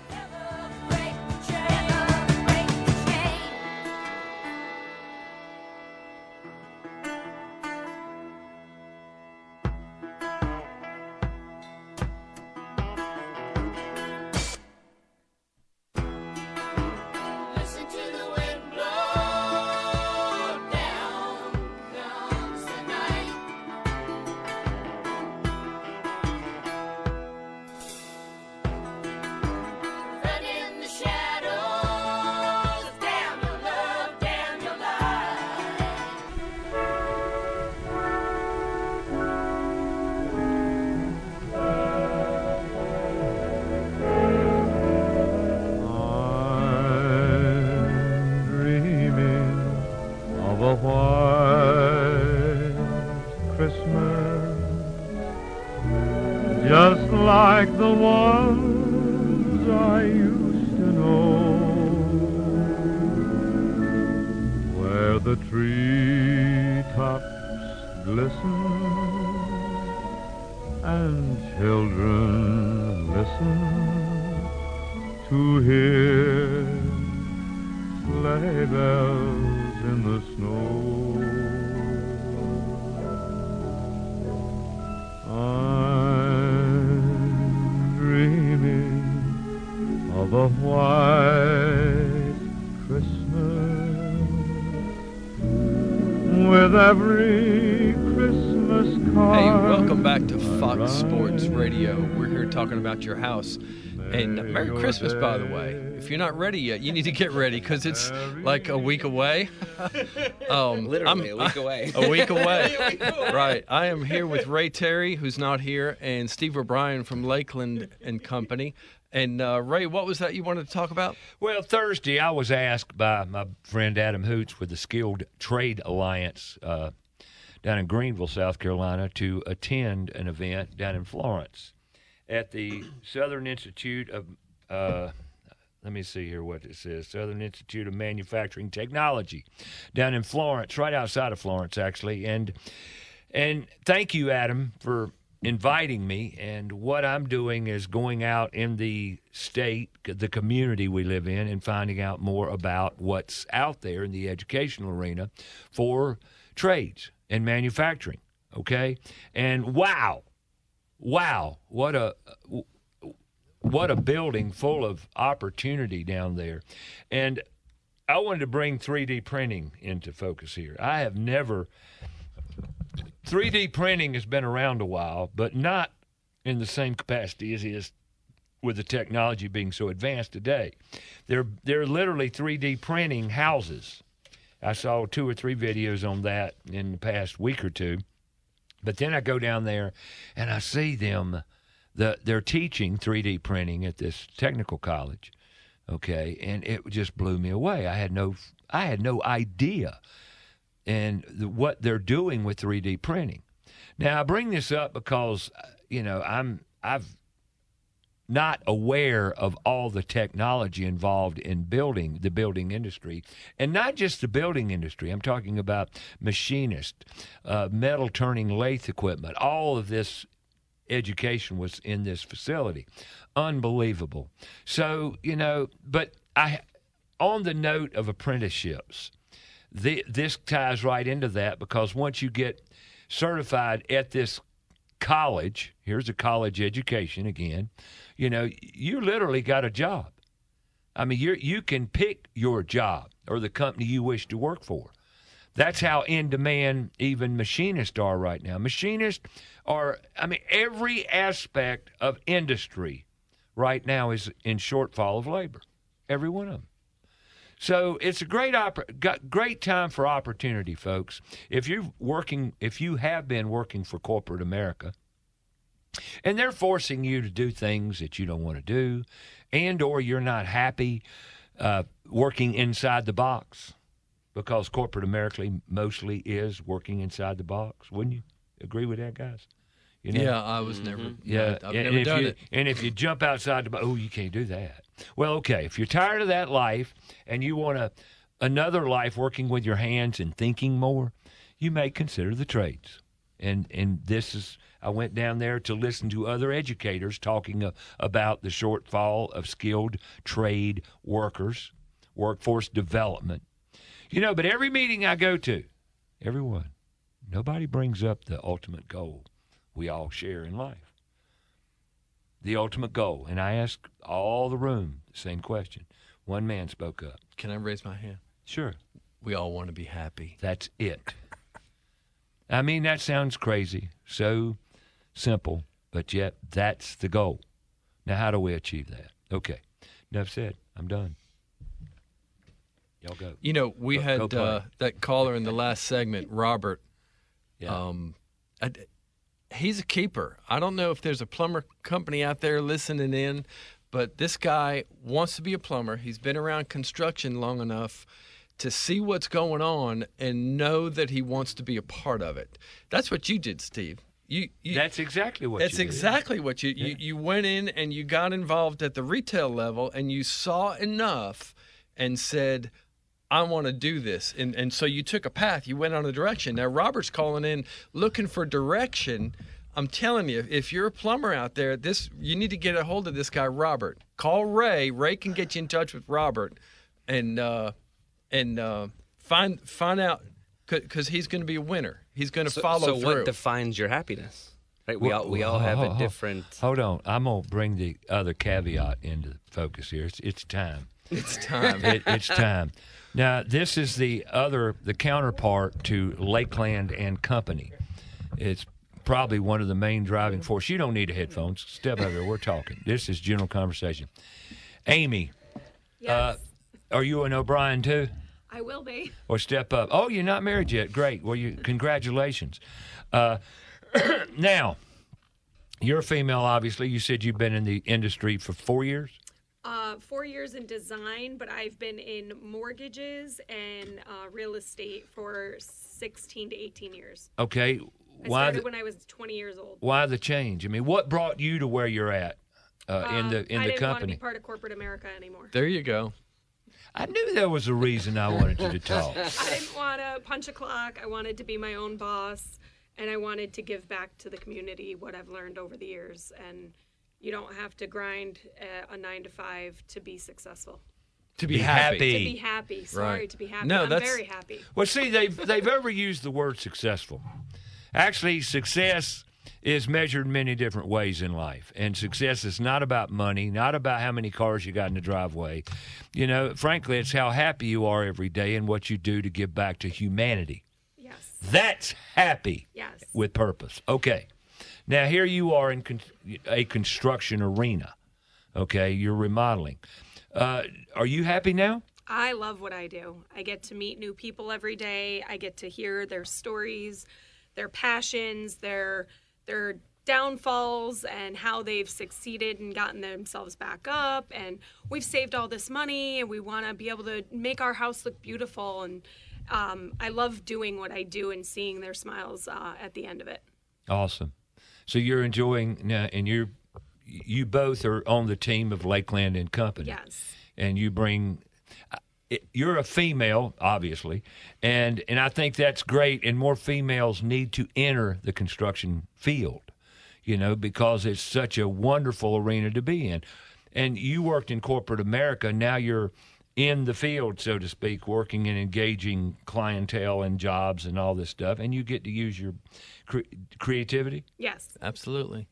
Just like the ones I used to know, where the treetops glisten and children listen to hear sleigh bells in the snow. Of a white Christmas, with every Christmas card. Hey, welcome back to Fox Sports Radio. We're here talking about your house. And Merry Christmas, by the way. If you're not ready yet, you need to get ready because it's like a week away. Um, Literally I'm, a week away. A week away. Right. I am here with Ray Terry, who's not here, and Steve O'Brien from Lakeland and Company. And uh, Ray, what was that you wanted to talk about? Well, Thursday I was asked by my friend Adam Hoots with the Skilled Trade Alliance uh, down in Greenville, South Carolina, to attend an event down in Florence at the Southern Institute of, uh, let me see here what it says, Southern Institute of Manufacturing Technology down in Florence, right outside of Florence, actually. And and thank you, Adam, for inviting me. And what I'm doing is going out in the state, the community we live in, and finding out more about what's out there in the educational arena for trades and manufacturing, okay? And wow, wow, what a what a building full of opportunity down there. And I wanted to bring three D printing into focus here. I have never three D printing has been around a while, but not in the same capacity as it is with the technology being so advanced today. There, there are literally three D printing houses. I saw two or three videos on that in the past week or two. But then I go down there and I see them, the, they're teaching three D printing at this technical college, okay, and it just blew me away. I had no, I had no idea and the, what they're doing with three D printing. Now, I bring this up because, you know, I'm I've not aware of all the technology involved in building the building industry, and not just the building industry. I'm talking about machinists, uh, metal turning lathe equipment. All of this education was in this facility. Unbelievable. So, you know, but I, on the note of apprenticeships, The, this ties right into that, because once you get certified at this college, here's a college education again, you know, you literally got a job. I mean, you you can pick your job or the company you wish to work for. That's how in demand even machinists are right now. Machinists are, I mean, every aspect of industry right now is in shortfall of labor. Every one of them. So it's a great oppor- great time for opportunity, folks. If you're working, if you have been working for corporate America, and they're forcing you to do things that you don't want to do, and or you're not happy uh, working inside the box, because corporate America mostly is working inside the box. Wouldn't you agree with that, guys? You know? Yeah, I was never. Yeah, I've and never if done you, it. And if you jump outside the box, oh, you can't do that. Well, okay, if you're tired of that life and you want a, another life working with your hands and thinking more, you may consider the trades. And and this is, I went down there to listen to other educators talking uh, about the shortfall of skilled trade workers, workforce development. You know, but every meeting I go to, everyone, nobody brings up the ultimate goal we all share in life. The ultimate goal. And I asked all the room the same question. One man spoke up. Can I raise my hand? Sure. We all want to be happy. That's it. I mean, that sounds crazy, so simple, but yet that's the goal. Now, how do we achieve that? Okay. Enough said. I'm done. Y'all go. You know, we Go- had go play. uh, that caller in the last segment, Robert. Yeah. Um, I, he's a keeper. I don't know if there's a plumber company out there listening in, but this guy wants to be a plumber. He's been around construction long enough to see what's going on and know that he wants to be a part of it. That's what you did, Steve. You, you That's exactly what That's you did. exactly what you, you you went in and you got involved at the retail level and you saw enough and said, I want to do this. And and so you took a path. You went on a direction. Now, Robert's calling in looking for direction. I'm telling you, if you're a plumber out there, this you need to get a hold of this guy, Robert. Call Ray. Ray can get you in touch with Robert and uh, and uh, find find out, because he's going to be a winner. He's going to So, follow so through. what defines your happiness? Right, we Well, all we all well, have hold- a hold- different. Hold on. I'm going to bring the other caveat into focus here. It's, it's time. It's time. It, it's time. Now, this is the other, the counterpart to Lakeland and Company. It's probably one of the main driving forces. You don't need headphones. Step over there. We're talking. This is general conversation. Amy, uh, are you an O'Brien too? I will be. Or step up. Oh, you're not married yet. Great. Well, you congratulations. Uh, now, You're a female, obviously. You said you've been in the industry for four years? Uh, four years in design, but I've been in mortgages and uh, real estate for sixteen to eighteen years. Okay. I Why started the, when I was twenty years old. why the change? I mean, what brought you to where you're at uh, in the in I the didn't want to company? be part of corporate America anymore. There you go. I knew there was a reason I wanted you to talk. I didn't want to punch a clock. I wanted to be my own boss, and I wanted to give back to the community what I've learned over the years. And you don't have to grind a, a nine to five to be successful. To be, be happy. To be happy. Sorry, right. to be happy. No, I'm that's... very happy. Well, see, they've they've overused the word successful. Actually, success is measured many different ways in life. And success is not about money, not about how many cars you got in the driveway. You know, frankly, it's how happy you are every day and what you do to give back to humanity. Yes. That's happy. Yes. With purpose. Okay. Now, here you are in con- a construction arena. Okay, you're remodeling. Uh, are you happy now? I love what I do. I get to meet new people every day. I get to hear their stories, their passions, their their downfalls, and how they've succeeded and gotten themselves back up. And we've saved all this money, and we want to be able to make our house look beautiful. And um, I love doing what I do and seeing their smiles uh, at the end of it. Awesome. So you're enjoying now, and you're you both are on the team of Lakeland and Company. Yes. And you bring. You're a female, obviously, and and I think that's great. And more females need to enter the construction field, you know, because it's such a wonderful arena to be in. And you worked in corporate America. Now you're in the field, so to speak, working and engaging clientele and jobs and all this stuff. And you get to use your cre- creativity. Yes. Absolutely.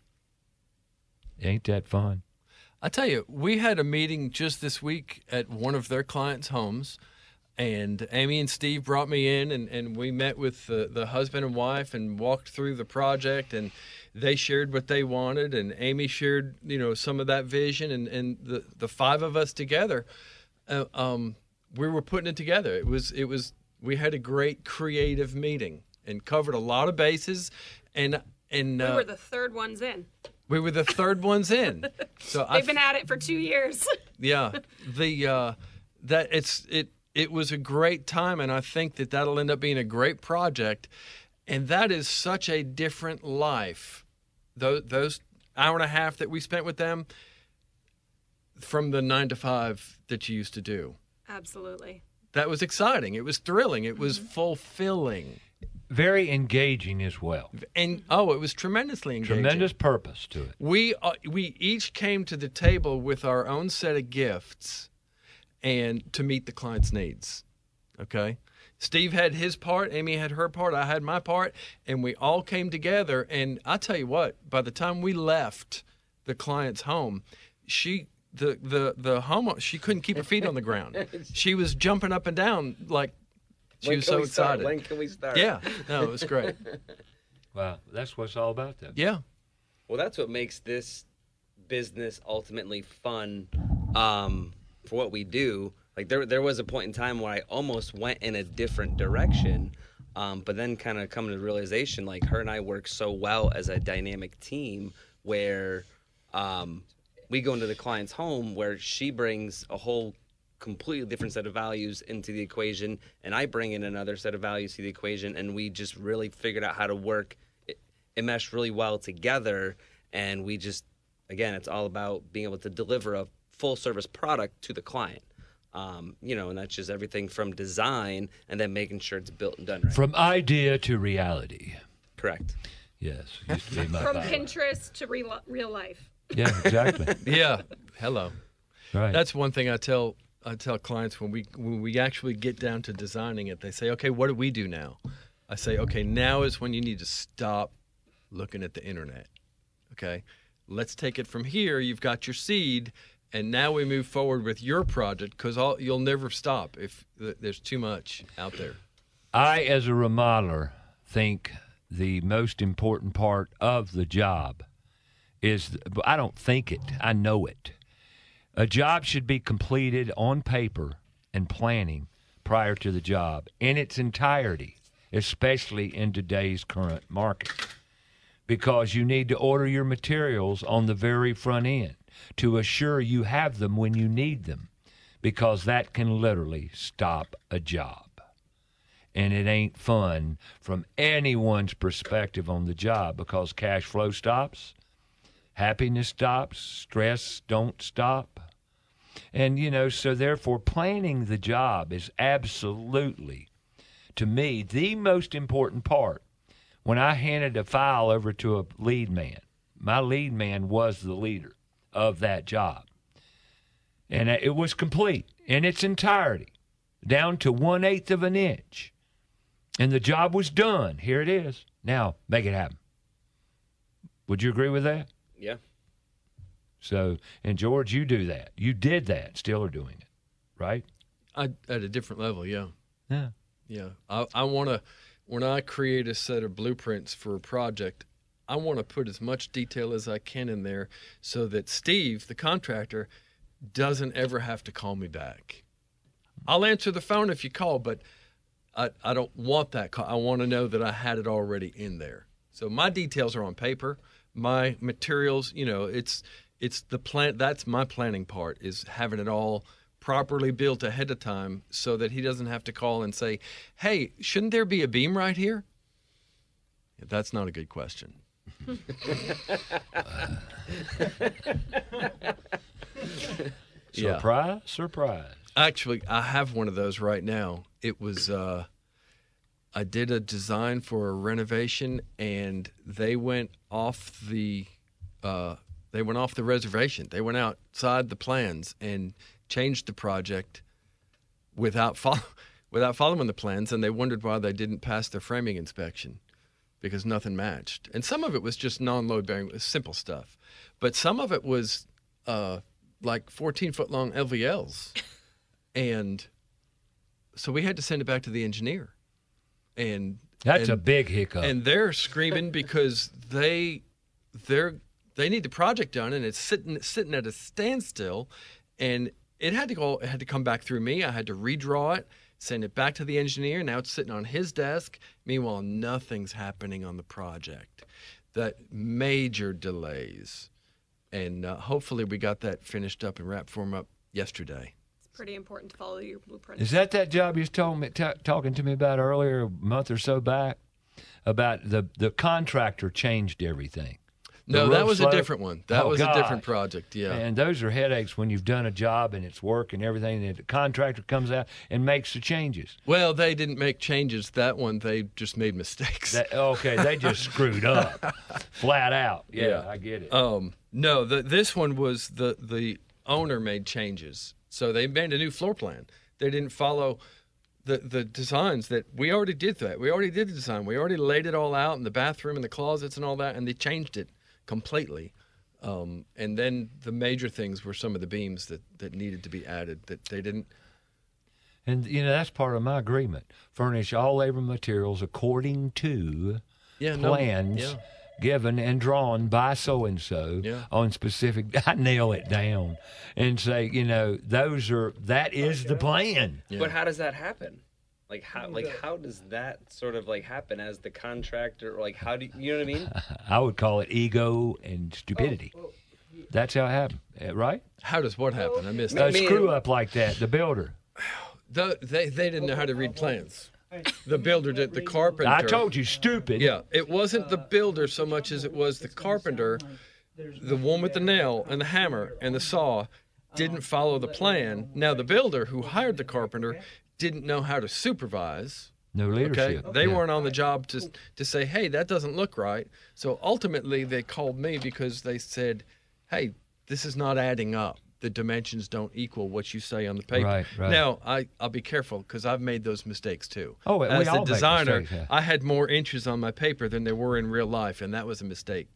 Ain't that fun? I tell you, we had a meeting just this week at one of their clients' homes, and Amy and Steve brought me in, and, and we met with the, the husband and wife and walked through the project, and they shared what they wanted, and Amy shared, you know, some of that vision, and, and the, the five of us together, uh, um, we were putting it together. It was, it was, we had a great creative meeting and covered a lot of bases, and and uh, We were the third ones in. We were the third ones in. So They've been at it for two years. Yeah, the uh, that it's it it was a great time, and I think that that'll end up being a great project, and that is such a different life. Those those hour and a half that we spent with them from the nine to five that you used to do. Absolutely. That was exciting. It was thrilling. It was Mm-hmm. fulfilling. Very engaging as well. And oh, it was tremendously engaging. Tremendous purpose to it. We uh, we each came to the table with our own set of gifts, and to meet the client's needs. Okay, Steve had his part, Amy had her part, I had my part, and we all came together. And I tell you what, by the time we left the client's home, she the the the home she couldn't keep her feet on the ground. She was jumping up and down like. She When was can so we start? excited. When can we start? Yeah, no, it was great. Wow, that's what it's all about, though. Yeah. Well, that's what makes this business ultimately fun um, for what we do. Like there, there was a point in time where I almost went in a different direction, um, but then kind of come to the realization, like her and I work so well as a dynamic team, where um, we go into the client's home where she brings a whole completely different set of values into the equation, and I bring in another set of values to the equation, and we just really figured out how to work it, it meshed really well together. And we just, again, it's all about being able to deliver a full service product to the client. Um, you know, and that's just everything from design and then making sure it's built and done right. From idea to reality. Correct. Yes. Used to be my From Bible. Pinterest to real, real life. Yeah, exactly. Yeah. Hello. Right. That's one thing I tell I tell clients when we when we actually get down to designing it. They say, "Okay, what do we do now?" I say, "Okay, now is when you need to stop looking at the internet. Okay, let's take it from here. You've got your seed, and now we move forward with your project because you'll never stop if th- there's too much out there." I, as a remodeler, think the most important part of the job is, I don't think it, I know it. A job should be completed on paper and planning prior to the job in its entirety, especially in today's current market. because you need to order your materials on the very front end to assure you have them when you need them, because that can literally stop a job. And it ain't fun from anyone's perspective on the job, because cash flow stops, happiness stops, stress don't stop. And, you know, so therefore planning the job is absolutely, to me, the most important part. When I handed a file over to a lead man, my lead man was the leader of that job. And it was complete in its entirety, down to one-eighth of an inch. And the job was done. Here it is. Now, make it happen. Would you agree with that? Yeah. So, and George, you do that. You did that, still are doing it, right? I, at a different level, yeah. Yeah. Yeah. I, I want to, when I create a set of blueprints for a project, I want to put as much detail as I can in there so that Steve, the contractor, doesn't ever have to call me back. I'll answer the phone if you call, but I, I don't want that call. I want to know that I had it already in there. So my details are on paper. My materials, you know, it's it's the plan. That's my planning part, is having it all properly built ahead of time so that he doesn't have to call and say, hey, shouldn't there be a beam right here? That's not a good question. Yeah. Surprise, surprise. Actually, I have one of those right now. It was, uh, I did a design for a renovation, and they went off the, uh, they went off the reservation. They went outside the plans and changed the project without follow, without following the plans, and they wondered why they didn't pass their framing inspection, because nothing matched. And some of it was just non-load bearing, simple stuff, but some of it was uh, like fourteen foot long L V Ls. And so we had to send it back to the engineer. And That's and, a big hiccup. And they're screaming because they they're they need the project done, and it's sitting sitting at a standstill, and it had to go it had to come back through me. I had to redraw it, send it back to the engineer. Now it's sitting on his desk. Meanwhile, nothing's happening on the project. That major delays. And uh, hopefully we got that finished up and wrapped form up yesterday. Pretty important to follow your blueprint. Is that that job you was told me, t- talking to me about earlier, a month or so back, about the, the contractor changed everything? The No, that roof was slope? a different one. That Oh, was a gosh. different project, yeah. And those are headaches when you've done a job and it's work and everything, and the contractor comes out and makes the changes. Well, they didn't make changes. That one, they just made mistakes. That, okay, they just screwed up, flat out. Yeah, I get it. Um, no, the, this one was the, the owner made changes. So they made a new floor plan. They didn't follow the, the designs that we already did that. We already did the design. We already laid it all out in the bathroom and the closets and all that, and they changed it completely. Um, and then the major things were some of the beams that, that needed to be added that they didn't. And, you know, that's part of my agreement. Furnish all labor materials according to Yeah, no, plans yeah. given and drawn by so-and-so Yeah. on specific. I nail it down and say, you know, those are, that is the plan. But how does that happen? Like how like how does that sort of like happen as the contractor, or like how do you, you know what I mean? I would call it ego and stupidity. That's how it happened, eh, right? How does what happen? I missed A that. screw up like that, the builder. The, they, they didn't know how to read plans. The builder did, the carpenter. I told you, stupid. Yeah, it wasn't the builder so much as it was the carpenter, the one with the nail and the hammer and the saw, didn't follow the plan. Now the builder who hired the carpenter didn't know how to supervise. No leadership. Okay, they Yeah. weren't on the job to to say, hey, that doesn't look right. So ultimately, they called me because they said, hey, this is not adding up. The dimensions don't equal what you say on the paper. Right, right. Now, I, I'll be careful because I've made those mistakes too. Oh, we As all the make designer, mistakes, yeah. I had more inches on my paper than there were in real life, and that was a mistake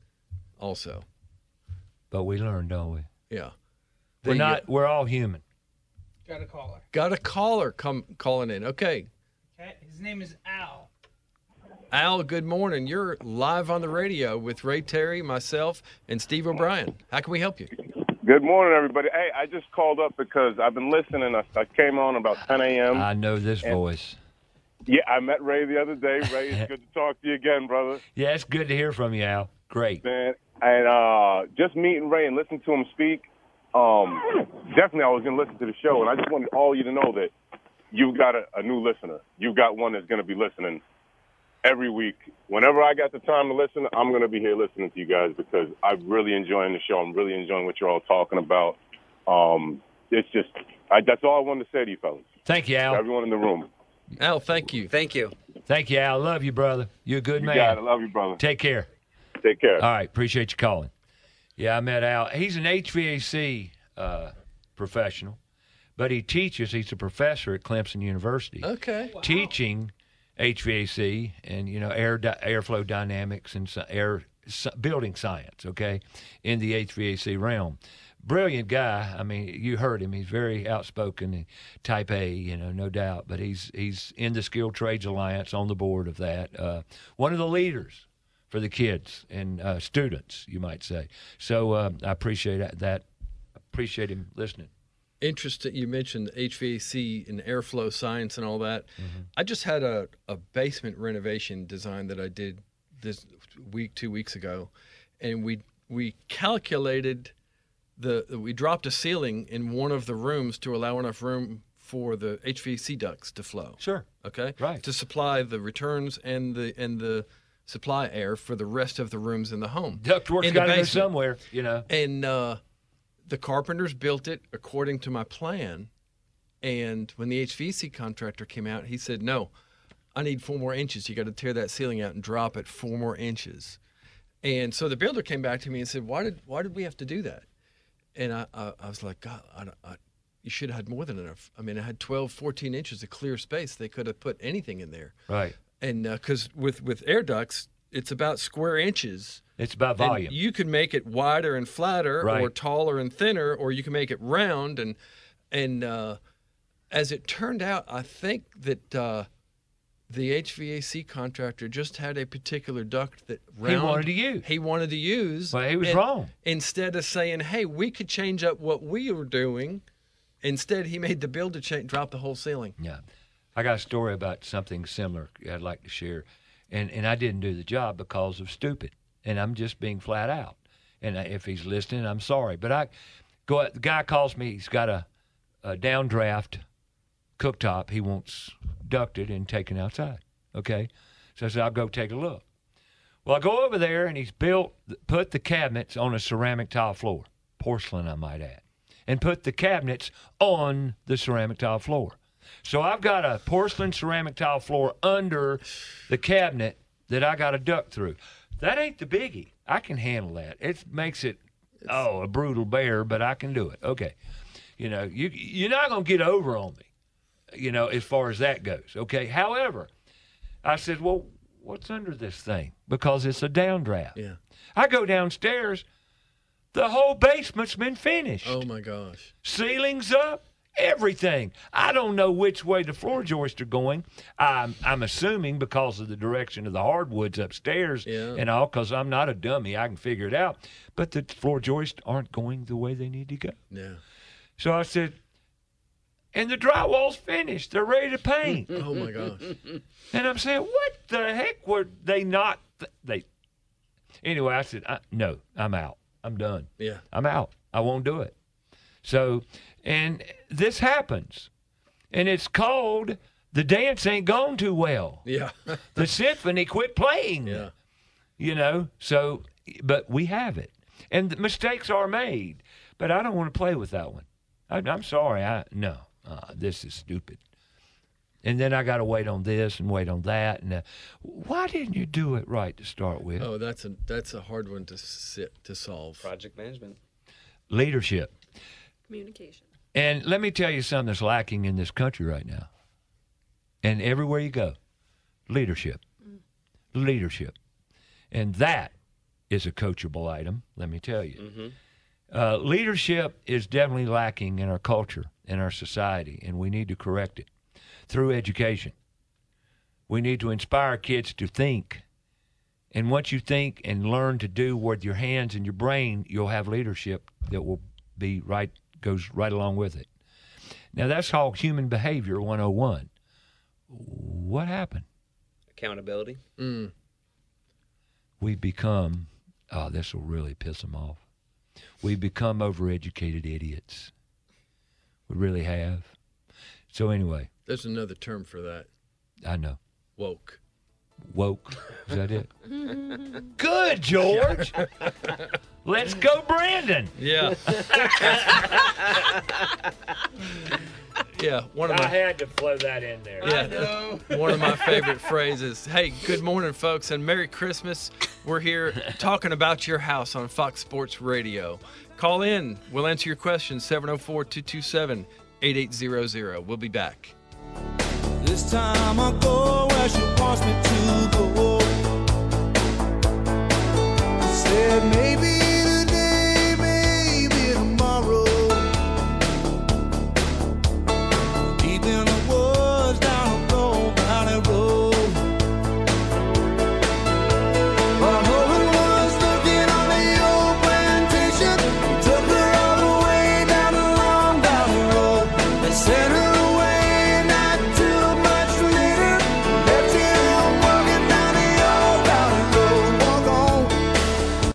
also. But we learn, don't we? Yeah. We're The, not. uh, We're all human. Got a caller. Got a caller come calling in. Okay. Okay, his name is Al. Al, good morning. You're live on the radio with Ray Terry, myself, and Steve O'Brien. How can we help you? Good morning, everybody. Hey, I just called up because I've been listening. I, I came on about ten a.m. I know this and- voice. Yeah, I met Ray the other day. Ray, it's good to talk to you again, brother. Yeah, it's good to hear from you, Al. Great. Man, and uh, just meeting Ray and listening to him speak, um, definitely I was going to listen to the show, and I just wanted all you to know that you've got a, a new listener. You've got one that's going to be listening every week. Whenever I got the time to listen, I'm going to be here listening to you guys because I'm really enjoying the show. I'm really enjoying what you're all talking about. Um, it's just, I, that's all I wanted to say to you fellas. Thank you, Al. To everyone in the room. Al, thank you. Thank you. Thank you, Al. Love you, brother. You're a good You man. got it. I love you, brother. Take care. Take care. All right. Appreciate you calling. Yeah, I met Al. He's an H V A C uh, professional, but he teaches. He's a professor at Clemson University. Okay. Wow. Teaching H V A C and, you know, air di- airflow dynamics and so- air so- building science, okay, in the H V A C realm. Brilliant guy. I mean, you heard him. He's very outspoken and type A, you know, no doubt. But he's he's in the Skilled Trades Alliance, on the board of that. Uh, one of the leaders for the kids and uh, students, you might say. So uh, I appreciate that, that. Appreciate him listening. Interesting. You mentioned H V A C and airflow science and all that. Mm-hmm. I just had a, a basement renovation design that I did this week, two weeks ago, and we we calculated the we dropped a ceiling in one of the rooms to allow enough room for the H V A C ducts to flow. Sure. Okay. Right. To supply the returns and the and the supply air for the rest of the rooms in the home. Ductwork's In the got to go basement. somewhere, you know. And uh, the carpenters built it according to my plan. And when the H V A C contractor came out, he said, no, I need four more inches. You got to tear that ceiling out and drop it four more inches. And so the builder came back to me and said, why did why did we have to do that? And I, I, I was like, God, I, I, you should have had more than enough. I mean, I had twelve, fourteen inches of clear space. They could have put anything in there. Right. And because uh, with, with air ducts, it's about square inches. It's about And volume. you can make it wider and flatter, Right. or taller and thinner, or you can make it round. And and uh, as it turned out, I think that uh, the H V A C contractor just had a particular duct that round, He wanted to use. He wanted to use. Well, he was and wrong. Instead of saying, "Hey, we could change up what we were doing," instead he made the builder change, drop the whole ceiling. Yeah. I got a story about something similar I'd like to share. And and I didn't do the job because of stupid. And I'm just being flat out. And if he's listening, I'm sorry. But I go. The guy calls me. He's got a, a downdraft cooktop he wants ducted and taken outside. Okay? So I said, I'll go take a look. Well, I go over there, and he's built, put the cabinets on a ceramic tile floor. Porcelain, I might add. And put the cabinets on the ceramic tile floor. So I've got a porcelain ceramic tile floor under the cabinet that I got to duct through. That ain't the biggie. I can handle that. It makes it, oh, a brutal bear, but I can do it. Okay. You know, you, you're not going to get over on me, you know, as far as that goes. Okay. However, I said, well, what's under this thing? Because it's a downdraft. Yeah. I go downstairs. The whole basement's been finished. Oh, my gosh. Ceilings up. Everything. I don't know which way the floor joists are going. I'm, I'm assuming because of the direction of the hardwoods upstairs Yeah. and all, because I'm not a dummy. I can figure it out. But the floor joists aren't going the way they need to go. Yeah. So I said, and the drywall's finished. They're ready to paint. Oh, my gosh. And I'm saying, what the heck were they not? Th- they. Anyway, I said, I, no, I'm out. I'm done. Yeah. I'm out. I won't do it. So, and this happens. And it's called The Dance Ain't Gone Too Well. Yeah. The symphony quit playing. Yeah. You know, so, but we have it. And the mistakes are made. But I don't want to play with that one. I, I'm sorry. I No, uh, this is stupid. And then I got to wait on this and wait on that. And uh, why didn't you do it right to start with? Oh, that's a that's a hard one to sit to solve. Project management. Leadership. Communication. And let me tell you something that's lacking in this country right now. And everywhere you go, leadership. Mm. Leadership. And that is a coachable item, let me tell you. Mm-hmm. Uh, leadership is definitely lacking in our culture, in our society, and we need to correct it through education. We need to inspire kids to think. And once you think and learn to do with your hands and your brain, you'll have leadership that will be right, goes right along with it. Now, that's called human behavior one oh one. what happened? Accountability. Mm. We become, oh, this will really piss them off. We become overeducated idiots. We really have. So anyway. There's another term for that. I know. Woke. Woke. Is that it? Good, George. Let's go, Brandon. Yeah. Yeah, one of I my had to flow that in there. Yeah, I know. one of my favorite phrases. Hey, good morning, folks, and Merry Christmas. We're here talking about your house on Fox Sports Radio. Call in. We'll answer your questions, seven oh four, two two seven, eight eight zero zero. We'll be back. This time I go where she wants me to go. I said maybe today, maybe tomorrow. Deep in the woods, down a Roll Valley Road. But no one was looking on the old plantation. We took her all the way down the long valley road. They sent her away, not too much later. Left him walking down the old valley road. Walk on.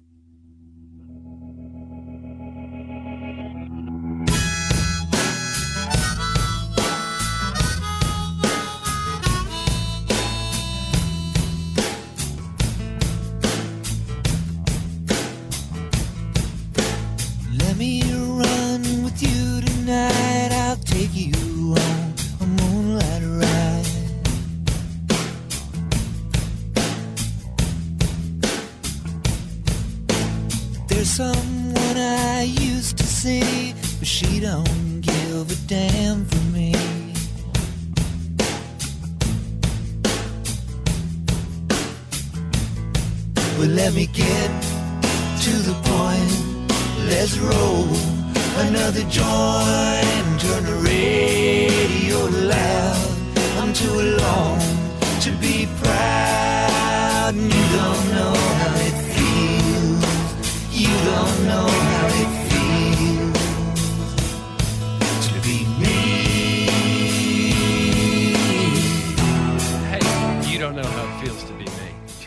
Let me run with you tonight. I'll take you on a moonlight ride. There's someone I used to see, but she don't give a damn for me. Well, let me get to the point. Let's roll another joint. Turn the radio loud. I'm too alone to be proud. And you don't know how it feels. You don't know how it feels to be me. Hey, you don't know how it feels to be me.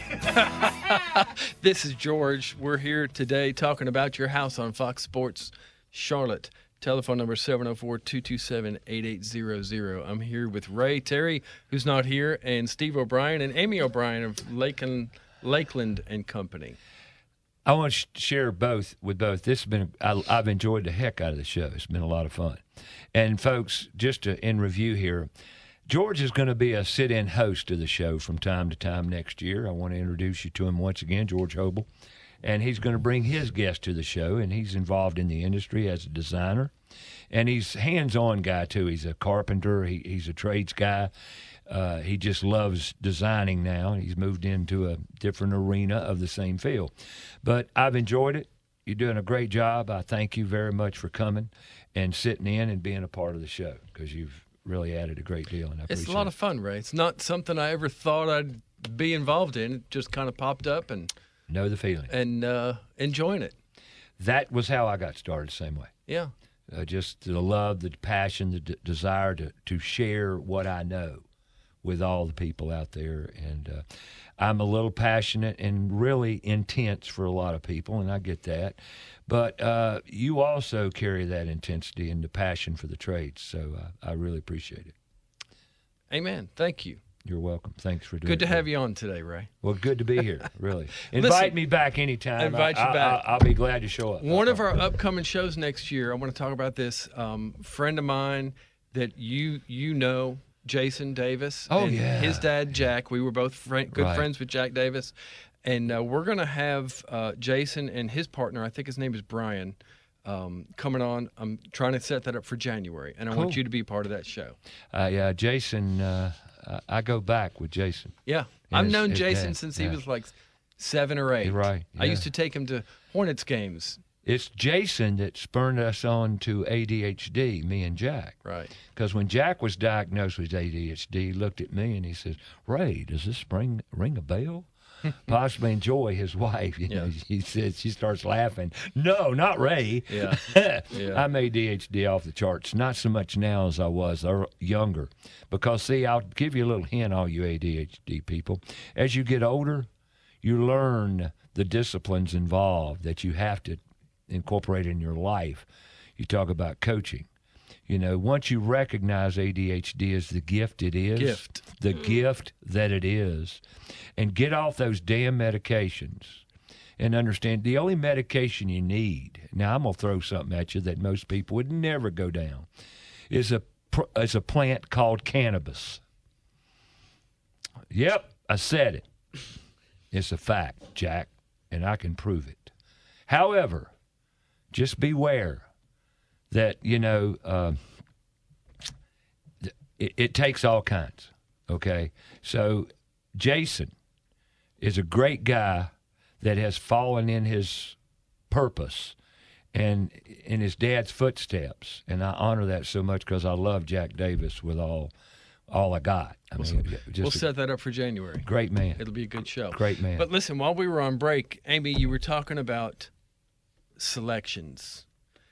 This is George. We're here today talking about your house on Fox Sports Charlotte. Telephone number seven oh four, two two seven, eight eight zero zero. I'm here with Ray Terry, who's not here, and Steve O'Brien and Amy O'Brien of Lakeland, Lakeland and Company. I want to sh- share both with both. This has been, I, I've enjoyed the heck out of the show. It's been a lot of fun. And folks, just to, in review here, George is going to be a sit-in host of the show from time to time next year. I want to introduce you to him once again, George Hobel. And he's going to bring his guest to the show, and he's involved in the industry as a designer. And he's a hands-on guy, too. He's a carpenter. He, he's a trades guy. Uh, he just loves designing now. He's moved into a different arena of the same field. But I've enjoyed it. You're doing a great job. I thank you very much for coming and sitting in and being a part of the show, because you've really added a great deal, and I appreciate It's a lot it. of fun, Ray. It's not something I ever thought I'd be involved in. It just kind of popped up and know the feeling and uh, enjoying it. That was how I got started the same way. Yeah. Uh, just the love, the passion, the d- desire to, to share what I know with all the people out there. And uh, I'm a little passionate and really intense for a lot of people, and I get that. But uh, you also carry that intensity and the passion for the trades, so uh, I really appreciate it. Amen. Thank you. You're welcome. Thanks for doing Good to it. have you on today, Ray. Well, good to be here, really. Invite Listen, me back anytime. Invite I, you back. I, I'll be glad to show up. One of our upcoming shows next year, I want to talk about this. Um, friend of mine that you you know, Jason Davis. Oh, and yeah. His dad, Jack. We were both friend, good Right. friends with Jack Davis. And uh, we're going to have uh, Jason and his partner, I think his name is Brian, um, coming on. I'm trying to set that up for January, and I want Cool. you to be part of that show. Uh, yeah, Jason, uh, I- I go back with Jason. Yeah. And I've his- known his Jason dad. since Yeah. he was like seven or eight. You're right, I used yeah. to take him to Hornets games. It's Jason that spurned us on to A D H D, me and Jack. Right. Because when Jack was diagnosed with A D H D, he looked at me and he says, "Ray, does this ring, ring a bell?" possibly enjoy his wife. You know, she says she starts laughing. No, not Ray. Yeah. Yeah. I'm A D H D off the charts. Not so much now as I was or younger, because see, I'll give you a little hint, all you A D H D people. As you get older, you learn the disciplines involved that you have to incorporate in your life. You talk about coaching. You know, once you recognize A D H D as the gift it is, Gift. the gift that it is, and get off those damn medications and understand the only medication you need, now I'm going to throw something at you that most people would never go down, is a, pr- is a plant called cannabis. Yep, I said it. It's a fact, Jack, and I can prove it. However, just beware that, you know, uh, it, it takes all kinds, okay? So Jason is a great guy that has fallen in his purpose and in his dad's footsteps, and I honor that so much because I love Jack Davis with all all I got. I We'll, mean, just we'll a set that up for January. great man. It'll be a good show. Great man. But listen, while we were on break, Amy, you were talking about selections.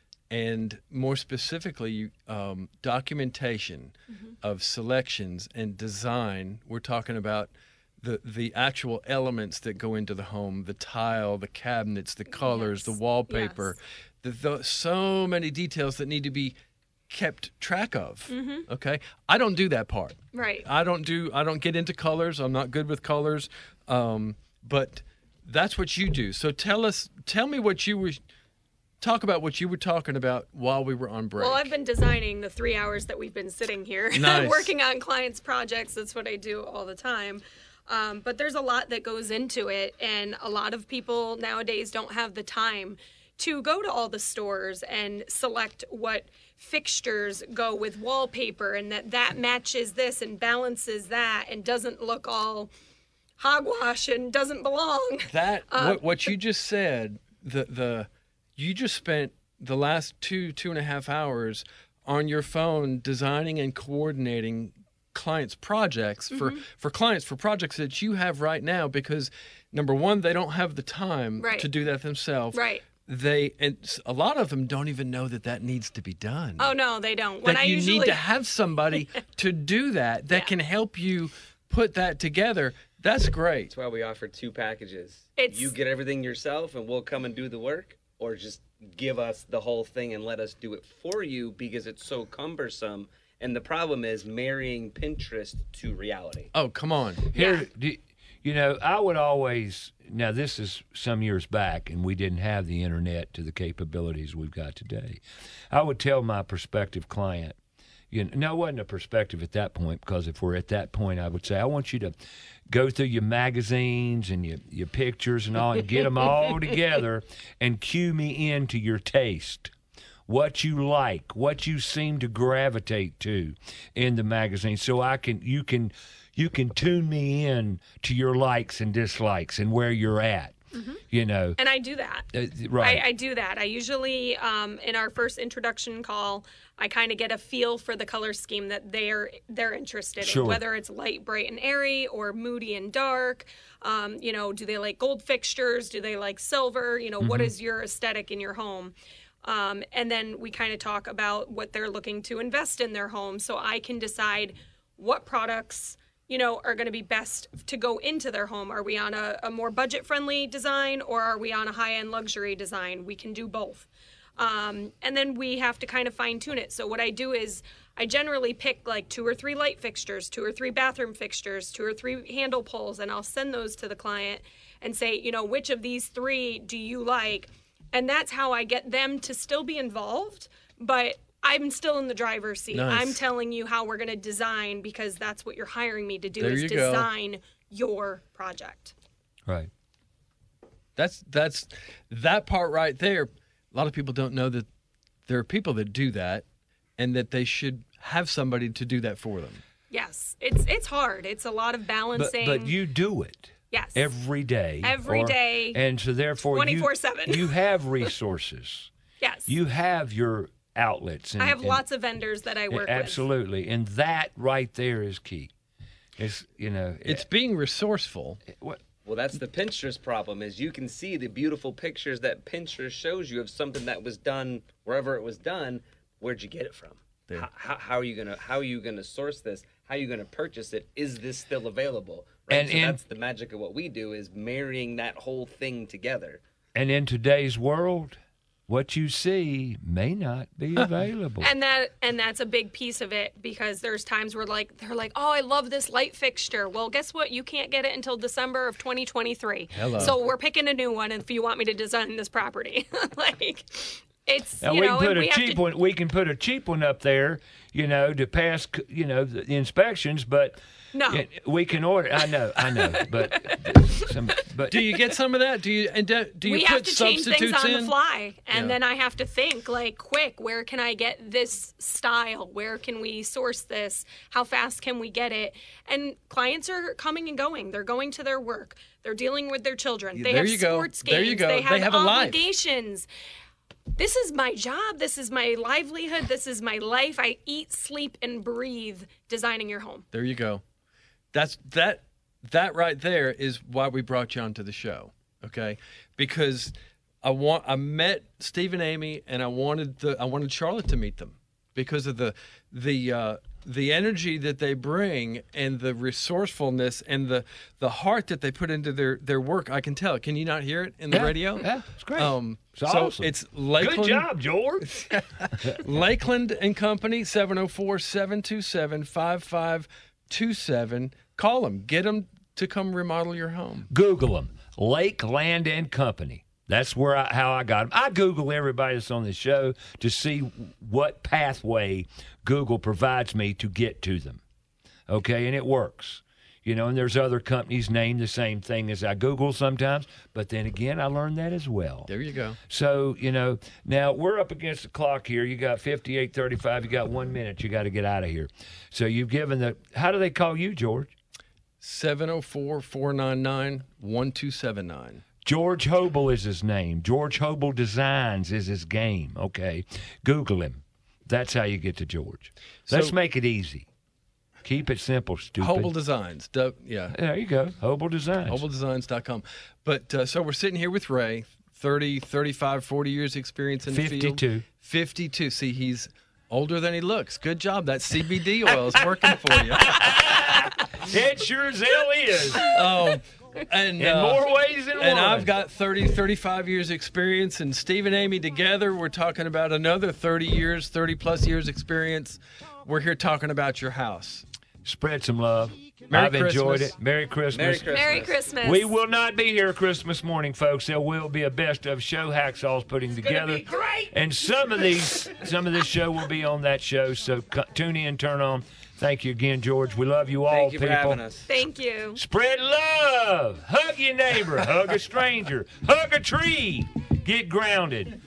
And more specifically, um, documentation Mm-hmm. of selections and design. We're talking about the the actual elements that go into the home, the tile, the cabinets, the colors, the wallpaper. The, the, so many details that need to be kept track of. Mhm. Okay, I don't do that part. Right. I don't do. I don't get into colors. I'm not good with colors. Um, but that's what you do. So tell us. Tell me what you were. Talk about what you were talking about while we were on break. Well, I've been designing the three hours that we've been sitting here, Nice. working on clients' projects. That's what I do all the time. Um, but there's a lot that goes into it, and a lot of people nowadays don't have the time to go to all the stores and select what fixtures go with wallpaper, and that that matches this and balances that, and doesn't look all hogwash and doesn't belong. That Uh, what what you just said. The the you just spent the last two two and a half hours on your phone designing and coordinating clients' projects for Mhm. for clients for projects that you have right now, because number one, they don't have the time Right. to do that themselves. Right. They and s- a lot of them don't even know that that needs to be done. Oh no, they don't. When that I you usually need to have somebody to do that that can help you put that together. That's great. That's why we offer two packages. It's- You get everything yourself and we'll come and do the work, or just give us the whole thing and let us do it for you because it's so cumbersome. And the problem is marrying Pinterest to reality. Oh, come on. Here, do, you know, I would always, now this is some years back, and we didn't have the internet to the capabilities we've got today. I would tell my prospective client, you know, no, it wasn't a perspective at that point, because if we're at that point, I would say, I want you to go through your magazines and your, your pictures and all, and get them all together and cue me into your taste. What you like, what you seem to gravitate to in the magazine, so I can you can you can tune me in to your likes and dislikes and where you're at. Mhm. You know, And I do that. Uh, right. I, I do that. I usually, um, in our first introduction call, I kind of get a feel for the color scheme that they're they're interested Sure. in, whether it's light, bright, and airy, or moody and dark. Um, you know, do they like gold fixtures? Do they like silver? You know, what Mhm. is your aesthetic in your home? Um, and then we kind of talk about what they're looking to invest in their home, so I can decide what products, you know, are going to be best to go into their home. Are we on a, a more budget-friendly design, or are we on a high-end luxury design? We can do both. Um, and then we have to kind of fine-tune it. So what I do is I generally pick like two or three light fixtures, two or three bathroom fixtures, two or three handle pulls, and I'll send those to the client and say, you know, which of these three do you like? And that's how I get them to still be involved, but I'm still in the driver's seat. Nice. I'm telling you how we're going to design, because that's what you're hiring me to do, There is you go. design your project. Right. That's that's that part right there. A lot of people don't know that there are people that do that, and that they should have somebody to do that for them. Yes, it's it's hard. It's a lot of But, balancing. but you do it. Yes. Every day. Every day, And so therefore you- twenty-four seven. you have resources. Yes. You have your outlets. And, I have and- lots of vendors that I work with. Absolutely. And that right there is key. It's, you know. It's being resourceful. What? Well, that's the Pinterest problem, is you can see the beautiful pictures that Pinterest shows you of something that was done wherever it was done. Where'd you get it from? How, how, how are you gonna How are you gonna source this? How are you gonna purchase it? Is this still available? Right? And so in- that's the magic of what we do, is marrying that whole thing together. And in today's world, what you see may not be available. And that and that's a big piece of it, because there's times where like they're like, oh, I love this light fixture. Well, guess what? You can't get it until December of twenty twenty-three. Hello. So we're picking a new one if you want me to design this property. Like, it's Now you we know, can put and a we have cheap to, one. We can put a cheap one up there, you know, to pass, you know, the, the inspections. But No. yeah, we can order. I know, I know, but some, but Do you get some of that? Do you and do, do you we put have to change things substitutes on in? the fly, and Yeah. then I have to think like, quick, where can I get this style? Where can we source this? How fast can we get it? And clients are coming and going. They're going to their work. They're dealing with their children. They There have you go. sports games. There you go. They have, They have a life. obligations. This is my job. This is my livelihood. This is my life. I eat, sleep, and breathe designing your home. There you go. That's that. That right there is why we brought you onto the show. Okay, because I want I met Steve and Amy, and I wanted the I wanted Charlotte to meet them because of the the uh, the energy that they bring and the resourcefulness and the the heart that they put into their their work. I can tell. Can you not hear it in the Yeah, radio? yeah, it's great. Um, It's so awesome. it's Lakeland. Good job, George. Lakeland and Company, seven oh four, seven two seven, five five two seven. Call them. Get them to come remodel your home. Google them. Lakeland and Company. That's where I, how I got them. I Google everybody that's on the show to see what pathway Google provides me to get to them. Okay, and it works. You know, and there's other companies named the same thing as I Google sometimes, but then again, I learned that as well. There you go. So, you know, now we're up against the clock here. You got fifty-eight thirty-five. You got one minute. You got to get out of here. So you've given the, how do they call you, George? seven oh four, four nine nine, one two seven nine. George Hobel is his name. George Hobel Designs is his game. Okay. Google him. That's how you get to George. Let's So- make it easy. Keep it simple, stupid. Hobel Designs. Du- yeah. There you go. Hobel Designs. Hobel Designs dot com. But uh, so we're sitting here with Ray, thirty, thirty-five, forty years experience in the field. fifty-two. fifty-two. See, he's older than he looks. Good job. That C B D oil is working for you. It sure as hell is. Um, and, In uh, more ways than and one. I've got thirty, thirty-five years experience, and Steve and Amy together, we're talking about another thirty years, thirty plus years experience. We're here talking about your house. Spread some love. Merry I've enjoyed Christmas. it. Merry Christmas. Merry Christmas. Merry Christmas. We will not be here Christmas morning, folks. There will be a best of show Hacksaw's putting together. great. And some of these, some of this show will be on that show. So co- tune in, turn on. Thank you again, George. We love you all, Thank you people. for having us. Thank you. Spread love. Hug your neighbor. Hug a stranger. Hug a tree. Get grounded.